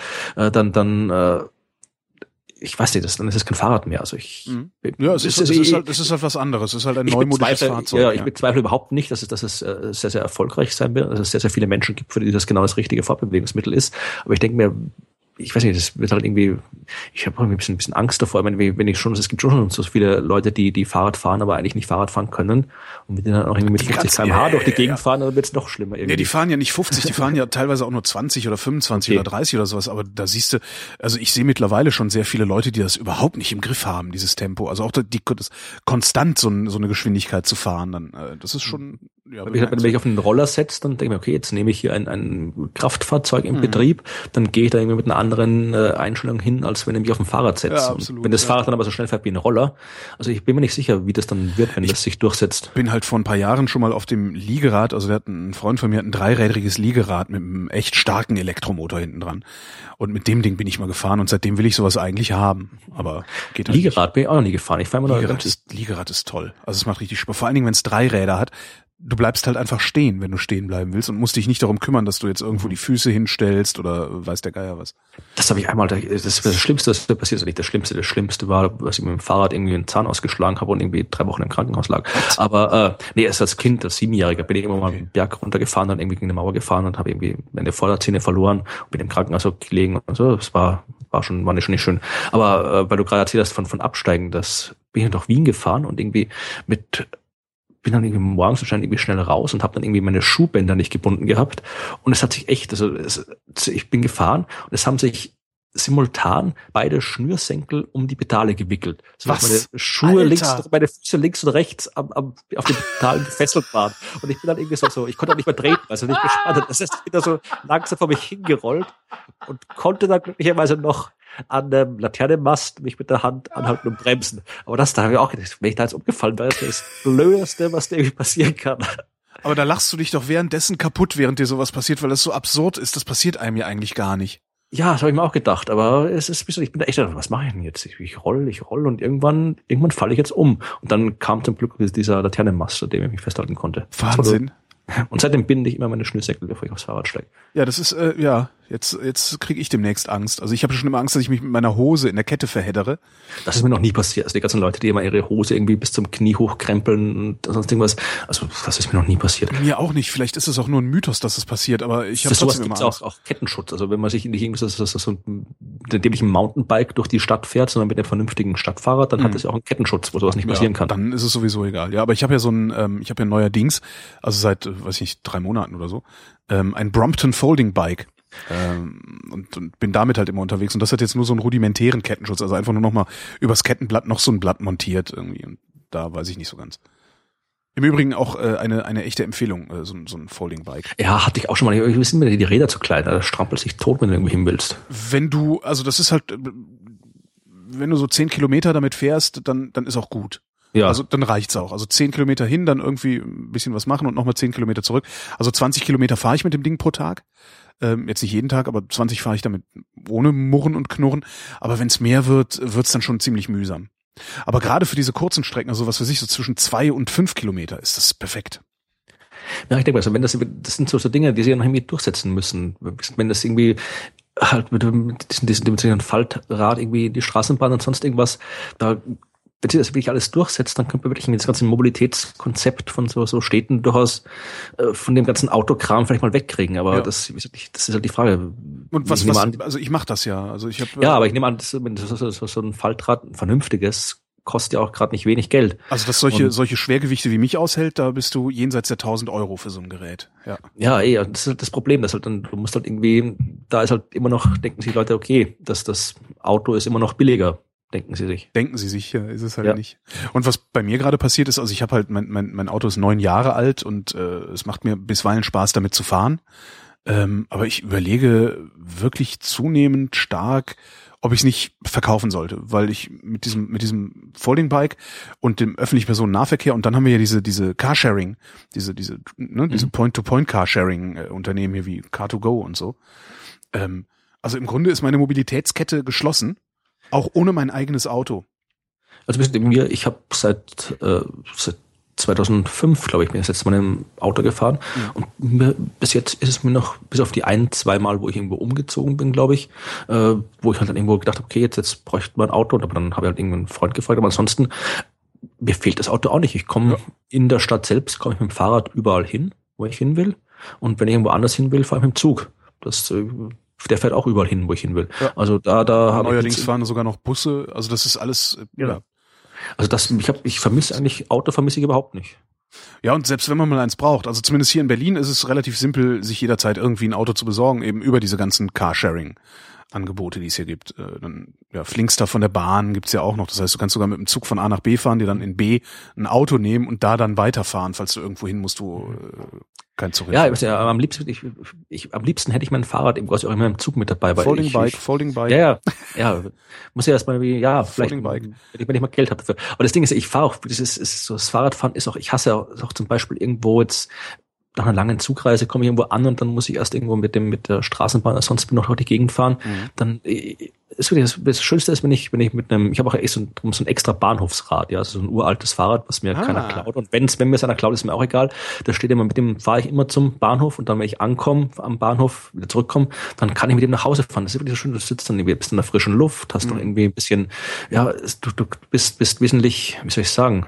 ich weiß nicht, dann ist es kein Fahrrad mehr. Also es ist halt was anderes. Es ist halt ein neumodisches Fahrzeug. Ja, ich bezweifle überhaupt nicht, dass es sehr, sehr erfolgreich sein wird, dass es sehr, sehr viele Menschen gibt, für die das genau das richtige Fortbewegungsmittel ist. Aber ich denke mir, ich weiß nicht, das wird halt irgendwie, ich habe irgendwie ein bisschen Angst davor, wenn es gibt schon so viele Leute, die Fahrrad fahren, aber eigentlich nicht Fahrrad fahren können und mit denen dann auch irgendwie mit 50 km/h durch die Gegend fahren, dann wird es noch schlimmer irgendwie. Nee, die fahren ja nicht 50, die fahren ja teilweise auch nur 20 oder 25 oder 30 oder sowas, aber da siehst du, also ich sehe mittlerweile schon sehr viele Leute, die das überhaupt nicht im Griff haben, dieses Tempo, also auch das konstant so eine Geschwindigkeit zu fahren, dann das ist schon, ja. Wenn ich auf einen Roller setze, dann denke ich mir, okay, jetzt nehme ich hier ein Kraftfahrzeug im Betrieb, dann gehe ich da irgendwie mit einer anderen Einstellung hin, als wenn ich mich auf ein Fahrrad setze. Ja, absolut, wenn das Fahrrad dann aber so schnell fährt wie ein Roller, also ich bin mir nicht sicher, wie das dann wird, wenn das sich durchsetzt. Ich bin halt vor ein paar Jahren schon mal auf dem Liegerad, also ein Freund von mir hat ein 3-rädriges Liegerad mit einem echt starken Elektromotor hinten dran. Und mit dem Ding bin ich mal gefahren und seitdem will ich sowas eigentlich haben. Aber geht halt Liegerad nicht. Bin ich auch noch nie gefahren. Ich fahre immer Liegerad ist toll. Also es macht richtig Spaß. Vor allen Dingen, wenn es 3 Räder hat. Du bleibst halt einfach stehen, wenn du stehen bleiben willst und musst dich nicht darum kümmern, dass du jetzt irgendwo die Füße hinstellst oder weiß der Geier was. Das habe ich einmal, das ist das Schlimmste, das passiert ist nicht das Schlimmste. Das Schlimmste war, dass ich mit dem Fahrrad irgendwie einen Zahn ausgeschlagen habe und irgendwie 3 Wochen im Krankenhaus lag. Aber als Kind, als 7-Jähriger, bin ich immer mal einen Berg runtergefahren und irgendwie gegen eine Mauer gefahren und habe irgendwie meine Vorderzähne verloren und bin im Krankenhaus gelegen und so. Das war schon nicht schön. Aber weil du gerade erzählt hast von Absteigen, das bin ich nach Wien gefahren und irgendwie bin dann irgendwie morgens wahrscheinlich irgendwie schnell raus und habe dann irgendwie meine Schuhbänder nicht gebunden gehabt. Und es hat sich echt, ich bin gefahren und es haben sich simultan beide Schnürsenkel um die Pedale gewickelt. So was? Meine Schuhe meine Füße links und rechts auf den Pedalen gefesselt waren. Und ich bin dann irgendwie so, ich konnte auch nicht mehr treten, also nicht gespannt. Das heißt, ich bin da so langsam vor mich hingerollt und konnte dann glücklicherweise noch an dem Laternenmast mich mit der Hand anhalten und bremsen. Aber da habe ich auch gedacht, wenn ich da jetzt umgefallen wäre, das ist das Blödeste, was dir irgendwie passieren kann. Aber da lachst du dich doch währenddessen kaputt, während dir sowas passiert, weil das so absurd ist. Das passiert einem ja eigentlich gar nicht. Ja, das habe ich mir auch gedacht, aber ich bin da echt, was mache ich denn jetzt? Ich roll und irgendwann falle ich jetzt um. Und dann kam zum Glück dieser Laternenmast, an dem ich mich festhalten konnte. Wahnsinn. Und seitdem binde ich immer meine Schnürsenkel, bevor ich aufs Fahrrad steige. Ja, das ist, jetzt kriege ich demnächst Angst. Also ich habe schon immer Angst, dass ich mich mit meiner Hose in der Kette verheddere. Das ist mir noch nie passiert. Also die ganzen Leute, die immer ihre Hose irgendwie bis zum Knie hochkrempeln und sonst irgendwas. Also das ist mir noch nie passiert. Mir auch nicht. Vielleicht ist es auch nur ein Mythos, dass es passiert, aber ich habe trotzdem immer Angst. Auch Kettenschutz. Also wenn man sich nicht irgendwie so indem ich ein Mountainbike durch die Stadt fährt, sondern mit einem vernünftigen Stadtfahrrad, dann hat es ja auch einen Kettenschutz, wo sowas nicht passieren kann. Dann ist es sowieso egal. Ja, aber ich habe ja neuerdings, also seit, 3 Monaten oder so, ein Brompton Folding Bike. Und bin damit halt immer unterwegs. Und das hat jetzt nur so einen rudimentären Kettenschutz, also einfach nur noch mal übers Kettenblatt noch so ein Blatt montiert irgendwie. Und da weiß ich nicht so ganz. Im Übrigen auch eine echte Empfehlung, so ein Folding Bike. Ja, hatte ich auch schon mal. Wir sind mir die Räder zu klein, da strampelt sich tot, wenn du irgendwo hin willst. Das ist halt, wenn du so 10 Kilometer damit fährst, dann ist auch gut. Ja. Also dann reicht's auch. Also 10 Kilometer hin, dann irgendwie ein bisschen was machen und nochmal 10 Kilometer zurück. Also 20 Kilometer fahre ich mit dem Ding pro Tag. Jetzt nicht jeden Tag, aber 20 fahre ich damit ohne Murren und Knurren. Aber wenn's mehr wird's dann schon ziemlich mühsam. Aber gerade für diese kurzen Strecken, also was weiß ich, so zwischen 2 und 5 Kilometer ist das perfekt. Ja, ich denke, also das sind so Dinge, die sie ja noch irgendwie durchsetzen müssen. Wenn das irgendwie halt mit diesem Faltrad irgendwie die Straßenbahn und sonst irgendwas, wenn sie das wirklich alles durchsetzt, dann könnte man wirklich das ganze Mobilitätskonzept von so Städten durchaus von dem ganzen Autokram vielleicht mal wegkriegen. Aber das ist halt die Frage. Und also ich mache das ja. Also ich habe aber ich nehme an, so ein Faltrad, ein vernünftiges, kostet ja auch gerade nicht wenig Geld. Also dass solche Schwergewichte wie mich aushält, da bist du jenseits der 1.000 Euro für so ein Gerät. Ja, das ist halt das Problem, dass halt dann, du musst halt irgendwie, da ist halt immer noch, denken sich Leute, okay, das Auto ist immer noch billiger. denken sie sich. Denken sie sich, ja, ist es halt nicht. Und was bei mir gerade passiert ist, also ich habe halt, mein Auto ist 9 Jahre alt und es macht mir bisweilen Spaß, damit zu fahren. Aber ich überlege wirklich zunehmend stark, ob ich es nicht verkaufen sollte, weil ich mit diesem Folding Bike und dem öffentlichen Personennahverkehr, und dann haben wir ja diese Carsharing, diese Point-to-Point Carsharing Unternehmen hier wie Car2Go und so. Also im Grunde ist meine Mobilitätskette geschlossen, auch ohne mein eigenes Auto. Also ich habe seit 2005, glaube ich, bin ich jetzt mal im Auto gefahren. Und bis jetzt ist es mir noch, bis auf die 1-2 Mal, wo ich irgendwo umgezogen bin, glaube ich, wo ich halt dann irgendwo gedacht habe, okay, jetzt bräuchte man ein Auto. Aber dann habe ich halt irgendeinen Freund gefragt. Aber ansonsten, mir fehlt das Auto auch nicht. Ich komme in der Stadt selbst, komme ich mit dem Fahrrad überall hin, wo ich hin will. Und wenn ich irgendwo anders hin will, fahre ich mit dem Zug. Der fährt auch überall hin, wo ich hin will. Ja. Also da habe ich. Neuerdings fahren sogar noch Busse. Also das ist alles, Also ich vermisse eigentlich, Auto vermisse ich überhaupt nicht. Ja, und selbst wenn man mal eins braucht, also zumindest hier in Berlin ist es relativ simpel, sich jederzeit irgendwie ein Auto zu besorgen, eben über diese ganzen Carsharing-Angebote, die es hier gibt. Dann Flinkster von der Bahn gibt's ja auch noch. Das heißt, du kannst sogar mit dem Zug von A nach B fahren, dir dann in B ein Auto nehmen und da dann weiterfahren, falls du irgendwo hin musst, wo kein Zug ist. Ja, am liebsten hätte ich mein Fahrrad eben quasi auch immer im Zug mit dabei. Folding Bike. Ja. Muss ja erstmal vielleicht, wenn ich mal Geld habe dafür. Aber das Ding ist, ich fahre auch, das Fahrradfahren ist auch, ich hasse auch zum Beispiel irgendwo jetzt, nach einer langen Zugreise komme ich irgendwo an und dann muss ich erst irgendwo mit der Straßenbahn oder sonst noch durch die Gegend fahren. Dann ist wirklich das Schönste ist, wenn ich mit einem, ich habe auch echt so ein extra Bahnhofsrad, ja, also so ein uraltes Fahrrad, was mir keiner klaut. Und wenn mir es einer klaut, ist mir auch egal. Da steht immer, mit dem fahre ich immer zum Bahnhof und dann, wenn ich ankomme am Bahnhof, wieder zurückkomme, dann kann ich mit dem nach Hause fahren. Das ist wirklich so schön, du sitzt dann irgendwie, bist in der frischen Luft, hast noch irgendwie ein bisschen, du bist wesentlich, wie soll ich sagen,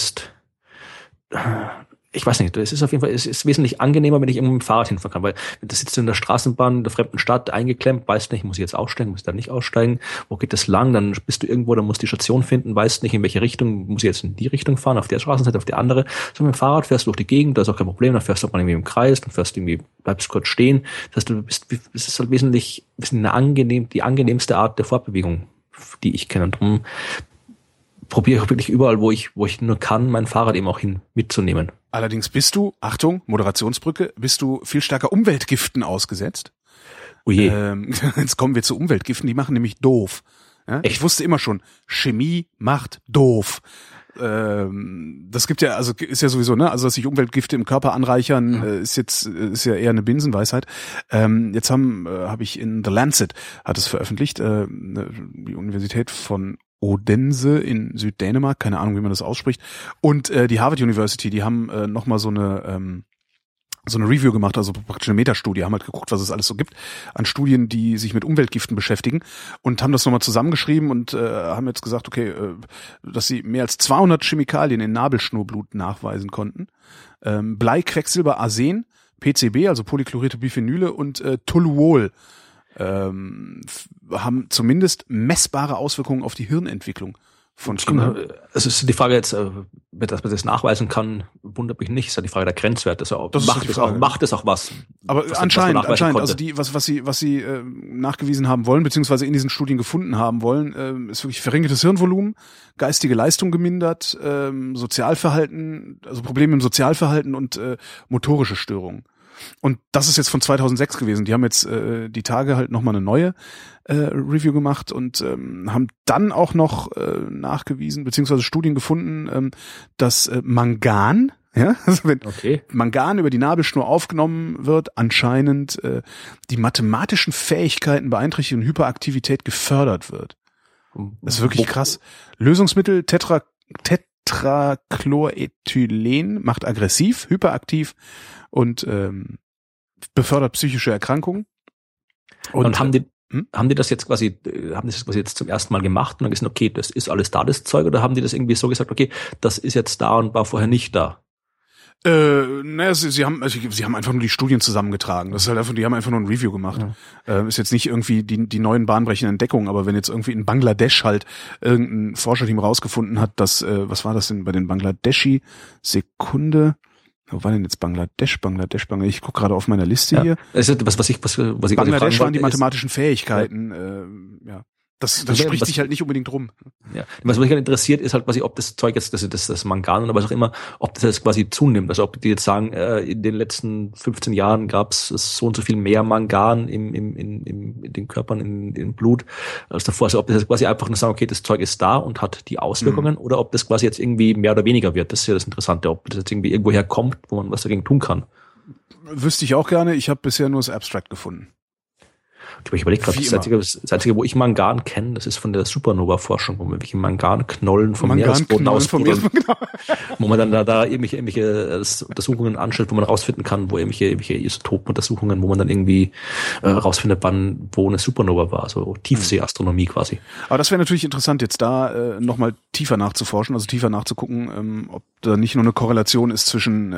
ich weiß nicht, es ist auf jeden Fall, es ist wesentlich angenehmer, wenn ich irgendwo mit dem Fahrrad hinfahren kann, weil da sitzt du in der Straßenbahn in der fremden Stadt eingeklemmt, weißt nicht, muss ich jetzt aussteigen, muss ich da nicht aussteigen, wo geht das lang, dann bist du irgendwo, dann musst du die Station finden, weißt nicht, in welche Richtung, muss ich jetzt in die Richtung fahren, auf der Straßenseite, auf die andere. So mit dem Fahrrad fährst du durch die Gegend, da ist auch kein Problem, dann fährst du auch mal irgendwie im Kreis, dann bleibst kurz stehen. Das heißt, es ist halt wesentlich die angenehmste Art der Fortbewegung, die ich kenne. Und darum probiere ich wirklich überall, wo ich nur kann, mein Fahrrad eben auch hin mitzunehmen. Allerdings bist du, Achtung, Moderationsbrücke, viel stärker Umweltgiften ausgesetzt. Oh je. Jetzt kommen wir zu Umweltgiften, die machen nämlich doof. Ja? Ich wusste immer schon, Chemie macht doof. Das gibt ja, also ist ja sowieso, ne, also dass sich Umweltgifte im Körper anreichern, ist ja eher eine Binsenweisheit. Jetzt habe ich in The Lancet hat es veröffentlicht, die Universität von Odense in Süddänemark, keine Ahnung, wie man das ausspricht, und die Harvard University, die haben nochmal so eine Review gemacht, also praktisch eine Metastudie, haben halt geguckt, was es alles so gibt an Studien, die sich mit Umweltgiften beschäftigen, und haben das nochmal zusammengeschrieben und haben jetzt gesagt, okay, dass sie mehr als 200 Chemikalien in Nabelschnurblut nachweisen konnten. Blei, Quecksilber, Arsen, PCB, also polychlorierte Biphenyle, und Toluol haben zumindest messbare Auswirkungen auf die Hirnentwicklung von Kindern. Es ist die Frage jetzt, dass man das nachweisen kann, wundert mich nicht. Es ist ja die Frage der Grenzwerte. Macht es auch was? Aber anscheinend, also was sie nachgewiesen haben wollen, beziehungsweise in diesen Studien gefunden haben wollen, ist wirklich verringertes Hirnvolumen, geistige Leistung gemindert, Sozialverhalten, also Probleme im Sozialverhalten und motorische Störungen. Und das ist jetzt von 2006 gewesen. Die haben jetzt die Tage halt nochmal eine neue Review gemacht und haben dann auch noch nachgewiesen, beziehungsweise Studien gefunden, dass Mangan, also wenn Mangan über die Nabelschnur aufgenommen wird, anscheinend die mathematischen Fähigkeiten beeinträchtigt und Hyperaktivität gefördert wird. Das ist wirklich krass. Lösungsmittel Tetrachlorethylen macht aggressiv, hyperaktiv und befördert psychische Erkrankungen. Und haben die das jetzt quasi jetzt zum ersten Mal gemacht und dann gesagt, okay, das ist alles da, das Zeug, oder haben die das irgendwie so gesagt, okay, das ist jetzt da und war vorher nicht da? Sie haben einfach nur die Studien zusammengetragen. Das ist halt einfach, die haben einfach nur ein Review gemacht. Ja. Ist jetzt nicht irgendwie die neuen bahnbrechenden Entdeckungen, aber wenn jetzt irgendwie in Bangladesch halt irgendein Forscherteam rausgefunden hat, dass, was war das denn bei den Bangladeschi? Sekunde. Wo war denn jetzt Bangladesch? Ich gucke gerade auf meiner Liste hier. Was ich Bangladesch waren die mathematischen Fähigkeiten, Das spricht sich halt nicht unbedingt rum. Ja. Was mich halt interessiert, ist halt quasi, ob das Zeug jetzt, das Mangan oder was auch immer, ob das jetzt quasi zunimmt. Also ob die jetzt sagen, in den letzten 15 Jahren gab es so und so viel mehr Mangan in den Körpern, im Blut als davor. Also ob das jetzt quasi einfach nur sagen, okay, das Zeug ist da und hat die Auswirkungen, oder ob das quasi jetzt irgendwie mehr oder weniger wird. Das ist ja das Interessante, ob das jetzt irgendwie irgendwoher kommt, wo man was dagegen tun kann. Wüsste ich auch gerne. Ich habe bisher nur das Abstract gefunden. Ich überlege gerade, das Einzige, wo ich Mangan kenne, das ist von der Supernova-Forschung, wo man irgendwelche Manganknollen vom Meeresboden ausbuddeln, wo man dann da irgendwelche Untersuchungen anstellt, wo man rausfinden kann, wo irgendwelche Isotopenuntersuchungen, wo man dann irgendwie rausfindet, wo eine Supernova war, also Tiefseeastronomie quasi. Aber das wäre natürlich interessant, jetzt da nochmal tiefer nachzuforschen, also tiefer nachzugucken, ob da nicht nur eine Korrelation ist zwischen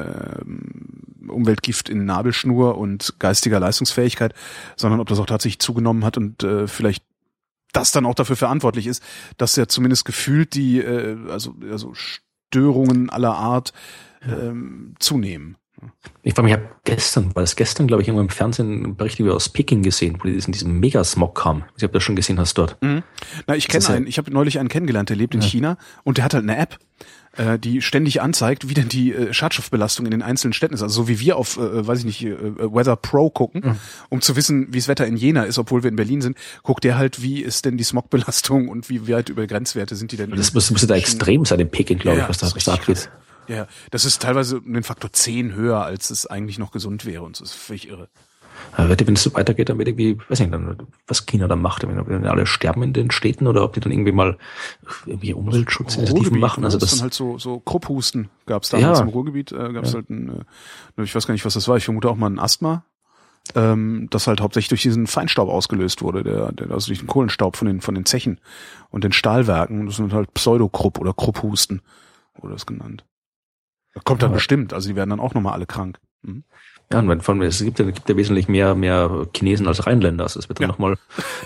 Umweltgift in Nabelschnur und geistiger Leistungsfähigkeit, sondern ob das auch tatsächlich zugenommen hat und vielleicht das dann auch dafür verantwortlich ist, dass ja zumindest gefühlt die also Störungen aller Art zunehmen. Ich habe gestern, glaube ich, irgendwo im Fernsehen einen Bericht aus Peking gesehen, wo die in diesem Megasmog kam. Ich habe das schon gesehen, hast dort. Mhm. Na, ich habe neulich einen kennengelernt, der lebt in China und der hat halt eine App, die ständig anzeigt, wie denn die Schadstoffbelastung in den einzelnen Städten ist. Also so wie wir auf, Weather Pro gucken, um zu wissen, wie das Wetter in Jena ist, obwohl wir in Berlin sind, guckt der halt, wie ist denn die Smogbelastung und wie weit über Grenzwerte sind die denn. Das müsste da extrem sein in Peking, glaube ich, was da abgeht. Ja, das ist teilweise um den Faktor 10 höher, als es eigentlich noch gesund wäre, und das ist völlig irre. Wenn es so weitergeht, dann wird irgendwie, weiß nicht, was China dann macht, ob die alle sterben in den Städten oder ob die dann irgendwie mal irgendwie Umweltschutzinitiativen machen. Also das ist dann halt so Krupphusten gab es damals im Ruhrgebiet, gab es halt ich weiß gar nicht, was das war, ich vermute auch mal ein Asthma, das halt hauptsächlich durch diesen Feinstaub ausgelöst wurde, der also durch den Kohlenstaub von den Zechen und den Stahlwerken. Das sind halt Pseudokrupp oder Krupphusten, wurde das genannt. Das kommt dann bestimmt, also die werden dann auch nochmal alle krank. Mhm. Ja, und es gibt ja wesentlich mehr Chinesen als Rheinländer. Also es wird dann nochmal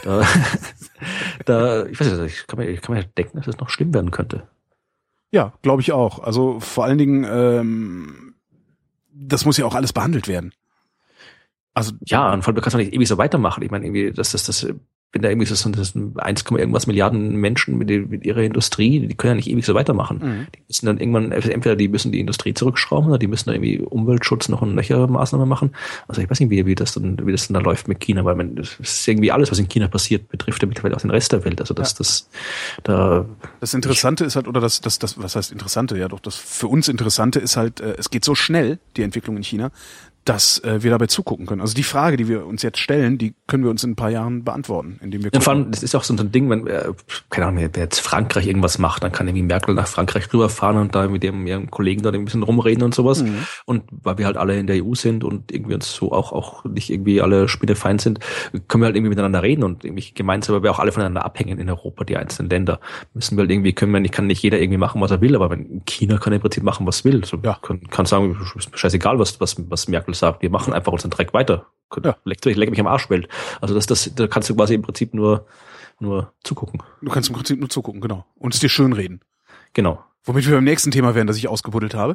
ich weiß nicht, ich kann mir denken, dass es noch schlimm werden könnte. Ja, glaube ich auch. Also vor allen Dingen, das muss ja auch alles behandelt werden. Also ja, und vor allem du kannst nicht ewig so weitermachen. Ich meine, irgendwie, wenn da irgendwie so 1, irgendwas Milliarden Menschen mit ihrer Industrie, die können ja nicht ewig so weitermachen. Mhm. Die müssen dann irgendwann, entweder die müssen die Industrie zurückschrauben oder die müssen dann irgendwie Umweltschutz noch und nöcher Maßnahmen machen. Also ich weiß nicht, wie das dann da läuft mit China, weil das ist irgendwie alles, was in China passiert, betrifft ja mittlerweile auch den Rest der Welt. Also das Interessante ist halt, oder das, was heißt Interessante? Ja, doch, das für uns Interessante ist halt, es geht so schnell, die Entwicklung in China, dass wir dabei zugucken können. Also die Frage, die wir uns jetzt stellen, die können wir uns in ein paar Jahren beantworten, indem wir gucken. Vor allem, das ist auch so ein Ding, wenn, keine Ahnung, wer jetzt Frankreich irgendwas macht, dann kann irgendwie Merkel nach Frankreich rüberfahren und da mit ihrem Kollegen da ein bisschen rumreden und sowas. Mhm. Und weil wir halt alle in der EU sind und irgendwie uns so auch nicht irgendwie alle spinnefeind sind, können wir halt irgendwie miteinander reden und irgendwie gemeinsam, weil wir auch alle voneinander abhängen in Europa, die einzelnen Länder. Müssen wir halt irgendwie, kann nicht jeder irgendwie machen, was er will, aber wenn China kann im Prinzip machen, was will. So, ja. Kann sagen, ist scheißegal, was Merkel sagt, wir machen einfach unseren Dreck weiter. Ja. Leck mich am Arsch, Welt. Also da kannst du quasi im Prinzip nur zugucken. Du kannst im Prinzip nur zugucken, genau. Und es dir schön reden. Genau. Womit wir beim nächsten Thema wären, das ich ausgebuddelt habe.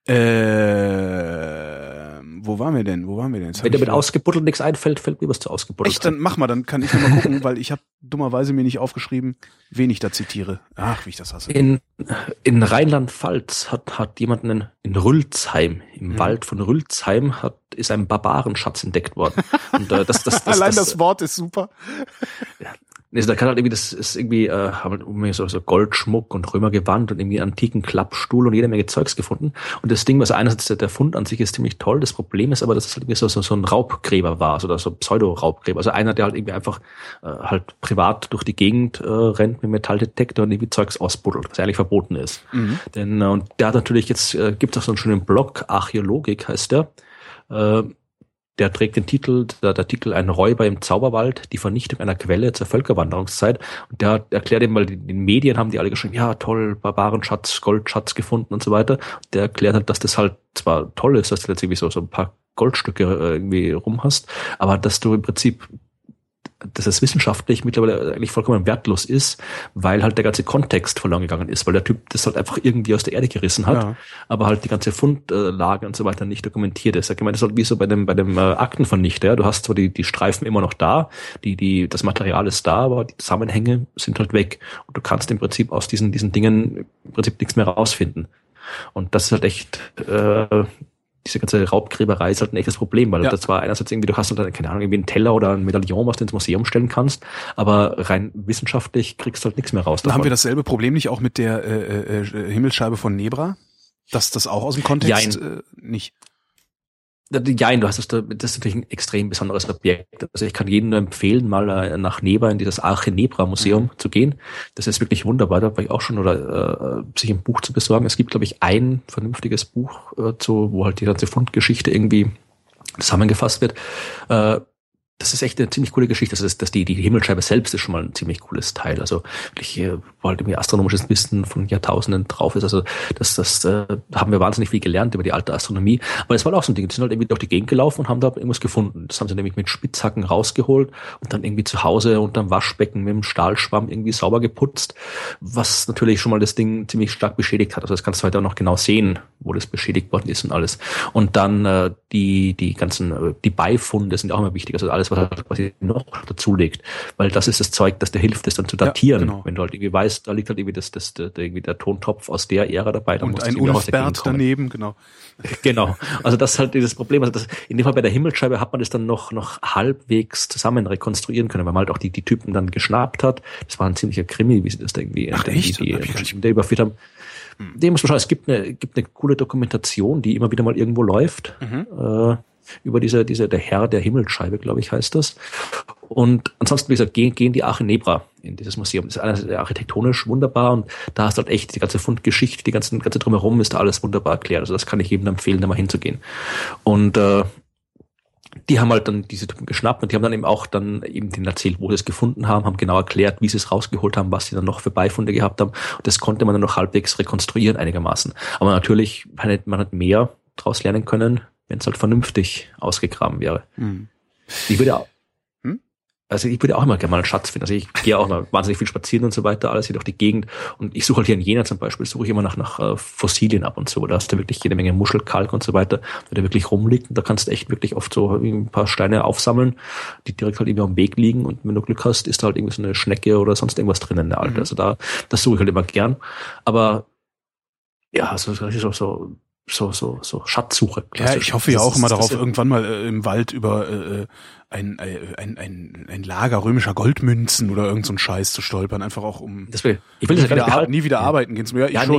Wo waren wir denn? Wenn dir mit ausgebuddelt nichts einfällt, fällt mir was zu ausgebuddelt. Echt? Dann mach mal, dann kann ich noch mal gucken, weil ich habe dummerweise mir nicht aufgeschrieben, wen ich da zitiere. Ach, wie ich das hasse. In Rheinland-Pfalz hat jemand in Rülzheim, im Wald von Rülzheim, ist ein Barbarenschatz entdeckt worden. Und, allein das Wort ist super. Ja. Da kann halt irgendwie, das ist irgendwie, haben so Goldschmuck und Römergewand und irgendwie antiken Klappstuhl und jede Menge Zeugs gefunden. Und das Ding, was einerseits der Fund an sich ist ziemlich toll, das Problem ist aber, dass es halt irgendwie so ein Raubgräber war, oder so Pseudo-Raubgräber. Also einer, der halt irgendwie einfach halt privat durch die Gegend rennt mit Metalldetektor und irgendwie Zeugs ausbuddelt, was eigentlich verboten ist. Mhm. Denn, und der hat natürlich jetzt, gibt es auch so einen schönen Blog, Archäologik heißt der, der trägt den Titel, der Titel Ein Räuber im Zauberwald, die Vernichtung einer Quelle zur Völkerwanderungszeit. Und der erklärt eben, weil den Medien haben die alle geschrieben, ja toll, Barbarenschatz, Goldschatz gefunden und so weiter. Der erklärt halt, dass das halt zwar toll ist, dass du jetzt irgendwie so ein paar Goldstücke irgendwie rum hast, aber dass du im Prinzip dass es wissenschaftlich mittlerweile eigentlich vollkommen wertlos ist, weil halt der ganze Kontext verloren gegangen ist, weil der Typ das halt einfach irgendwie aus der Erde gerissen hat, aber halt die ganze Fundlage und so weiter nicht dokumentiert ist. Ich meine, das ist halt wie so bei dem Aktenvernichter. Ja? Du hast zwar die Streifen immer noch da, das Material ist da, aber die Zusammenhänge sind halt weg. Und du kannst im Prinzip aus diesen Dingen im Prinzip nichts mehr rausfinden. Und das ist halt echt, diese ganze Raubgräberei ist halt ein echtes Problem, weil das war einerseits irgendwie, du hast halt, keine Ahnung, irgendwie einen Teller oder ein Medaillon, was du ins Museum stellen kannst, aber rein wissenschaftlich kriegst du halt nichts mehr raus davon. Haben wir dasselbe Problem nicht auch mit der Himmelsscheibe von Nebra? Dass das auch aus dem Kontext nicht? Jein, das ist natürlich ein extrem besonderes Objekt. Also ich kann jedem nur empfehlen, mal nach Nebra in dieses Arche Nebra Museum zu gehen. Das ist wirklich wunderbar. Da war ich auch schon, oder sich ein Buch zu besorgen. Es gibt, glaube ich, ein vernünftiges Buch, wo halt die ganze Fundgeschichte irgendwie zusammengefasst wird. Das ist echt eine ziemlich coole Geschichte. Das ist, dass die Himmelsscheibe selbst ist schon mal ein ziemlich cooles Teil. Also wirklich, wo halt irgendwie astronomisches Wissen von Jahrtausenden drauf ist. Also das haben wir wahnsinnig viel gelernt über die alte Astronomie. Aber es war auch so ein Ding. Die sind halt irgendwie durch die Gegend gelaufen und haben da irgendwas gefunden. Das haben sie nämlich mit Spitzhacken rausgeholt und dann irgendwie zu Hause unterm Waschbecken mit dem Stahlschwamm irgendwie sauber geputzt, was natürlich schon mal das Ding ziemlich stark beschädigt hat. Also das kannst du heute auch noch genau sehen, wo das beschädigt worden ist und alles. Und dann die Beifunde sind auch immer wichtig. Also alles, was er quasi noch dazulegt, weil das ist das Zeug, das dir hilft, das dann zu datieren. Ja, genau. Wenn du halt irgendwie weißt, da liegt halt irgendwie der Tontopf aus der Ära dabei. Dann und ein Ulfbert daneben, genau. Genau. Also das ist halt dieses Problem. Also in dem Fall bei der Himmelsscheibe hat man das dann noch halbwegs zusammen rekonstruieren können, weil man halt auch die Typen dann geschnappt hat. Das war ein ziemlicher Krimi, wie sie das da irgendwie der überführt haben. Dem muss man schauen, es gibt eine coole Dokumentation, die immer wieder mal irgendwo läuft. Über der Herr der Himmelsscheibe, glaube ich, heißt das. Und ansonsten, wie gesagt, gehen die Arche Nebra in dieses Museum. Das ist einerseits architektonisch wunderbar und da hast du halt echt die ganze Fundgeschichte, die ganze Drumherum ist da alles wunderbar erklärt. Also das kann ich jedem empfehlen, da mal hinzugehen. Und die haben halt dann diese Typen geschnappt und die haben dann eben denen erzählt, wo sie es gefunden haben genau erklärt, wie sie es rausgeholt haben, was sie dann noch für Beifunde gehabt haben. Und das konnte man dann noch halbwegs rekonstruieren einigermaßen. Aber natürlich, man hat mehr draus lernen können, wenn es halt vernünftig ausgegraben wäre. Ich würde auch immer gerne mal einen Schatz finden. Also ich gehe auch immer wahnsinnig viel spazieren und so weiter, alles hier durch die Gegend. Und ich suche halt hier in Jena zum Beispiel, suche ich immer nach Fossilien ab und so. Da hast du wirklich jede Menge Muschelkalk und so weiter, der wirklich rumliegt. Und da kannst du echt wirklich oft so ein paar Steine aufsammeln, die direkt halt irgendwie am Weg liegen. Und wenn du Glück hast, ist da halt irgendwie so eine Schnecke oder sonst irgendwas drin in der Alte. Also das suche ich halt immer gern. Aber ja, das ist auch so Schatzsuche. Ja, ich hoffe ja auch immer darauf, irgendwann mal im Wald über ein Lager römischer Goldmünzen oder irgend so ein Scheiß zu stolpern, einfach auch ich will nie wieder arbeiten gehen zu mir. Ich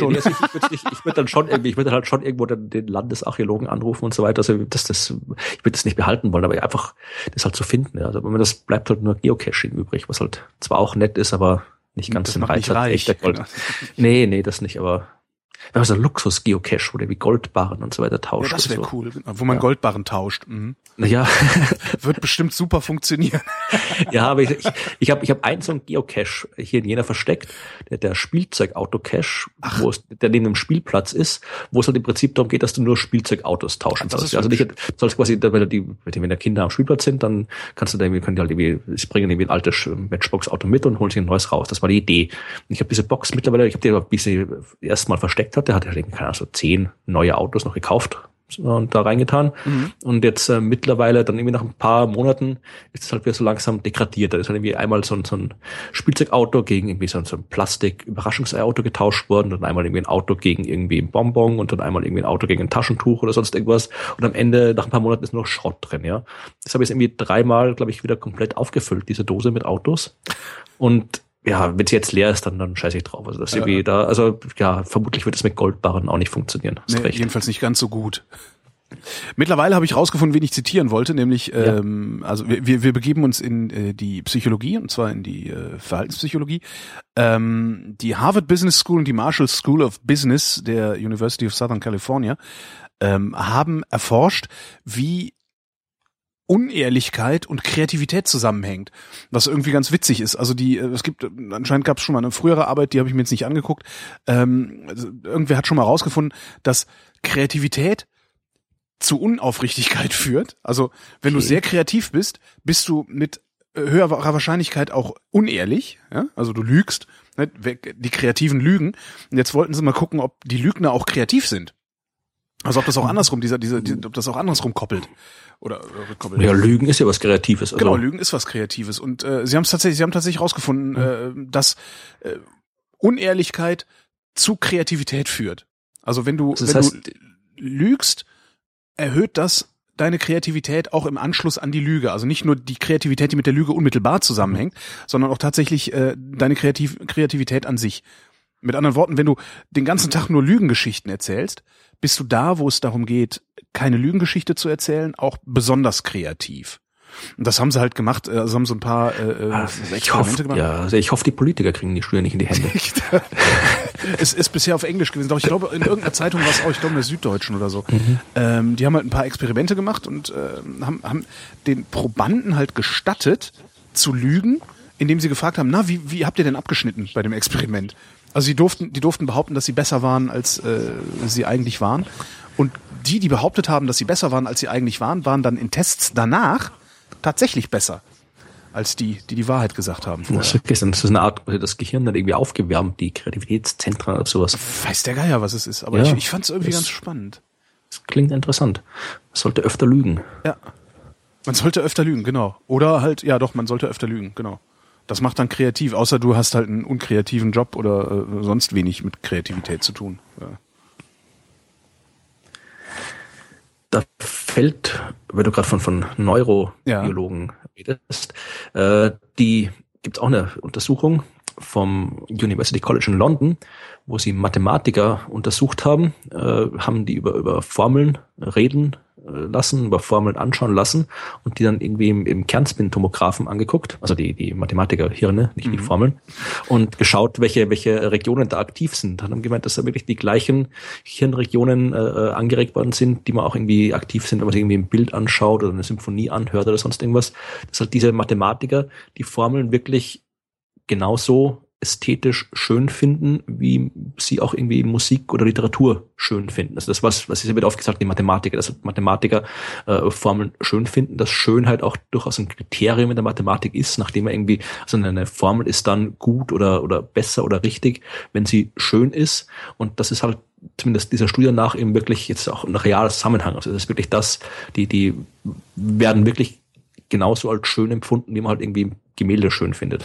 würde dann halt schon irgendwo den Landesarchäologen anrufen und so weiter. Also ich würde das nicht behalten wollen, aber einfach das halt zu finden. Ja. Also das bleibt halt nur Geocaching übrig, was halt zwar auch nett ist, aber nicht ganz den Reiz hat. Echter Gold. Genau. Nee, das nicht, aber wenn man so Luxus-Geocache, wo der wie Goldbarren und so weiter tauscht. Ja, das wäre cool, wo man Goldbarren tauscht. Ja. Wird bestimmt super funktionieren. Ja, aber ich hab einen so einen Geocache hier in Jena versteckt, der Spielzeugauto-Cache, der neben dem Spielplatz ist, wo es halt im Prinzip darum geht, dass du nur Spielzeugautos tauschen sollst. Also nicht, sollst quasi, wenn der Kinder am Spielplatz sind, dann können die halt irgendwie, sie bringen irgendwie ein altes Matchbox-Auto mit und holen sich ein neues raus. Das war die Idee. Und ich habe diese Box mittlerweile, bis sie erstmal versteckt hatte, hat er keine Ahnung, so 10 neue Autos noch gekauft und da reingetan. Und jetzt mittlerweile, dann irgendwie nach ein paar Monaten, ist es halt wieder so langsam degradiert. Da ist halt irgendwie einmal so ein Spielzeugauto gegen irgendwie so ein Plastik-Überraschungsei-Auto getauscht worden, dann einmal irgendwie ein Auto gegen irgendwie ein Bonbon und dann einmal irgendwie ein Auto gegen ein Taschentuch oder sonst irgendwas. Und am Ende, nach ein paar Monaten, ist nur noch Schrott drin, ja. Das habe ich jetzt irgendwie 3-mal, glaube ich, wieder komplett aufgefüllt, diese Dose mit Autos. Und ja, wenn sie jetzt leer ist, dann scheiße ich drauf. Also das irgendwie da, also ja, vermutlich wird es mit Goldbarren auch nicht funktionieren. Nee, jedenfalls nicht ganz so gut. Mittlerweile habe ich rausgefunden, wen ich zitieren wollte, nämlich also wir begeben uns in die Psychologie, und zwar in die Verhaltenspsychologie. Die Harvard Business School und die Marshall School of Business der University of Southern California haben erforscht, wie Unehrlichkeit und Kreativität zusammenhängt, was irgendwie ganz witzig ist. Also anscheinend gab es schon mal eine frühere Arbeit, die habe ich mir jetzt nicht angeguckt. Irgendwer hat schon mal rausgefunden, dass Kreativität zu Unaufrichtigkeit führt. Also wenn du sehr kreativ bist, bist du mit höherer Wahrscheinlichkeit auch unehrlich, ja? Also du lügst, ne? Die Kreativen lügen. Und jetzt wollten sie mal gucken, ob die Lügner auch kreativ sind. Also ob das auch andersrum, ob das auch andersrum koppelt. Oder rückkoppelt. Ja, Lügen ist ja was Kreatives. Genau, Lügen ist was Kreatives. Und sie haben tatsächlich rausgefunden, dass Unehrlichkeit zu Kreativität führt. Also wenn du lügst, erhöht das deine Kreativität auch im Anschluss an die Lüge. Also nicht nur die Kreativität, die mit der Lüge unmittelbar zusammenhängt, sondern auch tatsächlich deine Kreativität an sich. Mit anderen Worten, wenn du den ganzen Tag nur Lügengeschichten erzählst, bist du da, wo es darum geht, keine Lügengeschichte zu erzählen, auch besonders kreativ. Und das haben sie halt gemacht, also haben so ein paar Experimente gemacht. Ja, also ich hoffe, die Politiker kriegen die Steuer nicht in die Hände. Es ist bisher auf Englisch gewesen, doch ich glaube, in irgendeiner Zeitung war es auch, ich glaube in der Süddeutschen oder so. Die haben halt ein paar Experimente gemacht und haben den Probanden halt gestattet, zu lügen, indem sie gefragt haben, na, wie habt ihr denn abgeschnitten bei dem Experiment? Also die durften behaupten, dass sie besser waren, als sie eigentlich waren. Und die behauptet haben, dass sie besser waren, als sie eigentlich waren, waren dann in Tests danach tatsächlich besser als die Wahrheit gesagt haben. Das ist eine Art, das Gehirn dann irgendwie aufgewärmt, die Kreativitätszentren oder sowas. Weiß der Geier, was es ist, aber ja, ich fand es irgendwie ganz spannend. Das klingt interessant. Man sollte öfter lügen. Ja, man sollte öfter lügen, genau. Oder halt, ja doch, man sollte öfter lügen, genau. Das macht dann kreativ, außer du hast halt einen unkreativen Job oder sonst wenig mit Kreativität zu tun. Ja. Da fällt, wenn du gerade von Neurobiologen redest, die gibt's auch eine Untersuchung vom University College in London, wo sie Mathematiker untersucht haben, haben die über Formeln reden lassen, über Formeln anschauen lassen und die dann irgendwie im Kernspintomographen angeguckt, also die Mathematiker-Hirne, nicht die Formeln, und geschaut, welche Regionen da aktiv sind. Dann haben gemeint, dass da wirklich die gleichen Hirnregionen angeregt worden sind, die man auch irgendwie aktiv sind, wenn man sich irgendwie ein Bild anschaut oder eine Symphonie anhört oder sonst irgendwas. Dass halt diese Mathematiker die Formeln wirklich genauso ästhetisch schön finden, wie sie auch irgendwie Musik oder Literatur schön finden. Also das, was ist ja wieder oft gesagt, die Mathematiker, dass Mathematiker Formeln schön finden, dass Schönheit auch durchaus ein Kriterium in der Mathematik ist, nachdem er irgendwie, also eine Formel ist dann gut oder besser oder richtig, wenn sie schön ist. Und das ist halt zumindest dieser Studie nach eben wirklich jetzt auch ein realer Zusammenhang. Also das ist wirklich das, die werden wirklich genauso als schön empfunden, wie man halt irgendwie Gemälde schön findet.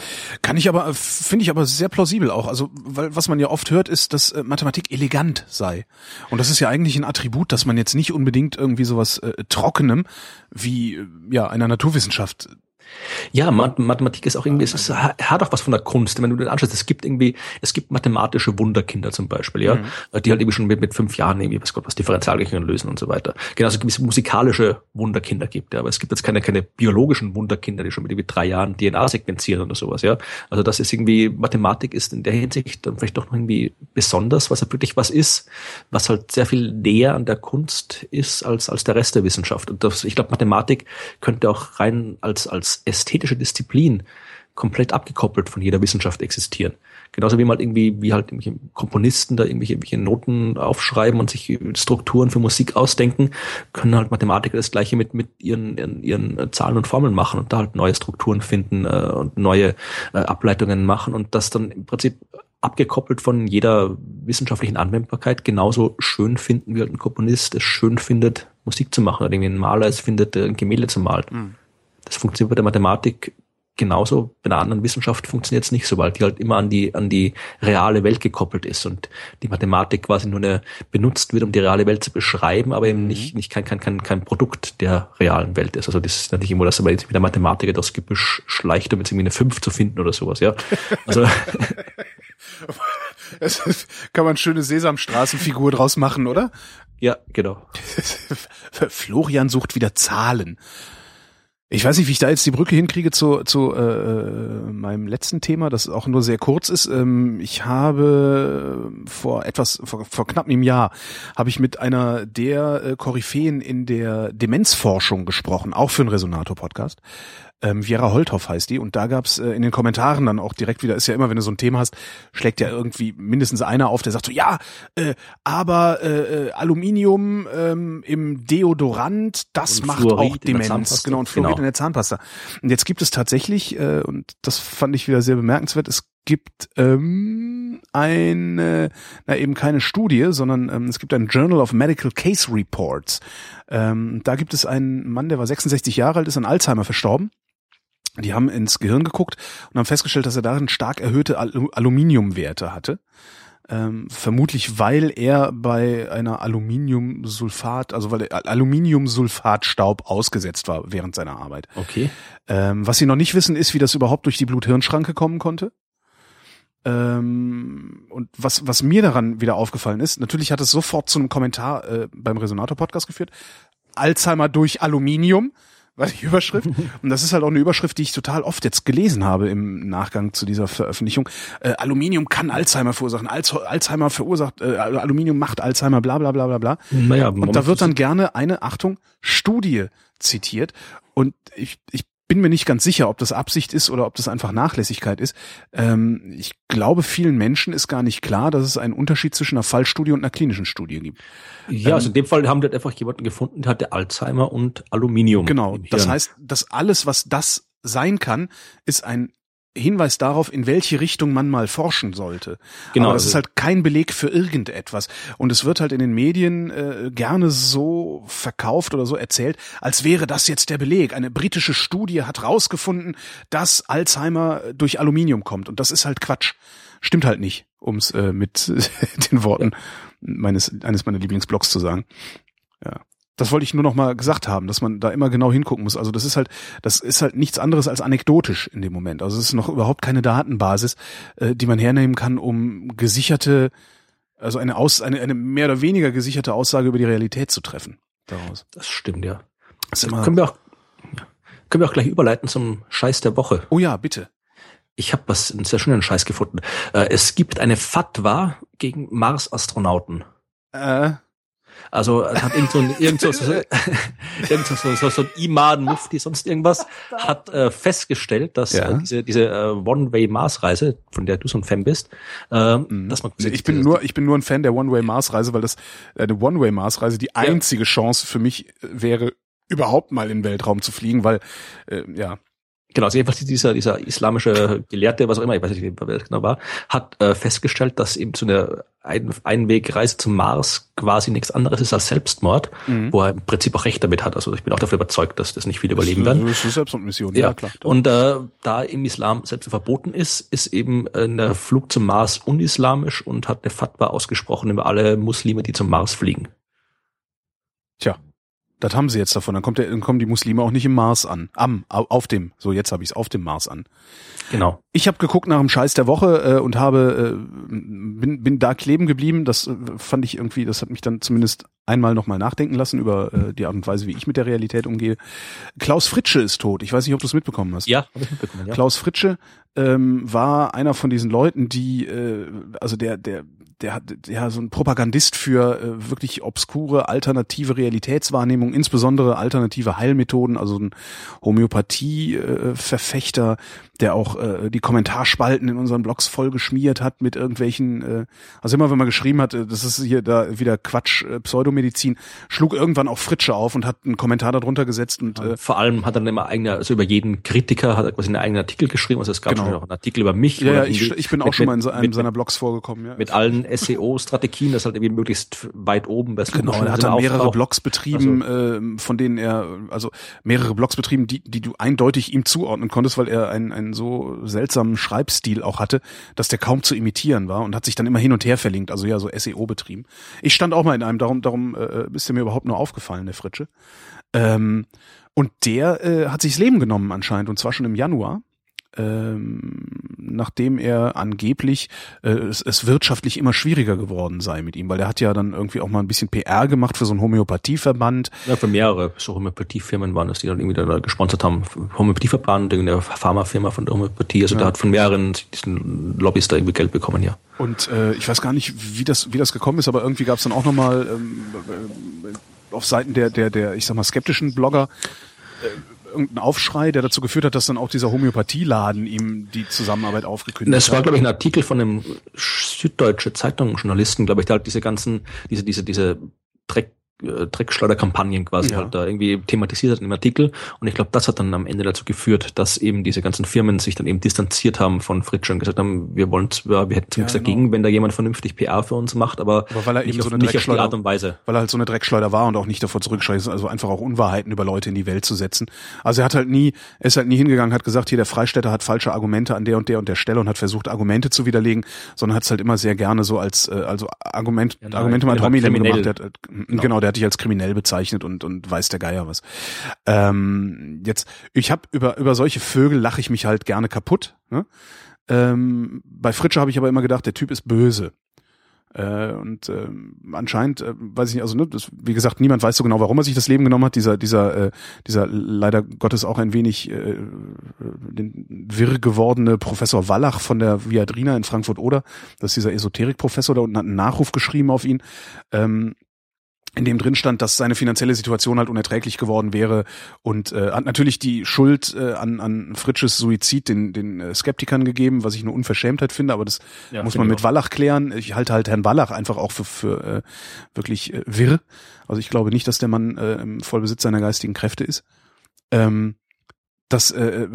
Finde ich aber sehr plausibel auch. Also, weil was man ja oft hört, ist, dass Mathematik elegant sei. Und das ist ja eigentlich ein Attribut, dass man jetzt nicht unbedingt irgendwie sowas Trockenem wie einer Naturwissenschaft. Ja, Mathematik ist auch irgendwie, hat auch was von der Kunst. Wenn du den anschaust, es gibt mathematische Wunderkinder zum Beispiel, ja, die halt irgendwie schon mit 5 Jahren irgendwie, was Differentialgleichungen lösen und so weiter. Genauso gibt es musikalische Wunderkinder ja, aber es gibt jetzt keine biologischen Wunderkinder, die schon mit irgendwie 3 Jahren DNA sequenzieren oder sowas, ja. Also das ist irgendwie, Mathematik ist in der Hinsicht dann vielleicht doch noch irgendwie besonders, was halt wirklich was ist, was halt sehr viel näher an der Kunst ist als der Rest der Wissenschaft. Und ich glaube, Mathematik könnte auch rein als ästhetische Disziplin komplett abgekoppelt von jeder Wissenschaft existieren. Genauso wie man wie irgendwelche Komponisten da irgendwelche Noten aufschreiben und sich Strukturen für Musik ausdenken, können halt Mathematiker das Gleiche mit ihren Zahlen und Formeln machen und da halt neue Strukturen finden und neue Ableitungen machen und das dann im Prinzip abgekoppelt von jeder wissenschaftlichen Anwendbarkeit genauso schön finden, wie halt ein Komponist es schön findet, Musik zu machen oder irgendwie ein Maler es findet, ein Gemälde zu malen. Das funktioniert bei der Mathematik genauso. Bei einer anderen Wissenschaft funktioniert es nicht so, weil die halt immer an die reale Welt gekoppelt ist und die Mathematik quasi nur benutzt wird, um die reale Welt zu beschreiben, aber eben nicht kein Produkt der realen Welt ist. Also das ist nicht immer, dass man jetzt mit der Mathematiker durchs Gebüsch schleicht, um jetzt irgendwie eine 5 zu finden oder sowas, ja. Also kann man eine schöne Sesamstraßenfigur draus machen, oder? Ja, genau. Florian sucht wieder Zahlen. Ich weiß nicht, wie ich da jetzt die Brücke hinkriege zu meinem letzten Thema, das auch nur sehr kurz ist. Ich habe vor knapp einem Jahr habe ich mit einer der Koryphäen in der Demenzforschung gesprochen, auch für einen Resonator-Podcast. Vera Holthoff heißt die, und da gab's in den Kommentaren dann auch direkt wieder, ist ja immer, wenn du so ein Thema hast, schlägt ja irgendwie mindestens einer auf, der sagt so, ja, aber Aluminium im Deodorant, das und macht Fluorid auch Demenz. Genau, und Fluorid in der Zahnpasta. Und jetzt gibt es tatsächlich, und das fand ich wieder sehr bemerkenswert, es gibt eben keine Studie, sondern es gibt ein Journal of Medical Case Reports. Da gibt es einen Mann, der war 66 Jahre alt, ist an Alzheimer verstorben. Die haben ins Gehirn geguckt und haben festgestellt, dass er darin stark erhöhte Aluminiumwerte hatte. Vermutlich, weil er bei einer weil er Aluminiumsulfatstaub ausgesetzt war während seiner Arbeit. Okay. Was sie noch nicht wissen, ist, wie das überhaupt durch die Blut-Hirn-Schranke kommen konnte. Und was mir daran wieder aufgefallen ist, natürlich hat es sofort zu einem Kommentar beim Resonator-Podcast geführt. Alzheimer durch Aluminium war die Überschrift. Und das ist halt auch eine Überschrift, die ich total oft jetzt gelesen habe im Nachgang zu dieser Veröffentlichung. Aluminium kann Alzheimer verursachen. Alzheimer verursacht, Aluminium macht Alzheimer, bla bla bla bla bla. Naja, und da wird dann gerne eine, Achtung, Studie zitiert. Und ich bin mir nicht ganz sicher, ob das Absicht ist oder ob das einfach Nachlässigkeit ist. Ich glaube, vielen Menschen ist gar nicht klar, dass es einen Unterschied zwischen einer Fallstudie und einer klinischen Studie gibt. Ja, also in dem Fall haben die einfach jemanden gefunden, der hatte Alzheimer und Aluminium. Genau, das heißt, dass alles, was das sein kann, ist ein Hinweis darauf, in welche Richtung man mal forschen sollte. Genau, aber das ist halt kein Beleg für irgendetwas. Und es wird halt in den Medien gerne so verkauft oder so erzählt, als wäre das jetzt der Beleg. Eine britische Studie hat rausgefunden, dass Alzheimer durch Aluminium kommt. Und das ist halt Quatsch. Stimmt halt nicht, um es mit den Worten eines meiner Lieblingsblogs zu sagen. Ja. Das wollte ich nur noch mal gesagt haben, dass man da immer genau hingucken muss. Also das ist halt nichts anderes als anekdotisch in dem Moment. Also es ist noch überhaupt keine Datenbasis, die man hernehmen kann, um gesicherte, also eine mehr oder weniger gesicherte Aussage über die Realität zu treffen daraus. Das stimmt, ja. Können wir auch gleich überleiten zum Scheiß der Woche. Oh ja, bitte. Ich habe einen sehr schönen Scheiß gefunden. Es gibt eine Fatwa gegen Mars-Astronauten. Also es hat so ein Imam Mufti, sonst irgendwas, hat festgestellt, dass diese One-Way-Mars-Reise, von der du so ein Fan bist, dass man ich bin nur ein Fan der One-Way-Mars-Reise, weil das eine One-Way-Mars-Reise die einzige Chance für mich wäre, überhaupt mal in den Weltraum zu fliegen, weil Genau, also jedenfalls dieser islamische Gelehrte, was auch immer, ich weiß nicht, wer das genau war, hat festgestellt, dass eben so eine Einwegreise zum Mars quasi nichts anderes ist als Selbstmord, wo er im Prinzip auch recht damit hat. Also ich bin auch dafür überzeugt, dass das nicht viele überleben werden. Das ist eine Selbstmordmission, ja klar. Und da im Islam selbst verboten ist eben der Flug zum Mars unislamisch und hat eine Fatwa ausgesprochen über alle Muslime, die zum Mars fliegen. Tja. Das haben sie jetzt davon. Dann kommen die Muslime auch nicht im Mars an. Auf dem Mars an. Genau. Ich habe geguckt nach dem Scheiß der Woche und bin da kleben geblieben. Das fand ich irgendwie, das hat mich dann zumindest einmal nochmal nachdenken lassen über die Art und Weise, wie ich mit der Realität umgehe. Klaus Fritsche ist tot. Ich weiß nicht, ob du es mitbekommen hast. Ja, habe ich mitbekommen, ja. Klaus Fritsche war einer von diesen Leuten, die, der hat so ein Propagandist für wirklich obskure alternative Realitätswahrnehmung, insbesondere alternative Heilmethoden, also ein Homöopathie-Verfechter, der auch die Kommentarspalten in unseren Blogs voll geschmiert hat mit irgendwelchen, also immer wenn man geschrieben hat, das ist hier da wieder Quatsch, Pseudomedizin, schlug irgendwann auch Fritsche auf und hat einen Kommentar darunter gesetzt und vor allem hat er dann immer also über jeden Kritiker hat er quasi einen eigenen Artikel geschrieben, also es gab schon auch einen Artikel über mich. Ja, ich bin auch schon mal in einem seiner Blogs vorgekommen, ja. Mit allen SEO-Strategien, das halt irgendwie möglichst weit oben. Genau, er hat dann mehrere Blogs betrieben, von denen mehrere Blogs betrieben, die du eindeutig ihm zuordnen konntest, weil er einen so seltsamen Schreibstil auch hatte, dass der kaum zu imitieren war und hat sich dann immer hin und her verlinkt, also ja, so SEO betrieben. Ich stand auch mal in einem, darum ist er mir überhaupt nur aufgefallen, der Fritsche. Und der hat sich das Leben genommen anscheinend, und zwar schon im Januar. Nachdem er angeblich es wirtschaftlich immer schwieriger geworden sei mit ihm, weil der hat ja dann irgendwie auch mal ein bisschen PR gemacht für so einen Homöopathieverband. Ja, für mehrere so Homöopathiefirmen waren das, die dann irgendwie da gesponsert haben. Homöopathieverband, irgendeine Pharmafirma von der Homöopathie, also der hat von mehreren diesen Lobbys da irgendwie Geld bekommen, ja. Und ich weiß gar nicht, wie das gekommen ist, aber irgendwie gab es dann auch nochmal auf Seiten der ich sag mal skeptischen Blogger irgendein Aufschrei, der dazu geführt hat, dass dann auch dieser Homöopathieladen ihm die Zusammenarbeit aufgekündigt hat? Das war, glaube ich, ein Artikel von einem Süddeutsche Zeitung-Journalisten, glaube ich, der halt diese Dreckschleuderkampagnen quasi halt da irgendwie thematisiert hat im Artikel. Und ich glaube, das hat dann am Ende dazu geführt, dass eben diese ganzen Firmen sich dann eben distanziert haben von Fritsche und gesagt haben, wir hätten nichts dagegen, wenn da jemand vernünftig PR für uns macht, aber weil er nicht, eben so eine nicht auf die Art und Weise. Weil er halt so eine Dreckschleuder war und auch nicht davor zurückscheißt, also einfach auch Unwahrheiten über Leute in die Welt zu setzen. Also er ist halt nie hingegangen, hat gesagt, hier der Freistädter hat falsche Argumente an der und der Stelle und hat versucht, Argumente zu widerlegen, sondern hat es halt immer sehr gerne so als Argumente mal Tommy gemacht. Der hat dich als kriminell bezeichnet und weiß der Geier was. Ich habe über solche Vögel lache ich mich halt gerne kaputt. Ne? Bei Fritsche habe ich aber immer gedacht, der Typ ist böse. Anscheinend, weiß ich nicht, also wie gesagt, niemand weiß so genau, warum er sich das Leben genommen hat. Dieser leider Gottes auch ein wenig wirr gewordene Professor Wallach von der Viadrina in Frankfurt-Oder, das ist dieser Esoterik-Professor, da unten hat einen Nachruf geschrieben auf ihn, in dem drin stand, dass seine finanzielle Situation halt unerträglich geworden wäre und hat natürlich die Schuld an Fritsches Suizid den Skeptikern gegeben, was ich eine Unverschämtheit finde, aber das muss man mit Wallach klären. Ich halte halt Herrn Wallach einfach auch für wirklich wirr. Also ich glaube nicht, dass der Mann im Vollbesitz seiner geistigen Kräfte ist. Was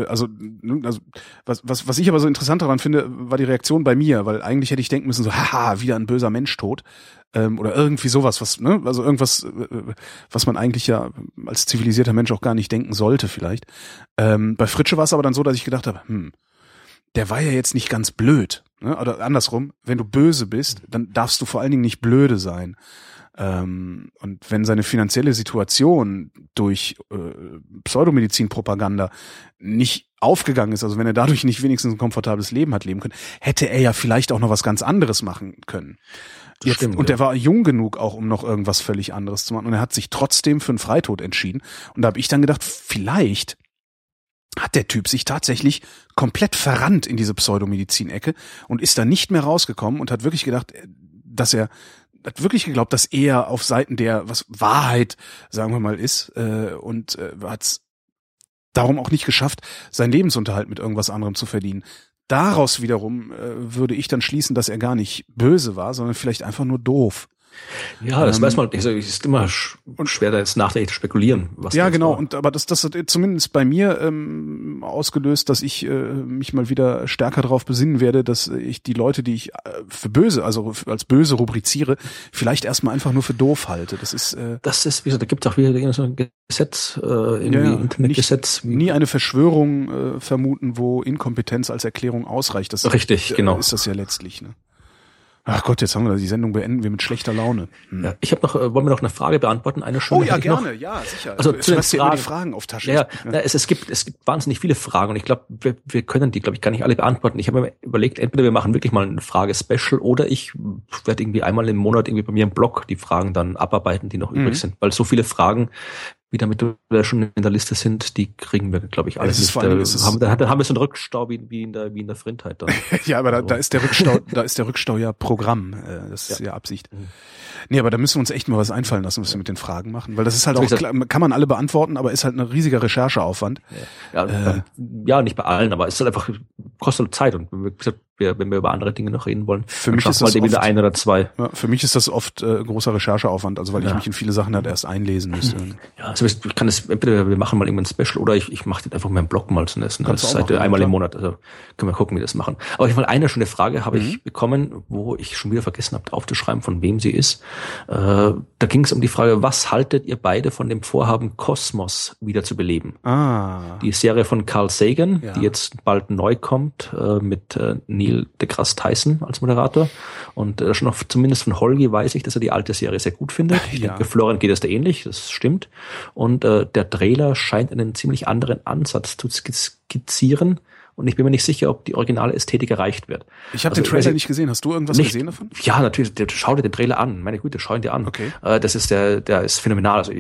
ich aber so interessant daran finde, war die Reaktion bei mir, weil eigentlich hätte ich denken müssen, so, haha, wieder ein böser Mensch tot, oder irgendwie sowas, also irgendwas, was man eigentlich ja als zivilisierter Mensch auch gar nicht denken sollte vielleicht. Bei Fritsche war es aber dann so, dass ich gedacht habe, der war ja jetzt nicht ganz blöd, ne? Oder andersrum, wenn du böse bist, dann darfst du vor allen Dingen nicht blöde sein. Und wenn seine finanzielle Situation durch Pseudomedizin-Propaganda nicht aufgegangen ist, also wenn er dadurch nicht wenigstens ein komfortables Leben hat leben können, hätte er ja vielleicht auch noch was ganz anderes machen können. Und der war jung genug auch, um noch irgendwas völlig anderes zu machen. Und er hat sich trotzdem für einen Freitod entschieden. Und da habe ich dann gedacht, vielleicht hat der Typ sich tatsächlich komplett verrannt in diese Pseudomedizin-Ecke und ist da nicht mehr rausgekommen und hat wirklich gedacht, hat wirklich geglaubt, dass er auf Seiten der, was Wahrheit, sagen wir mal, ist, und hat es darum auch nicht geschafft, seinen Lebensunterhalt mit irgendwas anderem zu verdienen. Daraus wiederum würde ich dann schließen, dass er gar nicht böse war, sondern vielleicht einfach nur doof. Ja, das weiß man. Es ist immer schwer, da jetzt nachträglich zu spekulieren. Was ja, genau. Aber das hat zumindest bei mir ausgelöst, dass ich mich mal wieder stärker darauf besinnen werde, dass ich die Leute, die ich für böse, also als böse rubriziere, vielleicht erstmal einfach nur für doof halte. Das ist, wie gesagt, da gibt es auch wieder so ein Gesetz, Internetgesetz. Nie eine Verschwörung vermuten, wo Inkompetenz als Erklärung ausreicht. Das richtig, genau. Ist das ja letztlich, ne? Ach Gott, jetzt haben wir die Sendung beenden wir mit schlechter Laune. Ja, ich habe wollen wir noch eine Frage beantworten? Eine schöne. Oh ja, gerne, ja, sicher. Also zu den Fragen. Die Fragen auf Tasche. Ja. Es gibt wahnsinnig viele Fragen und ich glaube, wir können die, glaube ich, gar nicht alle beantworten. Ich habe mir überlegt, entweder wir machen wirklich mal eine Frage-Special oder ich werde irgendwie einmal im Monat irgendwie bei mir im Blog die Fragen dann abarbeiten, die noch übrig sind, weil so viele Fragen, wie damit wir schon in der Liste sind, die kriegen wir, glaube ich, alles nicht. Da haben wir so einen Rückstau wie in der Frindheit. Ja, aber da ist der Rückstau ja Programm. Das ist ja Absicht. Nee, aber da müssen wir uns echt mal was einfallen lassen, was wir mit den Fragen machen. Weil das ist halt auch, klar, kann man alle beantworten, aber ist halt ein riesiger Rechercheaufwand. Ja, nicht bei allen, aber es ist halt einfach, kostet Zeit. Und wenn wir über andere Dinge noch reden wollen, für mich ist das oft, wieder ein oder zwei. Ja, für mich ist das oft großer Rechercheaufwand, also weil ich mich in viele Sachen halt erst einlesen müsste. Ja, also ich kann das, entweder wir machen mal irgendwann ein Special oder ich mache das einfach meinen Blog mal zu essen. Das ist einmal im Monat, also können wir gucken, wie wir das machen. Aber ich mal eine schöne Frage habe ich bekommen, wo ich schon wieder vergessen habe aufzuschreiben, von wem sie ist. Da ging es um die Frage, was haltet ihr beide von dem Vorhaben, Kosmos wieder zu beleben? Die Serie von Carl Sagan, die jetzt bald neu kommt, mit Neil deGrasse Tyson als Moderator. Und schon noch zumindest von Holgi weiß ich, dass er die alte Serie sehr gut findet. Ich denke, Florian geht es da ähnlich, das stimmt. Und der Trailer scheint einen ziemlich anderen Ansatz zu skizzieren. Und ich bin mir nicht sicher, ob die originale Ästhetik erreicht wird. Ich habe den Trailer nicht gesehen. Hast du irgendwas gesehen davon? Ja, natürlich. Schau dir den Trailer an. Meine Güte, schau ihn dir an. Okay. Das ist der ist phänomenal. Also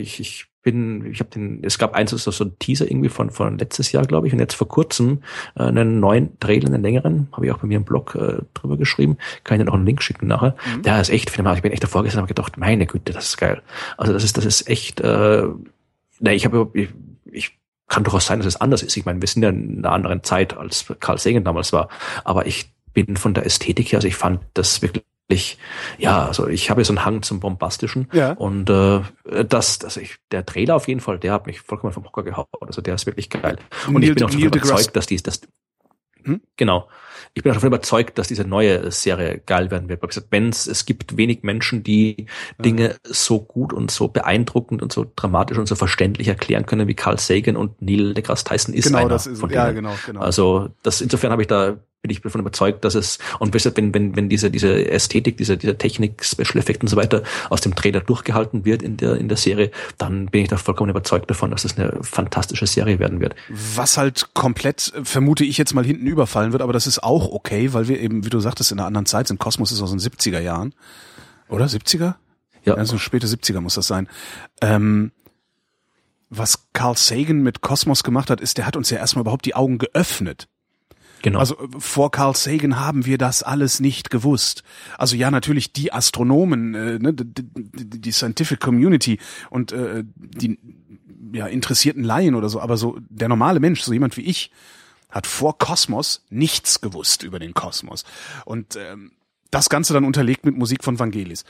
es gab so einen Teaser irgendwie von letztes Jahr, glaube ich, und jetzt vor kurzem einen neuen Trailer, einen längeren, habe ich auch bei mir im Blog drüber geschrieben. Kann ich dir noch einen Link schicken nachher. Der ist echt phänomenal. Ich bin echt davor gesessen und habe gedacht, meine Güte, das ist geil. Also das ist echt, ich kann durchaus sein, dass es anders ist. Ich meine, wir sind ja in einer anderen Zeit, als Carl Sagan damals war. Aber ich bin von der Ästhetik her, also ich fand das wirklich, ja, also ich habe ja so einen Hang zum Bombastischen. Ja. Und der Trailer auf jeden Fall, der hat mich vollkommen vom Hocker gehauen. Also der ist wirklich geil. Und ich bin auch davon überzeugt, dass genau. Ich bin auch davon überzeugt, dass diese neue Serie geil werden wird. Es gibt wenig Menschen, die Dinge so gut und so beeindruckend und so dramatisch und so verständlich erklären können wie Carl Sagan, und Neil deGrasse Tyson ist einer von denen. Ja, genau. Also insofern bin ich davon überzeugt, dass es, und wenn diese Ästhetik, diese Technik, Special Effect und so weiter aus dem Trailer durchgehalten wird in der Serie, dann bin ich da vollkommen überzeugt davon, dass es eine fantastische Serie werden wird. Was halt komplett, vermute ich jetzt mal, hinten überfallen wird, aber das ist auch okay, weil wir eben, wie du sagtest, in einer anderen Zeit sind. Kosmos ist aus den 70er Jahren. Oder? 70er? Ja. Also späte 70er muss das sein. Was Carl Sagan mit Kosmos gemacht hat, ist, der hat uns ja erstmal überhaupt die Augen geöffnet. Genau. Also vor Carl Sagan haben wir das alles nicht gewusst. Also ja, natürlich die Astronomen, die Scientific Community und die interessierten Laien oder so, aber so der normale Mensch, so jemand wie ich, hat vor Kosmos nichts gewusst über den Kosmos. Und das Ganze dann unterlegt mit Musik von Vangelis.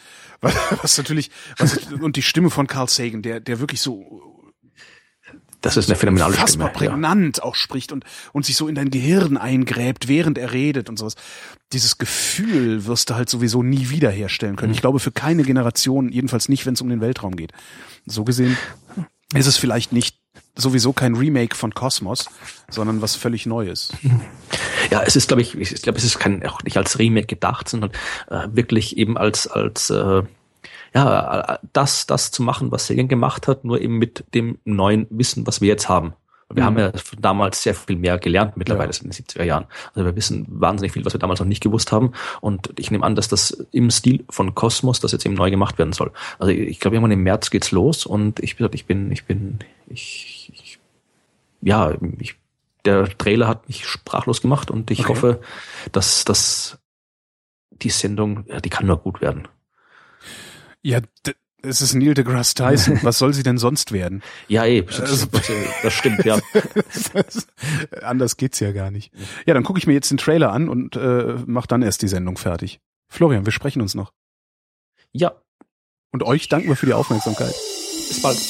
Und die Stimme von Carl Sagan, der wirklich so, das ist eine phänomenale Stimme. Unfassbar prägnant auch spricht und sich so in dein Gehirn eingräbt, während er redet und sowas. Dieses Gefühl wirst du halt sowieso nie wieder herstellen können. Ich glaube, für keine Generation, jedenfalls nicht, wenn es um den Weltraum geht. So gesehen ist es vielleicht sowieso kein Remake von Kosmos, sondern was völlig Neues. Ja, es ist, glaube ich, es ist auch nicht als Remake gedacht, sondern wirklich eben als das zu machen, was Sagan gemacht hat, nur eben mit dem neuen Wissen, was wir jetzt haben. Wir haben ja damals sehr viel mehr gelernt, mittlerweile in den 70er Jahren. Also wir wissen wahnsinnig viel, was wir damals noch nicht gewusst haben. Und ich nehme an, dass das im Stil von Kosmos, das jetzt eben neu gemacht werden soll. Also ich glaube, irgendwann im März geht's los, und der Trailer hat mich sprachlos gemacht, und ich hoffe, dass die Sendung, die kann nur gut werden. Ja, es ist Neil deGrasse Tyson. Was soll sie denn sonst werden? Ja, das stimmt, ja. Anders geht's ja gar nicht. Ja, dann gucke ich mir jetzt den Trailer an und mach dann erst die Sendung fertig. Florian, wir sprechen uns noch. Ja. Und euch danken wir für die Aufmerksamkeit. Bis bald.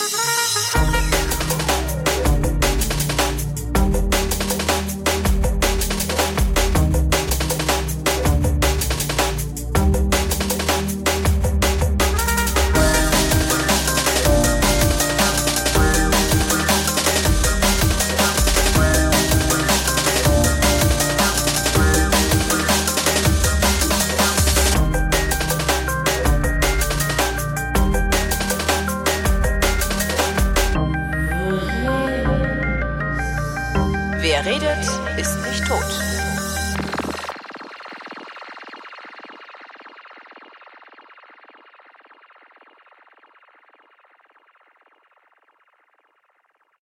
Wer redet, ist nicht tot.